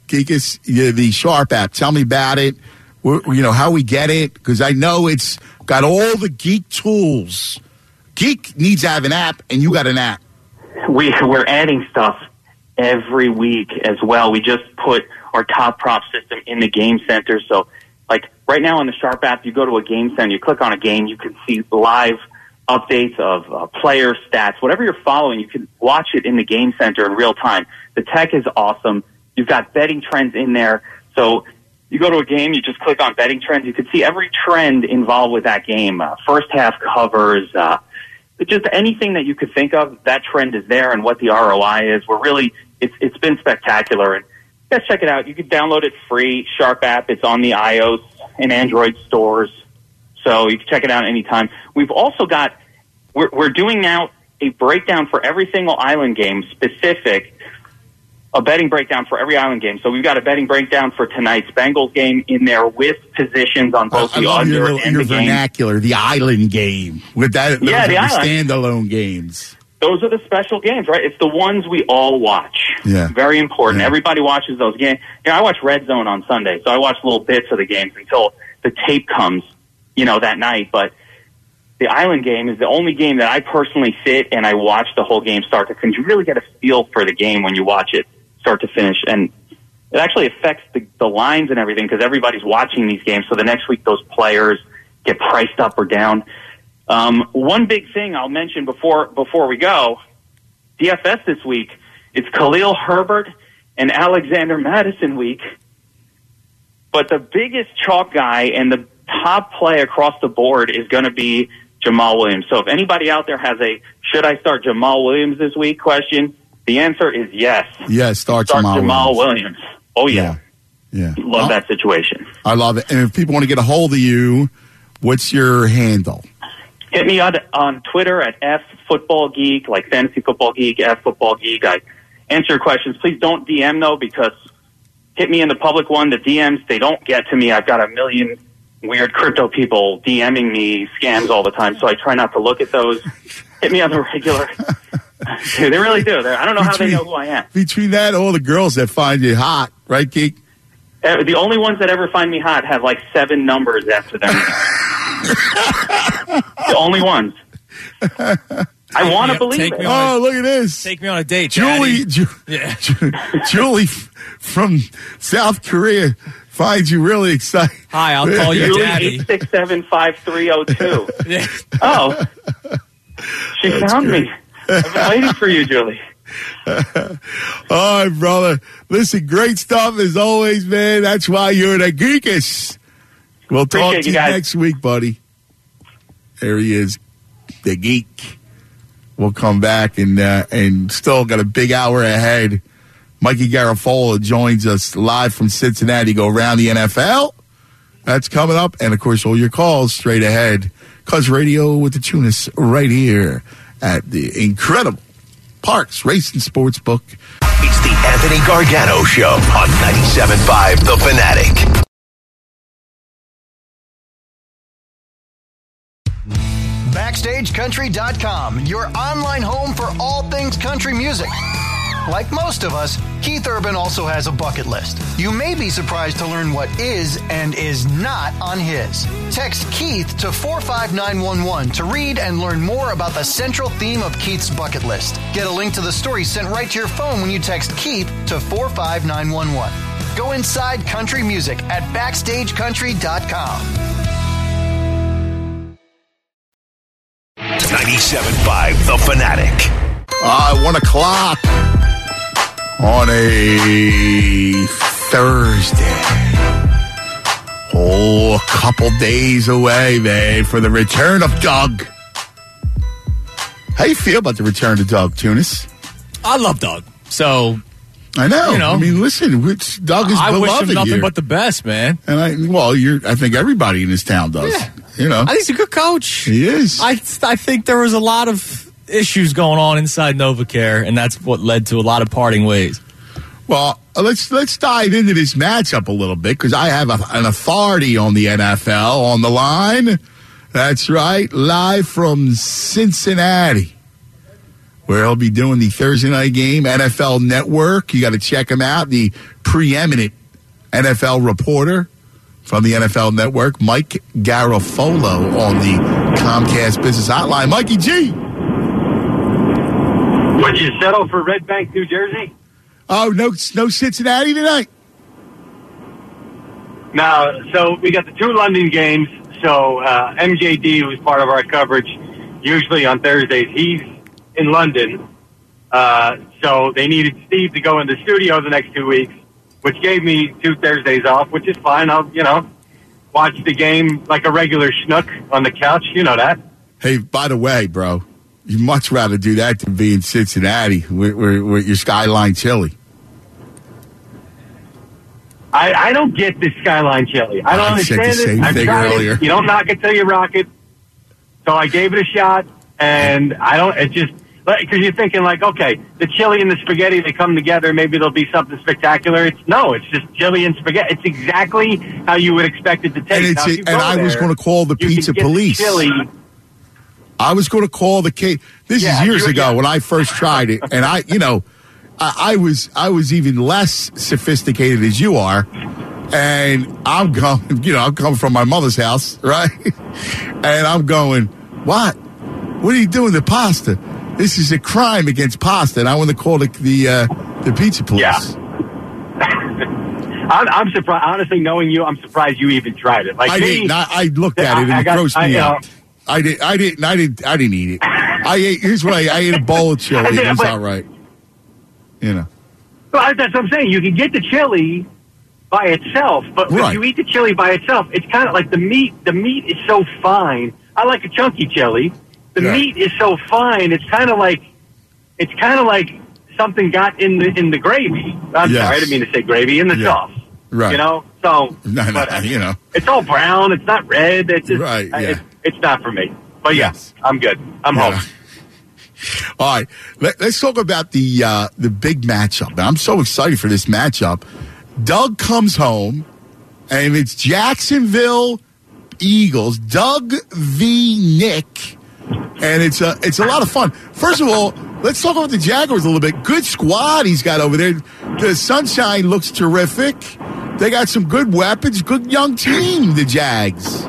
Geekus, yeah, the Sharp app. Tell me about it. We're, you know, how we get it, because I know it's got all the Geek tools. Geek needs to have an app, and you got an app. We, we're adding stuff every week as well. We just put our top prop system in the game center. So, like, right now on the Sharp app, you go to a game center, you click on a game, you can see live updates of uh, player stats. Whatever you're following, you can watch it in the game center in real time. The tech is awesome. You've got betting trends in there. So you go to a game, you just click on betting trends. You can see every trend involved with that game. Uh, first half covers, uh, just anything that you could think of, that trend is there, and what the R O I is. We're really, it's it's been spectacular. And let's check it out. You can download it free, Sharp app. It's on the iOS and Android stores, so you can check it out anytime. We've also got, we're, we're doing now a breakdown for every single island game, specific, a betting breakdown for every island game. So we've got a betting breakdown for tonight's Bengals game in there with positions on both I the love under your, and your the game. vernacular, the island game. With that, those Yeah, are the the island. standalone games. Those are the special games, right? It's the ones we all watch. Yeah. Very important. Yeah. Everybody watches those games. You know, I watch Red Zone on Sunday, so I watch little bits of the games until the tape comes, you know, that night. But the island game is the only game that I personally sit and I watch the whole game start to finish. You really get a feel for the game when you watch it start to finish. And it actually affects the, the lines and everything because everybody's watching these games. So the next week, those players get priced up or down. Um, one big thing I'll mention before before we go, D F S this week, it's Khalil Herbert and Alexander Madison week. But the biggest chalk guy and the top play across the board is going to be Jamal Williams. So if anybody out there has a should I start Jamal Williams this week question, the answer is yes. Yes, start, start Jamal, Jamal Williams. Williams. Oh, yeah. Yeah. Love Oh, that situation. I love it. And if people want to get a hold of you, what's your handle? Hit me on, on Twitter at F Football Geek, like Fantasy Football Geek, F Football Geek. I answer your questions. Please don't D M, though, because hit me in the public one. The D Ms, they don't get to me. I've got a million weird crypto people DMing me scams all the time, so I try not to look at those. Hit me on the regular. Dude, they really do. They're, I don't know between, how they know who I am. Between that, all the girls that find you hot, right, Geek? Uh, the only ones that ever find me hot have like seven numbers after them. The only ones. I want to believe it. Oh, look at this. Take me on a date, Julie, Daddy. Ju- Yeah. Ju- Julie f- from South Korea finds you really exciting. Hi, I'll call you Julie, Daddy. eight six seven five three zero two. Yeah. Oh, she That's found great. me. I've been waiting for you, Julie. All right, brother. Listen, great stuff as always, man. That's why you're the Geekus. We'll talk Appreciate to you you guys. next week, buddy. There he is, the Geek. We'll come back and uh, and still got a big hour ahead. Mikey Garafolo joins us live from Cincinnati. Go around the N F L. That's coming up, and of course, all your calls straight ahead. Cuz Radio with the Tunis right here at the incredible Parks Racing Sportsbook. It's the Anthony Gargano Show on ninety-seven point five The Fanatic. Backstage Country dot com, your online home for all things country music. Like most of us, Keith Urban also has a bucket list. You may be surprised to learn what is and is not on his. Text Keith to four five nine one one to read and learn more about the central theme of Keith's bucket list. Get a link to the story sent right to your phone when you text Keith to four five nine one one. Go inside country music at Backstage Country dot com. ninety-seven point five The Fanatic. Uh, one o'clock on a Thursday. Oh, a couple days away, man, for the return of Doug. How you feel about the return of Doug, Tunis? I love Doug. So I know. You know. I mean, listen, which Doug is I wish beloved him nothing here. but the best, man. And I, well, you're. I think everybody in this town does. Yeah. You know, I think he's a good coach. He is. I I think there was a lot of issues going on inside NovaCare, and that's what led to a lot of parting ways. Well, let's let's dive into this matchup a little bit because I have a, an authority on the N F L on the line. That's right, live from Cincinnati. where he'll be doing the Thursday night game. N F L Network, you got to check him out. The preeminent N F L reporter from the N F L Network, Mike Garafolo, on the Comcast Business Hotline. Mikey G. Would you settle for Red Bank, New Jersey? Oh, no, no Cincinnati tonight? No, so we got the two London games. So uh, M J D, who's part of our coverage, usually on Thursdays, he's in London. Uh, so they needed Steve to go in the studio the next two weeks, which gave me two Thursdays off, which is fine. I'll, you know, watch the game like a regular schnook on the couch. You know that. Hey, by the way, bro, you'd much rather do that than be in Cincinnati with, with, with your Skyline chili. I, I don't get this Skyline chili. I don't I understand said the same it. I've thing tried earlier. it. You don't knock it till you rock it. So I gave it a shot, and I don't. It just because you're thinking like, okay, the chili and the spaghetti, they come together. Maybe there'll be something spectacular. It's no, it's just chili and spaghetti. It's exactly how you would expect it to taste. And, it's now, a, and I there, was going to call the you pizza can get police. The chili. I was going to call the case. This Yeah, is years you- ago yeah. when I first tried it, and I, you know, I, I was I was even less sophisticated as you are, and I'm going, you know, I'm coming from my mother's house, right? And I'm going, what? What are you doing to pasta? This is a crime against pasta, and I want to call the the, uh, the pizza police. Yeah. I'm, I'm surprised. Honestly, knowing you, I'm surprised you even tried it. Like I me, didn't. I, I looked at I- it and I it got- grossed I, me you know, out. I didn't. I didn't. I didn't. I didn't eat it. I ate. Here's what I. I ate a bowl of chili. It was But- all right. You know. Well, that's what I'm saying. You can get the chili by itself, but Right. if you eat the chili by itself, it's kind of like the meat. The meat is so fine. I like a chunky chili. The Yeah. meat is so fine. It's kind of like it's kind of like something got in the in the gravy. I'm Yes. sorry, I didn't mean to say gravy in the Yeah. sauce. Right. You know, so No, no, but, uh, you know. it's all brown. It's not red. It's just, Right, I- yeah. it, it's not for me. But yeah, Yes. I'm good. I'm Yeah. home. All right, Let, let's talk about the uh, the big matchup. Now, I'm so excited for this matchup. Doug comes home, and it's Jacksonville Eagles. Doug v. Nick, and it's a it's a lot of fun. First of all, let's talk about the Jaguars a little bit. Good squad he's got over there. The Sunshine looks terrific. They got some good weapons. Good young team, the Jags.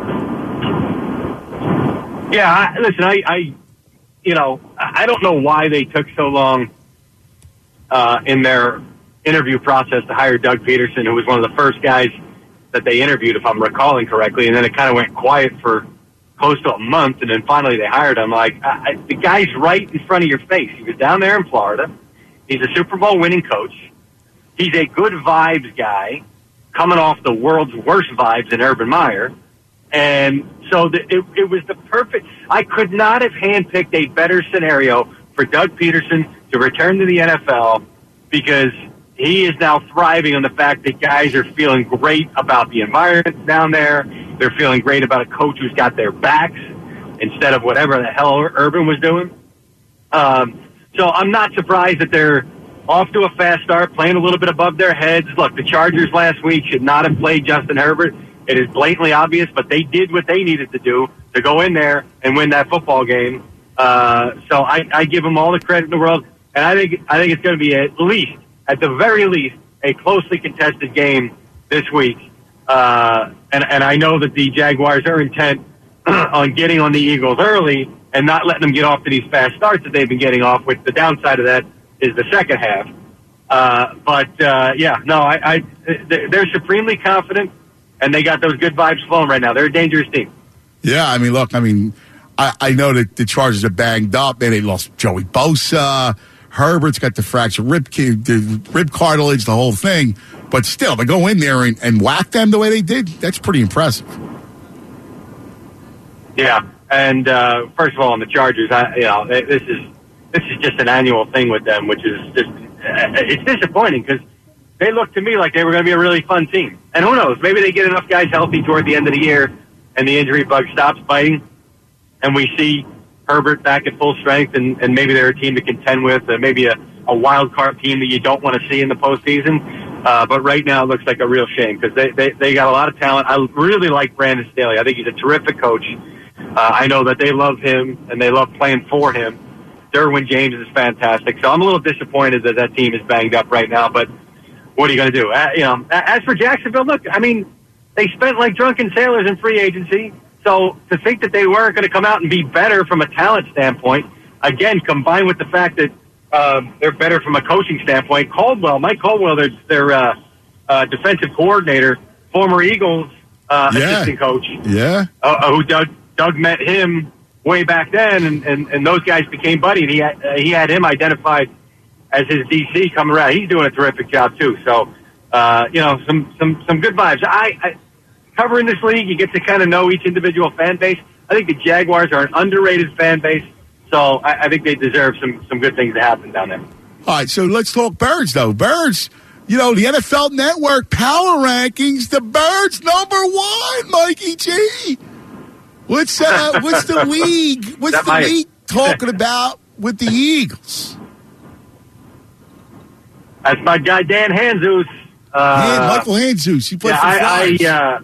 Yeah, I, listen, I, I, you know, I don't know why they took so long uh, in their interview process to hire Doug Peterson, who was one of the first guys that they interviewed, if I'm recalling correctly, and then it kind of went quiet for close to a month, and then finally they hired him. Like, I, I, the guy's right in front of your face. He was down there in Florida. He's a Super Bowl winning coach. He's a good vibes guy, coming off the world's worst vibes in Urban Meyer. And so the, it, it was the perfect. I could not have handpicked a better scenario for Doug Peterson to return to the N F L, because he is now thriving on the fact that guys are feeling great about the environment down there. They're feeling great about a coach who's got their backs instead of whatever the hell Urban was doing. Um, so I'm not surprised that they're off to a fast start, playing a little bit above their heads. Look, the Chargers last week should not have played Justin Herbert. It is blatantly obvious, but they did what they needed to do to go in there and win that football game. Uh, so I, I give them all the credit in the world, and I think I think it's going to be at least, at the very least, a closely contested game this week. Uh, and, and I know that the Jaguars are intent on getting on the Eagles early and not letting them get off to these fast starts that they've been getting off, which the downside of that is the second half. Uh, but, uh, yeah, no, I, I, they're supremely confident, and they got those good vibes flowing right now. They're a dangerous team. Yeah, I mean, look, I mean, I, I know that the Chargers are banged up, and they lost Joey Bosa. Herbert's got the fractured rib, the rib cartilage, the whole thing. But still, to go in there and, and whack them the way they did, that's pretty impressive. Yeah, and uh, first of all, on the Chargers, I, you know, this is this is just an annual thing with them, which is just it's disappointing because they looked to me like they were going to be a really fun team. And who knows, maybe they get enough guys healthy toward the end of the year, and the injury bug stops biting, and we see Herbert back at full strength, and, and maybe they're a team to contend with, uh, maybe a, a wild card team that you don't want to see in the postseason. Uh, but right now it looks like a real shame because they, they, they got a lot of talent. I really like Brandon Staley. I think he's a terrific coach. Uh, I know that they love him and they love playing for him. Derwin James is fantastic. So I'm a little disappointed that that team is banged up right now. But what are you going to do? Uh, you know, as for Jacksonville, look, I mean, they spent like drunken sailors in free agency. So to think that they weren't going to come out and be better from a talent standpoint, again, combined with the fact that um, they're better from a coaching standpoint. Caldwell, Mike Caldwell, their, their uh, uh, defensive coordinator, former Eagles uh, Yeah. assistant coach, Yeah. uh, who Doug, Doug met him way back then, and, and, and those guys became buddies. And he had, uh, he had him identified as his D C coming around. He's doing a terrific job too. So, uh, you know, some some some good vibes. I, I covering this league, you get to kind of know each individual fan base. I think the Jaguars are an underrated fan base, so I, I think they deserve some some good things to happen down there. All right, so let's talk Birds, though. Birds, you know, the N F L Network power rankings, the Birds number one, Mikey G. What's uh, what's the league? What's That the might- league talking about with the Eagles? That's my guy Dan Hanzus. Uh, Man, Michael Hanzus, he played yeah, for the I, Flyers. I, uh,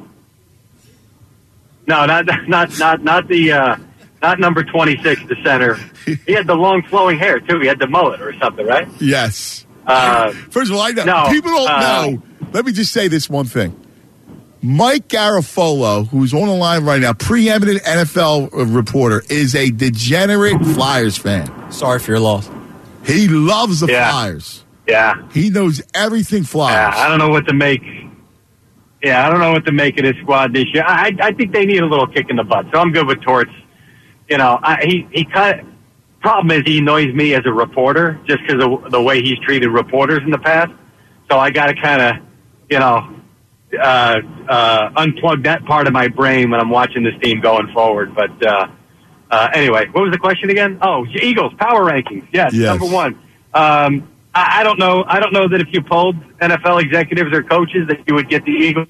no, not not not not the uh, not number twenty-six, the center. He had the long flowing hair too. He had the mullet or something, right? Yes. Uh, First of all, I know no, people don't uh, know. Let me just say this one thing. Mike Garafolo, who's on the line right now, preeminent N F L reporter, is a degenerate Flyers fan. Sorry for your loss. He loves the Yeah. Flyers. Yeah. He knows everything Flyers. Yeah, I don't know what to make. Yeah, I don't know what to make of this squad this year. I I think they need a little kick in the butt. So I'm good with Torts. You know, I, he he kind of. Problem is, he annoys me as a reporter just because of the way he's treated reporters in the past. So I got to kind of, you know, uh, uh, unplug that part of my brain when I'm watching this team going forward. But uh, uh, anyway, what was the question again? Oh, Eagles power rankings. Yes, Yes. number one. Um, I, I don't know. I don't know that if you polled N F L executives or coaches that you would get the Eagles.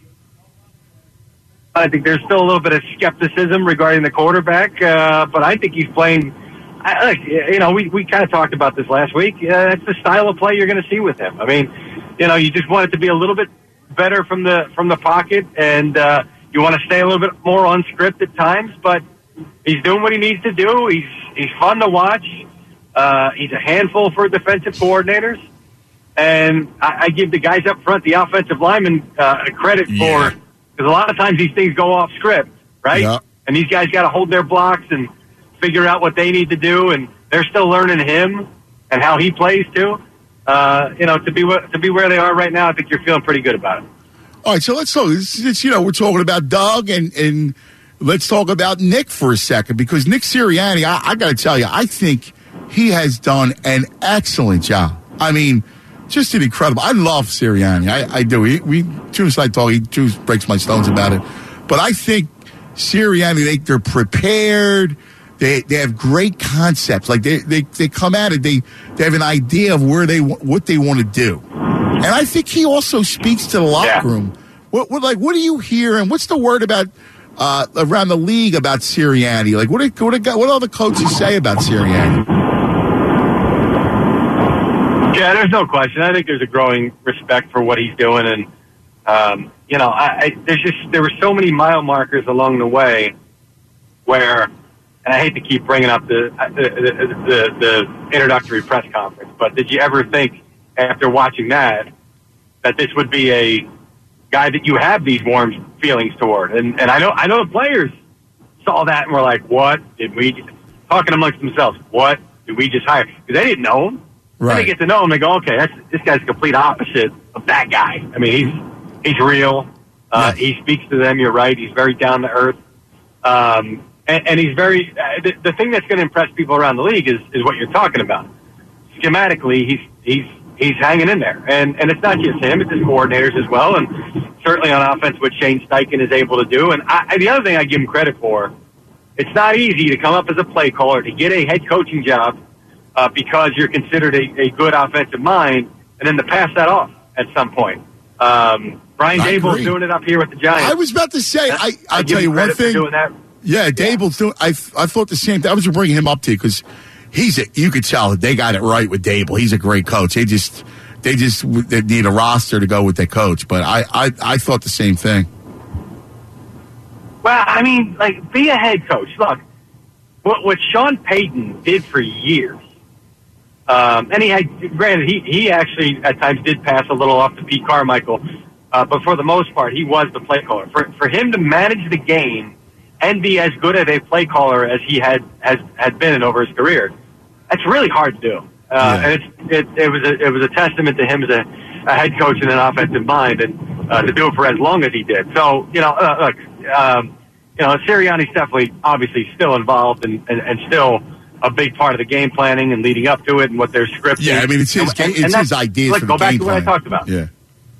I think there's still a little bit of skepticism regarding the quarterback, uh, but I think he's playing. I, look, you know, we, we kind of talked about this last week. Uh, that's the style of play you're going to see with him. I mean, you know, you just want it to be a little bit better from the from the pocket, and uh, you want to stay a little bit more on script at times. But he's doing what he needs to do. He's he's fun to watch. Uh, he's a handful for defensive coordinators, and I, I give the guys up front, the offensive linemen, uh, credit Yeah. for because a lot of times these things go off script, right? Yeah. And these guys got to hold their blocks and figure out what they need to do, and they're still learning him and how he plays too. Uh, you know, to be wh- to be where they are right now, I think you're feeling pretty good about it. All right, so let's talk. It's, it's, you know, we're talking about Doug, and, and let's talk about Nick for a second, because Nick Sirianni, I, I got to tell you, I think he has done an excellent job. I mean, just an incredible. I love Sirianni. I, I do. He, we choose I talk. He choose breaks my stones about it, but I think Sirianni, they, they're prepared. They they have great concepts. Like they, they, they come at it. They they have an idea of where they what they want to do, and I think he also speaks to the locker Yeah. room. What, what like what do you hear, and what's the word about uh, around the league about Sirianni? Like what do, what do, what do all the coaches say about Sirianni? Yeah, there's no question. I think there's a growing respect for what he's doing, and um, you know, I, I there's just there were so many mile markers along the way where. And I hate to keep bringing up the, the the the introductory press conference, but did you ever think, after watching that, that this would be a guy that you have these warm feelings toward? And and I know I know the players saw that and were like, "What did we?" Talking amongst themselves, "What did we just hire?" Because they didn't know him. Right. Then they get to know him. They go, "Okay, that's, this guy's the complete opposite of that guy." I mean, he's he's real. Uh, He speaks to them. You're right. He's very down to earth. Um, And, and he's very, uh, the, the thing that's going to impress people around the league is, is what you're talking about. Schematically, he's, he's, he's hanging in there. And, and it's not just him, it's his coordinators as well. And certainly on offense, what Shane Steichen is able to do. And I, the other thing I give him credit for, it's not easy to come up as a play caller, to get a head coaching job, uh, because you're considered a, a good offensive mind, and then to pass that off at some point. Um, Brian I Daboll's agree. doing it up here with the Giants. I was about to say, I, I'll I give tell you him one credit for thing. doing that. Yeah, Dable's doing. I I thought the same thing. I was bringing him up to you because he's a, you could tell that they got it right with Dable. He's a great coach. They just they just they need a roster to go with their coach. But I I, I thought the same thing. Well, I mean, like, be a head coach. Look, what what Sean Payton did for years Um, and he had, granted, he, he actually at times did pass a little off to Pete Carmichael, uh, but for the most part, he was the play caller. For, for him to manage the game and be as good of a play caller as he had has had been over his career, that's really hard to do. Uh, yeah. And it's, it, it was a, it was a testament to him as a, a head coach and an offensive mind, and uh, to do it for as long as he did. So, you know, uh, look, um, you know, Sirianni's definitely, obviously, still involved and, and, and still a big part of the game planning and leading up to it and what they're scripting. Yeah, I mean, it's his, and, it's and his ideas like, for the go back game to what plan. I talked about. Yeah.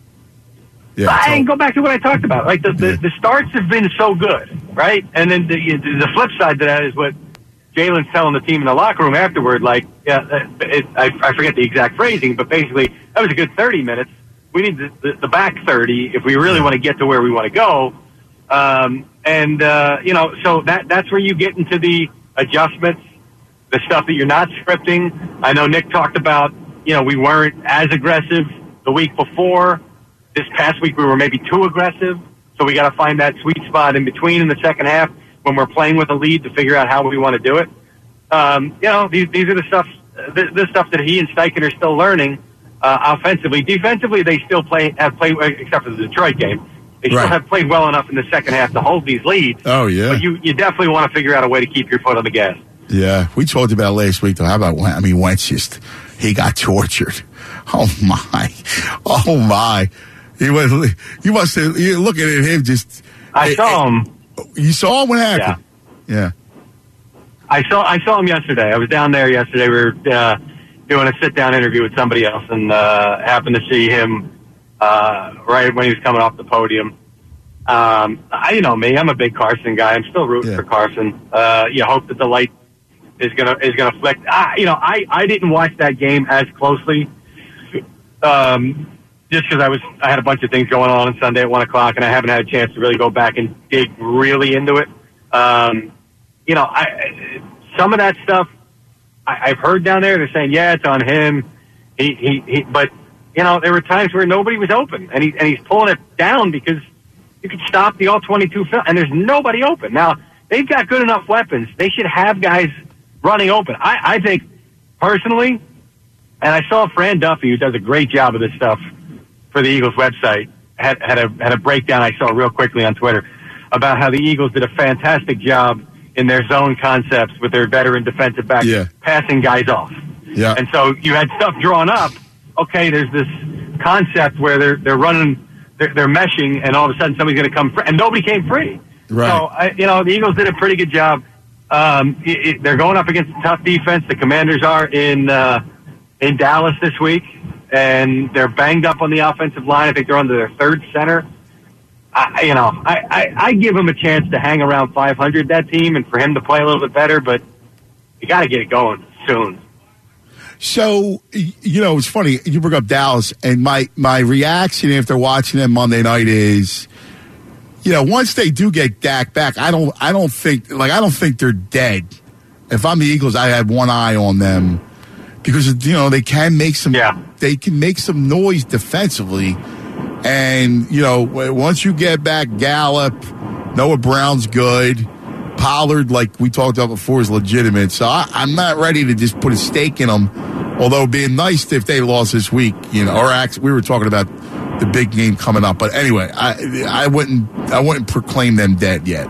Yeah, I so, go back to what I talked about. Like the, the, yeah. the starts have been so good, right? And then the, the flip side to that is what Jalen's telling the team in the locker room afterward. Like, yeah, it, I, I forget the exact phrasing, but basically that was a good thirty minutes. We need the, the, the back thirty if we really want to get to where we want to go. Um, and uh, you know, so that that's where you get into the adjustments, the stuff that you're not scripting. I know Nick talked about, you know, we weren't as aggressive the week before. This past week we were maybe too aggressive, so we got to find that sweet spot in between in the second half when we're playing with a lead to figure out how we want to do it. Um, you know, these these are the stuff, this, this stuff that he and Steichen are still learning uh, offensively. Defensively, they still play have played, except for the Detroit game. They still Right. have played well enough in the second half to hold these leads. Oh, yeah. But you you definitely want to figure out a way to keep your foot on the gas. Yeah, we talked about it last week, though. How about, I mean, Wentz just, he got tortured. Oh, my. Oh, my. He was, you must have, you're looking at him just. I saw him. You saw him? What happened? Yeah. yeah. I saw I saw him yesterday. I was down there yesterday. We were uh, doing a sit-down interview with somebody else and uh, happened to see him uh, right when he was coming off the podium. Um, I, you know me, I'm a big Carson guy. I'm still rooting Yeah. for Carson. Uh, you hope that the light is gonna is gonna flick. I, you know, I, I didn't watch that game as closely, um, just because I was I had a bunch of things going on on Sunday at one o'clock, and I haven't had a chance to really go back and dig really into it. Um, you know, I some of that stuff I, I've heard down there. They're saying, yeah, it's on him. He, he, he but you know, there were times where nobody was open, and he and he's pulling it down because you could stop the all twenty-two film, and there's nobody open. Now, they've got good enough weapons. They should have guys running open. I, I think, personally, and I saw Fran Duffy, who does a great job of this stuff for the Eagles website, had, had, a, had a breakdown I saw real quickly on Twitter about how the Eagles did a fantastic job in their zone concepts with their veteran defensive backs Yeah. passing guys off. Yeah. And so you had stuff drawn up. Okay, there's this concept where they're they're running, they're, they're meshing, and all of a sudden somebody's going to come free, and nobody came free. Right. So I, you know, the Eagles did a pretty good job. Um, it, it, they're going up against a tough defense. The Commanders are in uh, in Dallas this week, and they're banged up on the offensive line. I think they're under their third center. I, you know, I, I, I give him a chance to hang around five hundred, that team, and for him to play a little bit better, but you got to get it going soon. So, y- you know, it's funny. You bring up Dallas, and my, my reaction after watching them Monday night is, you know, once they do get Dak back, I don't, I don't think, like, I don't think they're dead. If I'm the Eagles, I have one eye on them because, you know, they can make some, yeah. they can make some noise defensively. And, you know, once you get back Gallup, Noah Brown's good. Pollard, like we talked about before, is legitimate. So I, I'm not ready to just put a stake in them. Although it'd be nice if they lost this week, you know, or actually, we were talking about the big game coming up. But anyway, I I wouldn't I wouldn't proclaim them dead yet.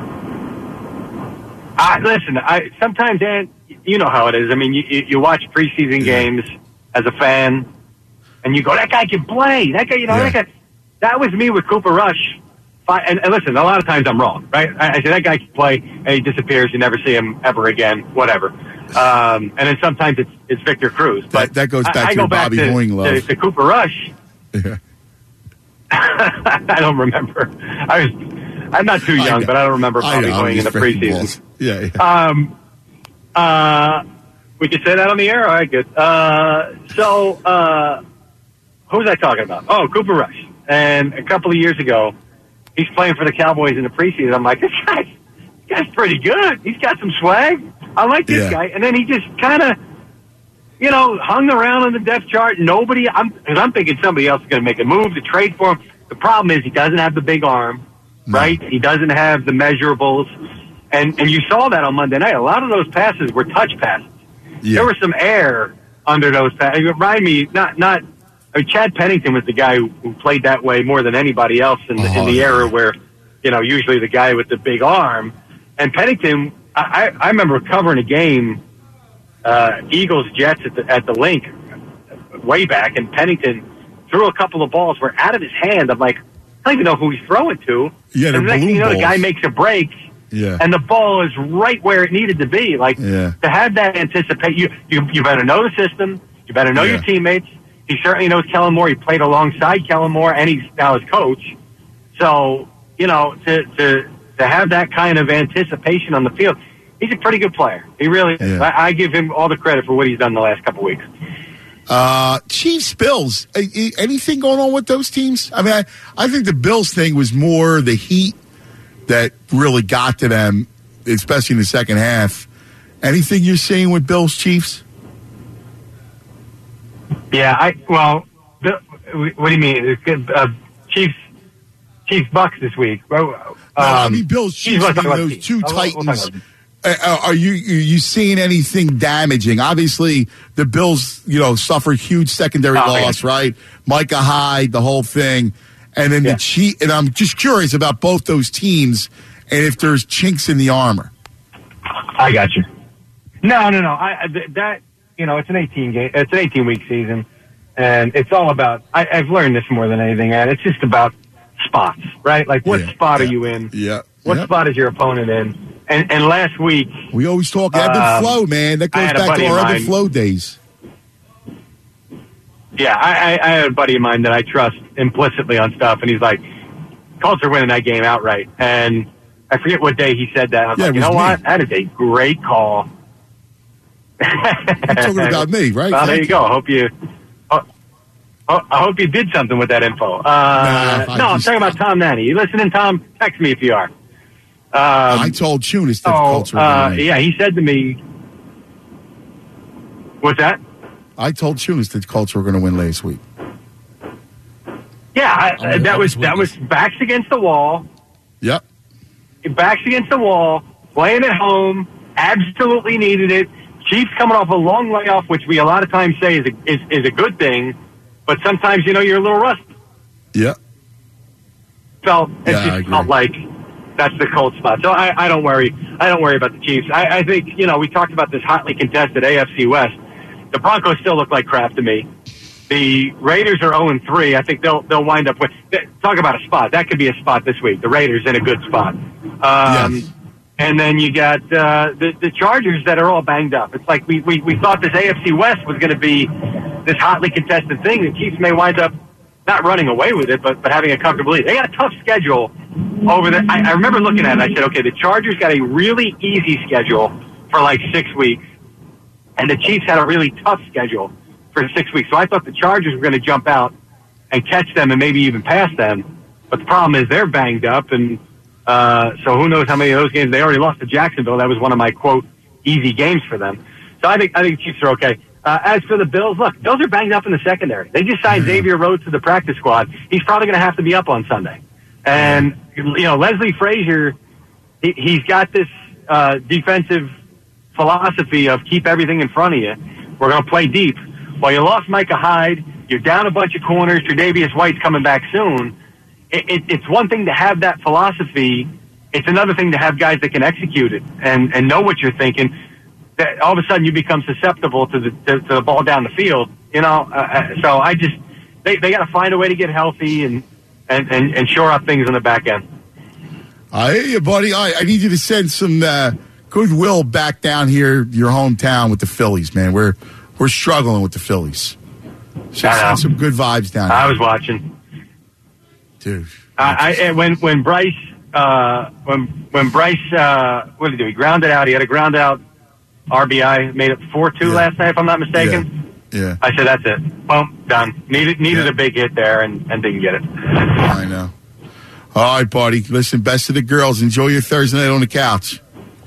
I, listen, I sometimes, Dan, you know how it is. I mean, you, you watch preseason games as a fan, and you go, that guy can play. That guy, you know, Yeah. that guy. That was me with Cooper Rush. And, and listen, a lot of times I'm wrong, right? I, I say that guy can play, and he disappears. You never see him ever again, whatever. Um, and then sometimes it's it's Victor Cruz. But That, that goes back I, I to go your back Bobby to, Hoying love. to, to Cooper Rush. Yeah. I don't remember. I was, I'm not too young, but I don't remember I Bobby know, I'm Hoying in the just freaking preseason. balls. Yeah, yeah. Um, uh, we could say that on the air? All right, good. Uh, so, uh, who was I talking about? Oh, Cooper Rush. And a couple of years ago, he's playing for the Cowboys in the preseason. I'm like, this guy's, this guy's pretty good. He's got some swag. I like this Yeah. guy. And then he just kind of, you know, hung around on the depth chart. Nobody, I'm, because I'm thinking somebody else is going to make a move to trade for him. The problem is he doesn't have the big arm, right? He doesn't have the measurables. And and you saw that on Monday night. A lot of those passes were touch passes. Yeah. There was some air under those. It reminded me not not. I mean, Chad Pennington was the guy who, who played that way more than anybody else in the, oh, in the yeah. era where, you know, usually the guy with the big arm. And Pennington, I, I remember covering a game, uh, Eagles Jets at the at the link way back, and Pennington threw a couple of balls were out of his hand. I'm like, I don't even know who he's throwing to. Yeah, and the next thing you know, balls. the guy makes a break. Yeah. And the ball is right where it needed to be. Like, yeah. to have that anticipate, you, you you better know the system. You better know yeah. your teammates. He certainly knows Kellen Moore. He played alongside Kellen Moore, and he's now his coach. So, you know, to to to have that kind of anticipation on the field, he's a pretty good player. He really is. Yeah. I, I give him all the credit for what he's done the last couple of weeks. Uh, Chiefs, Bills, anything going on with those teams? I mean, I, I think the Bills thing was more the heat that really got to them, especially in the second half. Anything you're seeing with Bills, Chiefs? Yeah, I well, what do you mean? Uh, Chiefs, Chiefs, Bucks this week. Um, no, I mean Bills, Chiefs. I mean, those Chiefs. two I'll, Titans. We'll uh, are you are you seeing anything damaging? Obviously, the Bills, you know, suffered huge secondary oh, loss, man. right? Micah Hyde, the whole thing, and then yeah. the Chiefs. And I'm just curious about both those teams and if there's chinks in the armor. I got you. No, no, no. I that. You know, it's an eighteen game. It's an eighteen week season, and it's all about. I, I've learned this more than anything, and it's just about spots, right? Like, what yeah, spot yeah, are you in? Yeah. What yeah. spot is your opponent in? And and last week, we always talk ebb and um, flow, man. That goes back to our ebb and flow days. Yeah, I, I, I had a buddy of mine that I trust implicitly on stuff, and he's like, Colts are winning that game outright. And I forget what day he said that. I was yeah, like, you know me. what? That is a great call. You're talking about me, right? Well, Thank there you you go. I hope you. Oh, oh, I hope you did something with that info. Uh, nah, no, I'm talking about Tom Nanny. You listening, Tom? Text me if you are. Um, I told Tunis that oh, the Colts were uh, going to win. Yeah, he said to me. What's that? I told Tunis that the Colts were going to win last week. Yeah, I, uh, that was that was backs against the wall. Yep. Backs against the wall, playing at home, absolutely needed it. Chiefs coming off a long layoff, which we a lot of times say is a, is, is a good thing, but sometimes, you know, you're a little rusty. Yeah. Felt, it yeah, just felt like that's the cold spot. So I, I don't worry. I don't worry about the Chiefs. I, I think, you know, we talked about this hotly contested A F C West. The Broncos still look like crap to me. The Raiders are oh and three. I think they'll they'll wind up with talk about a spot. That could be a spot this week. The Raiders in a good spot. Um, yes. And then you got uh, the the Chargers that are all banged up. It's like we, we, we thought this A F C West was going to be this hotly contested thing. The Chiefs may wind up not running away with it, but but having a comfortable lead. They got a tough schedule over there. I, I remember looking at it. I said, okay, the Chargers got a really easy schedule for like six weeks, and the Chiefs had a really tough schedule for six weeks. So I thought the Chargers were going to jump out and catch them and maybe even pass them. But the problem is they're banged up, and uh, so who knows how many of those games. They already lost to Jacksonville. That was one of my, quote, easy games for them. So I think I think the Chiefs are okay. Uh, as for the Bills, look, those are banged up in the secondary. They just signed mm-hmm. Xavier Rhodes to the practice squad. He's probably going to have to be up on Sunday. And, you know, Leslie Frazier, he, he's got this uh, defensive philosophy of keep everything in front of you. We're going to play deep. Well, you lost Micah Hyde. You're down a bunch of corners. Tre'Davious White's coming back soon. It, it, it's one thing to have that philosophy. It's another thing to have guys that can execute it and, and know what you're thinking. That all of a sudden you become susceptible to the to, to the ball down the field. You know, uh, so I just they they got to find a way to get healthy and, and, and, and shore up things in the back end. I hear you, buddy. I, I need you to send some uh, goodwill back down here, your hometown, with the Phillies, man. We're we're struggling with the Phillies. So send some good vibes down here. I was watching, dude. I, I when when Bryce uh, when when Bryce uh, what did he do? He grounded out. He had a ground out R B I, made it four two yeah. last night, if I'm not mistaken. Yeah. yeah. I said that's it. Well, done. Needed needed yeah. a big hit there, and, and didn't get it. I know. All right, buddy. Listen, best of the girls. Enjoy your Thursday night on the couch.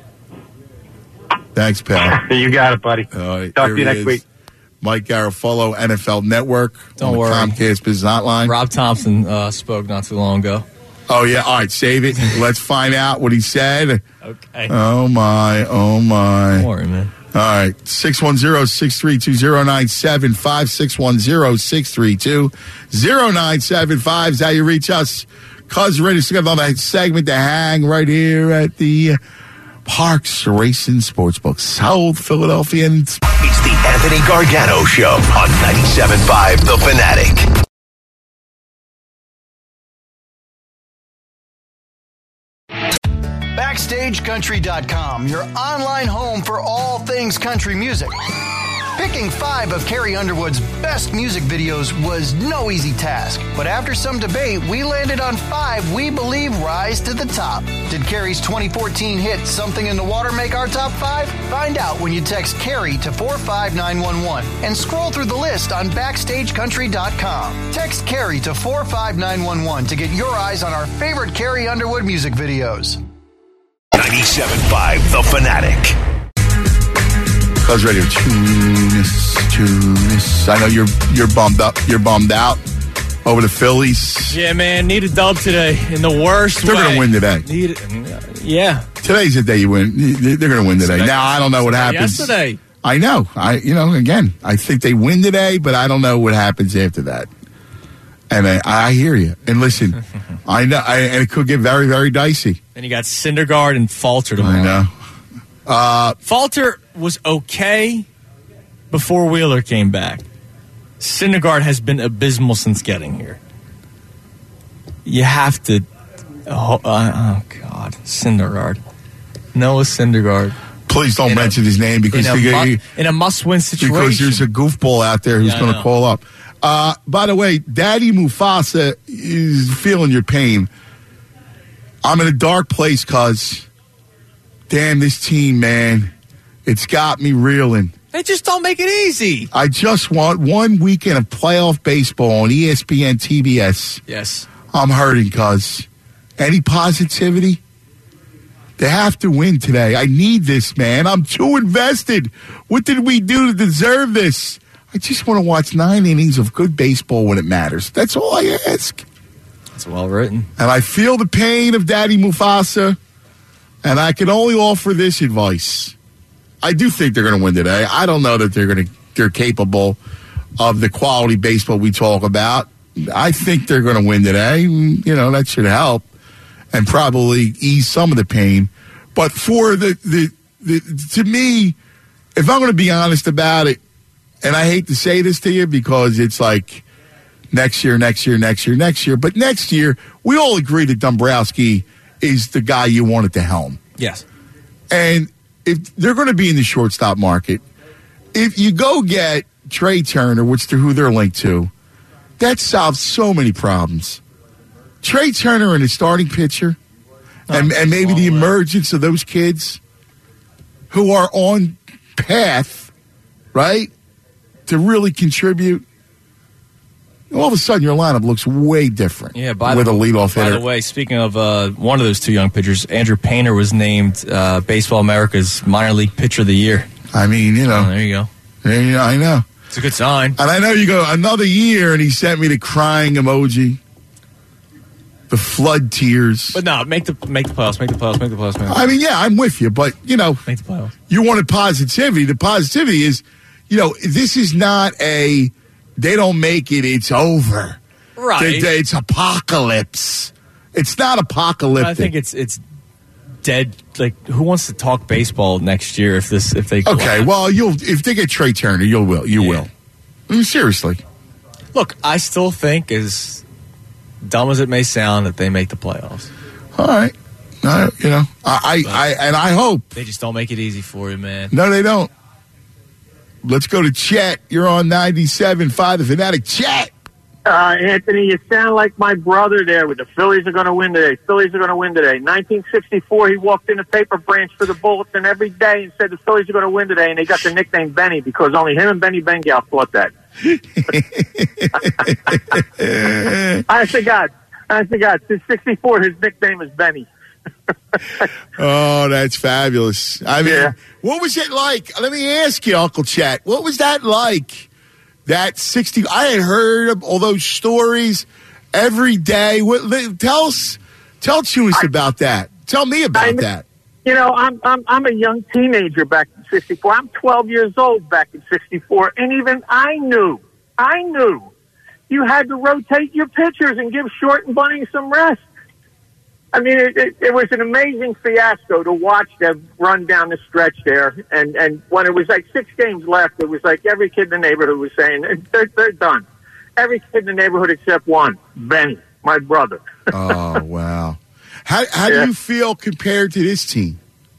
Thanks, pal. You got it, buddy. All right, talk to you next is. week. Mike Garafolo, N F L Network. Don't on the worry. Comcast Business Hotline. Rob Thompson uh, spoke not too long ago. Oh, yeah. All right, save it. Let's find out what he said. Okay. Oh, my. Oh, my. Don't worry, man. All right, six one zero, six three two, zero nine seven five, six one zero, six three two, zero nine seven five is how you reach us. Cuz ready to get on that segment to hang right here at the Parks Racing Sportsbook, South Philadelphia. It's the Anthony Gargano Show on ninety-seven point five The Fanatic. Backstage Country dot com, your online home for all things country music. Picking five of Carrie Underwood's best music videos was no easy task, but after some debate, we landed on five we believe rise to the top. Did Carrie's twenty fourteen hit Something in the Water make our top five? Find out when you text Carrie to four five nine one one and scroll through the list on Backstage Country dot com. Text Carrie to four five nine one one to get your eyes on our favorite Carrie Underwood music videos. ninety-seven point five The Fanatic. Cuz Radio, Tunis, Tunis. I know you're you're bummed up. You're bummed out over the Phillies. Yeah, man. Need a dub today in the worst They're way. going to win today. Need it. Yeah. Today's the day you win. They're going to win today. Now, I don't know what happens. Yesterday. I know. I, you know, again, I think they win today, but I don't know what happens after that. And I, I hear you. And listen, I know, I, and it could get very, very dicey. Then you got Syndergaard and Falter tomorrow. I know. Uh, Falter was okay before Wheeler came back. Syndergaard has been abysmal since getting here. You have to. Oh, uh, oh God, Syndergaard. Noah Syndergaard. Please don't in mention a, his name because in a, they, mu- in a must-win situation. Because there's a goofball out there who's Yeah, going to call up. Uh, by the way, Daddy Mufasa is feeling your pain. I'm in a dark place, cuz. Damn, this team, man. It's got me reeling. They just don't make it easy. I just want one weekend of playoff baseball on E S P N T B S. Yes. I'm hurting, cuz. Any positivity? They have to win today. I need this, man. I'm too invested. What did we do to deserve this? I just want to watch nine innings of good baseball when it matters. That's all I ask. It's well written. And I feel the pain of Daddy Mufasa, and I can only offer this advice. I do think they're going to win today. I don't know that they're going to they're capable of the quality baseball we talk about. I think they're going to win today. You know, that should help and probably ease some of the pain. But for the the, the to me, if I'm going to be honest about it, and I hate to say this to you because it's like next year, next year, next year, next year. But next year, we all agree that Dombrowski is the guy you want at the helm. Yes. And if they're going to be in the shortstop market, if you go get Trey Turner, which they're who they're linked to, that solves so many problems. Trey Turner and his starting pitcher, oh, and, and maybe the emergence of those kids who are on path, right, to really contribute. All of a sudden, your lineup looks way different. Yeah, by with the, a leadoff by hitter. the way, speaking of uh, one of those two young pitchers, Andrew Painter was named uh, Baseball America's minor league pitcher of the year. I mean, you know. Oh, there you go. There you, I know. It's a good sign. And I know you go another year, and he sent me the crying emoji, the flood tears. But no, make the make the playoffs, make the playoffs, make the playoffs. Make the playoffs. I mean, yeah, I'm with you, but you know, make the playoffs. You wanted positivity. The positivity is, you know, this is not a they don't make it, it's over. Right. They, they, it's apocalypse. It's not apocalyptic. I think it's it's dead. Like, who wants to talk baseball next year if this if they okay? Out? Well, you'll if they get Trey Turner, you will you yeah. will. I mean, seriously. Look, I still think, as dumb as it may sound, that they make the playoffs. All right, I, you know, I, I, I and I hope they just don't make it easy for you, man. No, they don't. Let's go to Chet. You're on ninety-seven point five The Fanatic. Chet. Uh, Anthony, you sound like my brother there with the Phillies are going to win today. Phillies are going to win today. nineteen sixty-four, he walked in a paper branch for the Bulletin every day and said the Phillies are going to win today, and they got the nickname Benny because only him and Benny Bengal thought that. I forgot. I forgot. Since sixty-four, his nickname is Benny. Oh, that's fabulous. I mean, yeah. What was it like? Let me ask you, Uncle Chet, what was that like? That sixty, I had heard of all those stories every day. What, tell us, tell Tunis about that. Tell me about I, that. You know, I'm I'm I'm a young teenager back in sixty-four. I'm twelve years old back in sixty-four, and even I knew, I knew, you had to rotate your pitchers and give Short and Bunning some rest. I mean, it, it, it was an amazing fiasco to watch them run down the stretch there. And, and when it was like six games left, it was like every kid in the neighborhood was saying, they're, they're done. Every kid in the neighborhood except one, Benny, my brother. Oh, wow. How, how Yeah. do you feel compared to this team?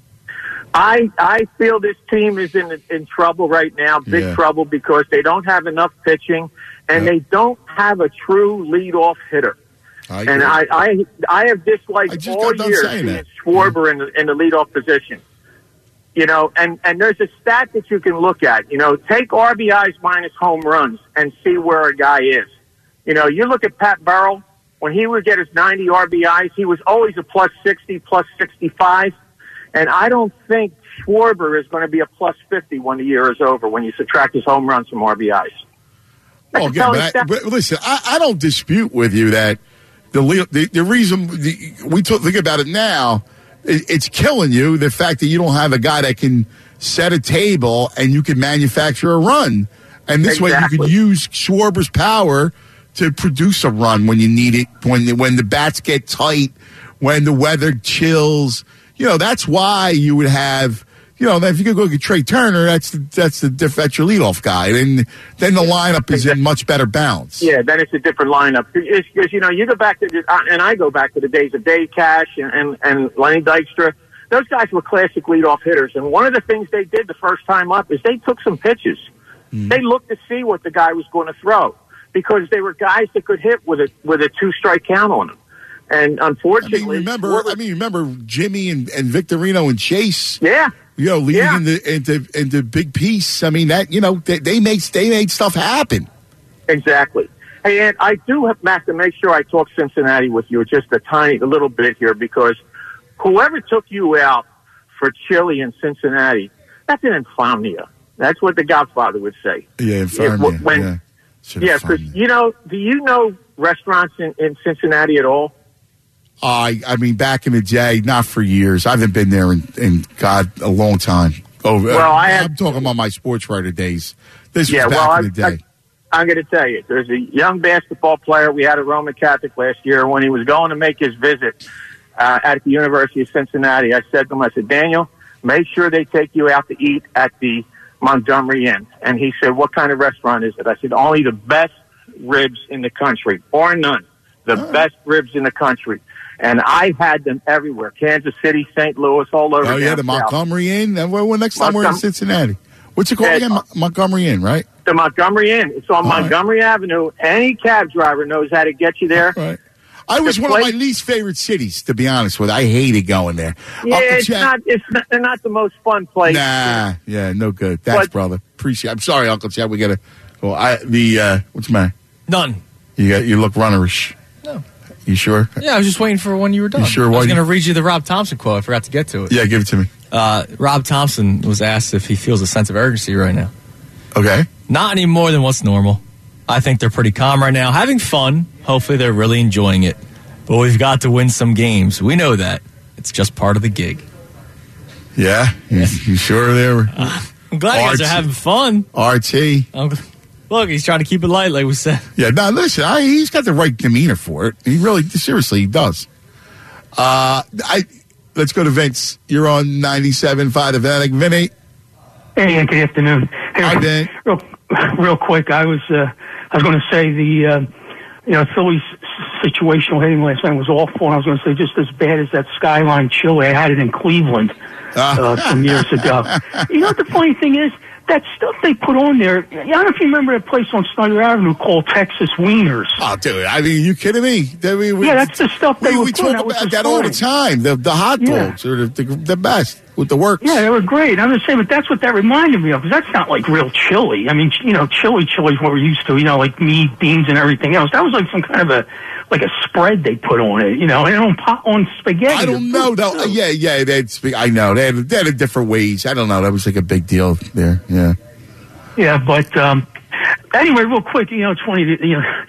I I feel this team is in in trouble right now, big Yeah. trouble, because they don't have enough pitching, and Yeah. they don't have a true leadoff hitter. I and agree. I, I I have disliked I just all got done year saying seeing that. Schwarber in the in the leadoff position. You know, and and there's a stat that you can look at. You know, take R B Is minus home runs and see where a guy is. You know, you look at Pat Burrell, when he would get his ninety R B Is, he was always a plus sixty, plus sixty-five. And I don't think Schwarber is going to be a plus fifty when the year is over, when you subtract his home runs from R B Is. Oh, again, but, I, but listen, I, I don't dispute with you that the le- the, the reason the, we t- think about it now, it, it's killing you, the fact that you don't have a guy that can set a table and you can manufacture a run. And this way you Exactly. could use Schwarber's power to produce a run when you need it, when the, when the bats get tight, when the weather chills. You know, that's why you would have, you know, if you could go get Trey Turner, that's the, that's the that's your leadoff guy. And then the lineup is in much better balance. Yeah, then it's a different lineup. Because, you know, you go back to, the, uh, and I go back to the days of Dave Cash and, and, and Lenny Dykstra. Those guys were classic leadoff hitters. And one of the things they did the first time up is they took some pitches. Mm-hmm. They looked to see what the guy was going to throw, because they were guys that could hit with a, with a two-strike count on them. And unfortunately, I mean, remember, I mean, remember Jimmy and, and Victorino and Chase. Yeah, you know, leading Yeah. into, into into big piece. I mean, that you know, they, they made they made stuff happen. Exactly. Hey, and I do have have to make sure I talk Cincinnati with you just a tiny, a little bit here, because whoever took you out for Chili in Cincinnati, that's an infamia. That's what the Godfather would say. Yeah, Yeah, Infamia. when- yeah, Yeah, because you know, do you know restaurants in, in Cincinnati at all? I I mean, back in the day, not for years. I haven't been there in, in God a long time. Oh, Well, uh, I I'm talking about my sports writer days. This Yeah, was back well, in the I- day. I'm going to tell you, there's a young basketball player we had at Roman Catholic last year. When he was going to make his visit uh, at the University of Cincinnati, I said to him, I said, Daniel, make sure they take you out to eat at the Montgomery Inn. And he said, what kind of restaurant is it? I said, only the best ribs in the country, or none. The best ribs in the country. And I had them everywhere. Kansas City, Saint Louis, all over. Oh yeah, down the south. Montgomery Inn. And when, when next time we're in Montgom- Cincinnati, what's it called Yeah, again? Mo- Montgomery Inn, right? The Montgomery Inn. It's on right. Montgomery Avenue. Any cab driver knows how to get you there. Right. I was The one place- of my least favorite cities, to be honest with you. I hated going there. Yeah, Uncle it's Jack- not. It's not, they're not the most fun place. Nah, yeah, no good. Thanks, But- brother. Appreciate. I'm sorry, Uncle Chad. We gotta. Well, I the uh, what's the matter? None. You got you look runnerish. No. You sure? Yeah, I was just waiting for when you were done. You sure? I was Why- going to read you the Rob Thompson quote. I forgot to get to it. Yeah, give it to me. Uh, Rob Thompson was asked if he feels a sense of urgency right now. Okay. Not any more than what's normal. I think they're pretty calm right now, having fun. Hopefully they're really enjoying it. But we've got to win some games. We know that. It's just part of the gig. Yeah. You, you sure they were? I'm glad you guys are R T having fun. R T. I'm, look, he's trying to keep it light, like we said. Yeah. No, listen. I, he's got the right demeanor for it. He really, seriously, he does. Uh, I. Let's go to Vince. You're on ninety-seven point five The Fanatic. Vinny. Hey, good afternoon. Hey, Hi, Dan. Real, real quick, I was uh, I was going to say the uh, you know Phillies situational hitting last night was awful. And I was going to say just as bad as that Skyline Chili. I had it in Cleveland uh, some years ago. You know what the funny thing is? That stuff they put on there. I don't know if you remember that place on Snyder Avenue called Texas Wieners. Oh, dude! I mean, you kidding me? I mean, we, Yeah, that's the stuff they we, were we putting talk out, which about was that all the fine. time. The the hot Yeah. dogs are the, the, the best with the works. Yeah, they were great. I'm just saying, but that's what that reminded me of, because that's not like real chili. I mean, you know, chili chili is what we're used to, you know, like meat, beans, and everything else. That was like some kind of a, like a spread they put on it, you know, and on pot, on spaghetti. I don't know though. Uh, yeah, yeah, they'd speak. I know they had, they had different ways. I don't know. That was like a big deal there. Yeah. Yeah, but um, anyway, real quick, you know, it's funny, that, you know,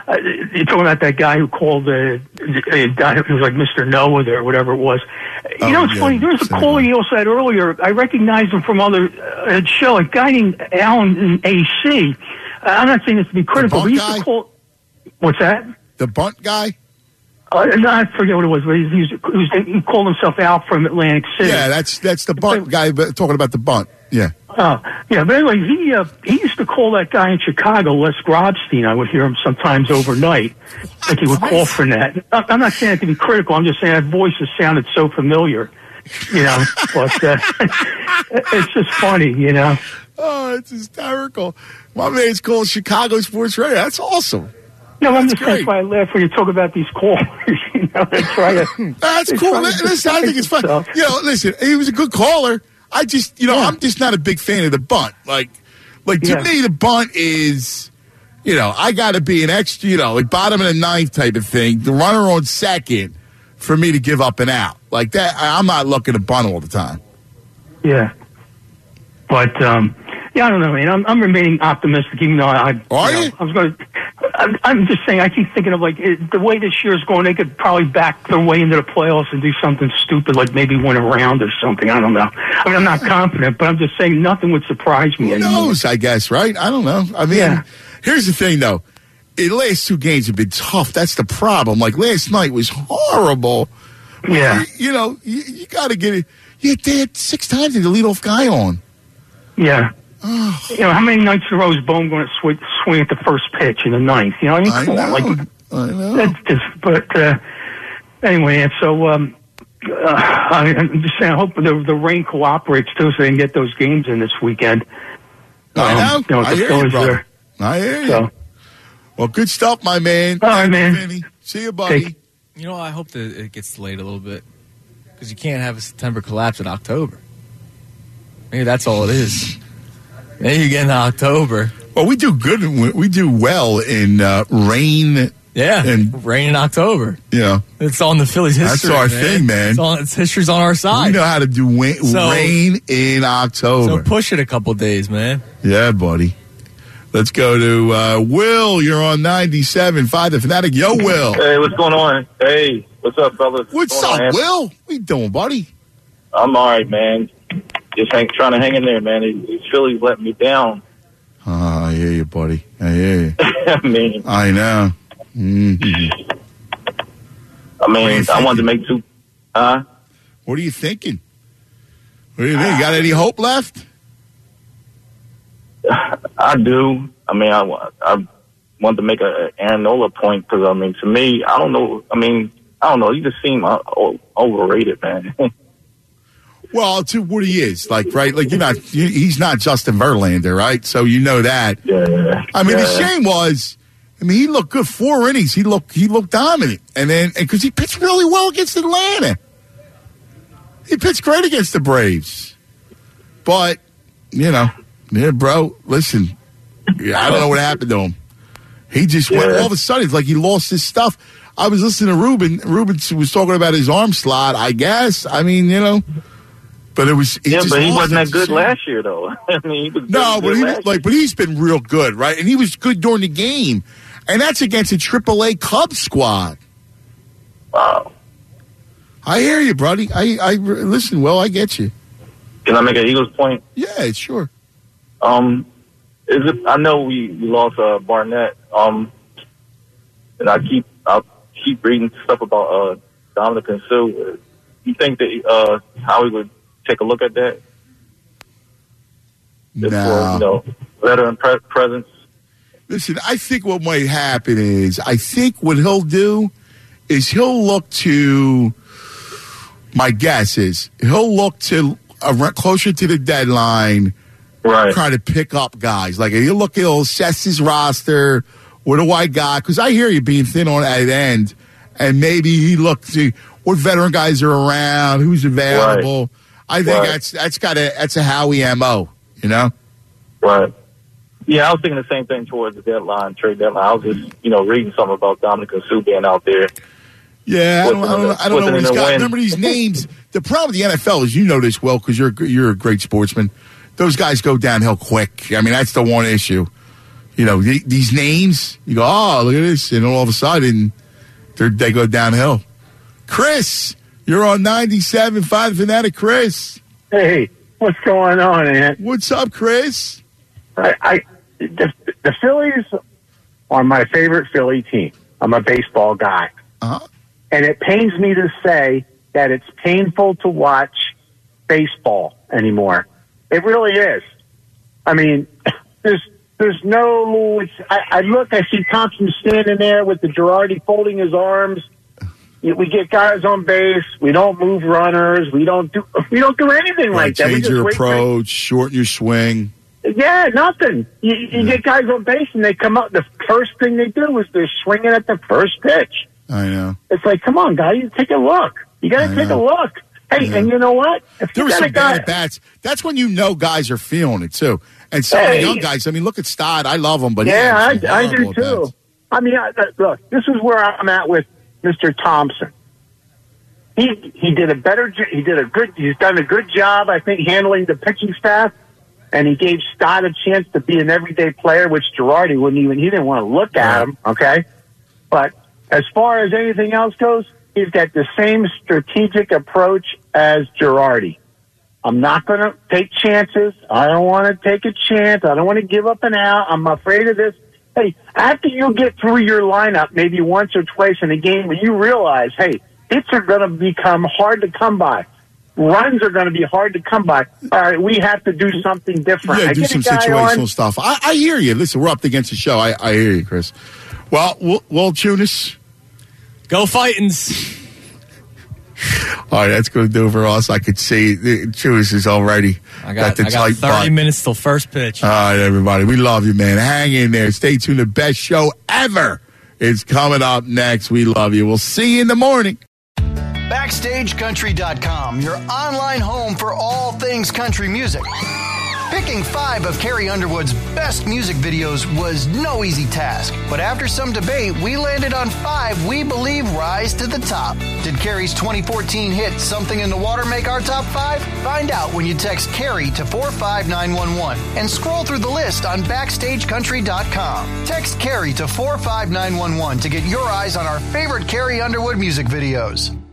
uh, you're talking about that guy who called the uh, guy who was like Mister Noah there, or whatever it was. You oh, know, it's yeah. funny. There was a caller you also had earlier. I recognized him from other uh, show. A guy named Alan in A C. Uh, I'm not saying this to be critical, but he used guy? to call. What's that? The bunt guy? Uh, no, I forget what it was, but he, he, was, he, was, he called himself Al from Atlantic City. Yeah, that's that's the bunt guy but talking about the bunt. Yeah. Oh, yeah. But anyway, he uh, he used to call that guy in Chicago, Les Grobstein. I would hear him sometimes overnight. Like he would call for that. I'm not saying it to be critical. I'm just saying that voice has sounded so familiar, you know. But uh, it's just funny, you know. Oh, it's hysterical. My man's called Chicago Sports Radio. That's awesome. No, I'm That's just saying why I laugh when you talk about these callers. You know, they try to. That's they cool. try to Listen, I think it's fun. You know, listen, he was a good caller. I just, you know, yeah. I'm just not a big fan of the bunt. Like, like to Yeah. me, the bunt is, you know, I got to be an extra, you know, like bottom of the ninth type of thing. The runner on second for me to give up and out like that. I, I'm not looking to bunt all the time. Yeah. But um, yeah, I don't know, man. I'm, I'm remaining optimistic, even though I. Are you? Know, you? I was going to. I'm, I'm just saying. I keep thinking of like it, the way this year's going. They could probably back their way into the playoffs and do something stupid, like maybe win a round or something. I don't know. I mean, I'm not confident, but I'm just saying nothing would surprise me Who anymore. knows? I guess, right? I don't know. I mean, Yeah. here's the thing, though. The last two games have been tough. That's the problem. Like last night was horrible. Yeah. You, you know, you, you got to get it. You had six times the leadoff guy on. Yeah. You know, how many nights in a row is Bohm going to swing, swing at the first pitch in the ninth? You know what I mean? I Come know. on, like, I know. That's just, but uh, anyway, and so um, uh, I, I'm just saying, I hope the, the rain cooperates too, so they can get those games in this weekend. I Um, know. you know, I the hear you, Phillies brother. are- I hear you. So, Well, good stuff, my man. all right, man. Vinny. See you, buddy. Take- You know, I hope that it gets delayed a little bit because you can't have a September collapse in October. Maybe that's all it is. Maybe you get into October. Well, we do good. We do well in uh, rain. Yeah, and rain in October. You know, it's on the Phillies' history. That's our man. thing, man. It's, on, it's history's on our side. We know how to do wa- So- rain in October. So push it a couple days, man. Yeah, buddy. Let's go to uh, Will. You're on ninety-seven point five The Fanatic. Yo, Will. Hey, what's going on? Hey, what's up, fellas? What's going up, on, Will? What you doing, buddy? I'm all right, man. Just hang, trying to hang in there, man. These Phillies letting me down. Oh, I hear you, buddy. I hear you. I mean, I know. Mm-hmm. I mean, I wanted to make two. Huh? What are you thinking? What do you think? Got any hope left? I do. I mean, I, I want to make a Aaron Nola point because, I mean, to me, I don't know. I mean, I don't know. You just seem uh, o- overrated, man. Well, to what he is, like, right? Like, you're not, you, he's not Justin Verlander, right? So you know that. Yeah. I mean, yeah. the shame was, I mean, he looked good four innings. He looked, he looked dominant. And then, because he pitched really well against Atlanta. He pitched great against the Braves. But, you know, yeah, bro, listen, yeah, I don't know what happened to him. He just went, Yeah. all of a sudden, it's like he lost his stuff. I was listening to Ruben. Ruben was talking about his arm slot, I guess. I mean, you know. But it was he yeah, just but he lost wasn't it. that good last year, though. I mean, he was No, good but he last was like, but he's been real good, right? And he was good during the game, and that's against a triple A Cubs squad. Wow. I hear you, buddy. I, I listen. Well, I get you. Can I make an Eagles point? Yeah, sure. Um, is it? I know we, we lost uh, Barnett. Um, and I keep I keep reading stuff about uh, Dominic and Sue. You think that uh, Howie would take a look at that? Just No. for, you know, veteran pre- presence. Listen, I think what might happen is I think what he'll do is he'll look to. My guess is he'll look to uh, closer to the deadline. Right. Try to pick up guys. Like, he'll look, he'll assess his roster. What do I got? Because I hear you being thin on at end. And maybe he looks to what veteran guys are around, who's available. Right. I think Right. that's that's got a that's a Howie M O, you know? Right. Yeah, I was thinking the same thing towards the deadline, trade deadline. I was just, you know, reading something about Dominic and Sue being out there. Yeah, I don't, I don't, know- I don't know what he's got. Win. Remember these names. The problem with the N F L is, you know this well because you're you're a great sportsman. Those guys go downhill quick. I mean, that's the one issue. you know, th- these names, you go, oh, look at this. And all of a sudden, they go downhill. Chris, you're on ninety-seven point five Fanatic. Chris. Hey, what's going on, Ant? What's up, Chris? I, I the, the Phillies are my favorite Philly team. I'm a baseball guy. Uh-huh. And it pains me to say that it's painful to watch baseball anymore. It really is. I mean, there's there's no. It's, I, I look, I see Thompson standing there with the Girardi folding his arms. We get guys on base. We don't move runners. We don't do. We don't do anything right, like that. Change we your wait approach, shorten your swing. Yeah, nothing. You, you yeah. get guys on base and they come up. The first thing they do is they're swinging at the first pitch. I know. It's like, come on, guys, take a look. You got to take a look. Hey, and you know what? If there you were got some a guy, bad bats. That's when you know guys are feeling it too. And some hey, of the young guys. I mean, look at Stott. I love him, but yeah, I, I do too. Bats. I mean, I, look, this is where I'm at with Mister Thompson. He he did a better. He did a good. He's done a good job, I think, handling the pitching staff, and he gave Stott a chance to be an everyday player, which Girardi wouldn't even. He didn't want to look at him. Okay, but as far as anything else goes, he's got the same strategic approach as Girardi. I'm not going to take chances. I don't want to take a chance. I don't want to give up an out. I'm afraid of this. Hey, after you get through your lineup maybe once or twice in a game when you realize, hey, hits are going to become hard to come by. Runs are going to be hard to come by. All right, we have to do something different. Yeah, I do get some a guy situational on, stuff. I, I hear you. Listen, we're up against the show. I, I hear you, Chris. Well, Will, Will Tunis. Go Fightins. All right, that's going to do for us. I could see Tunis is already I got, got the I got tight thirty butt. minutes till first pitch. All right, everybody. We love you, man. Hang in there. Stay tuned. The best show ever is coming up next. We love you. We'll see you in the morning. Backstage Country dot com, your online home for all things country music. Picking five of Carrie Underwood's best music videos was no easy task, but after some debate, we landed on five we believe rise to the top. Did Carrie's twenty fourteen hit Something in the Water make our top five? Find out when you text Carrie to four five nine one one and scroll through the list on Backstage Country dot com. Text Carrie to four five nine one one to get your eyes on our favorite Carrie Underwood music videos.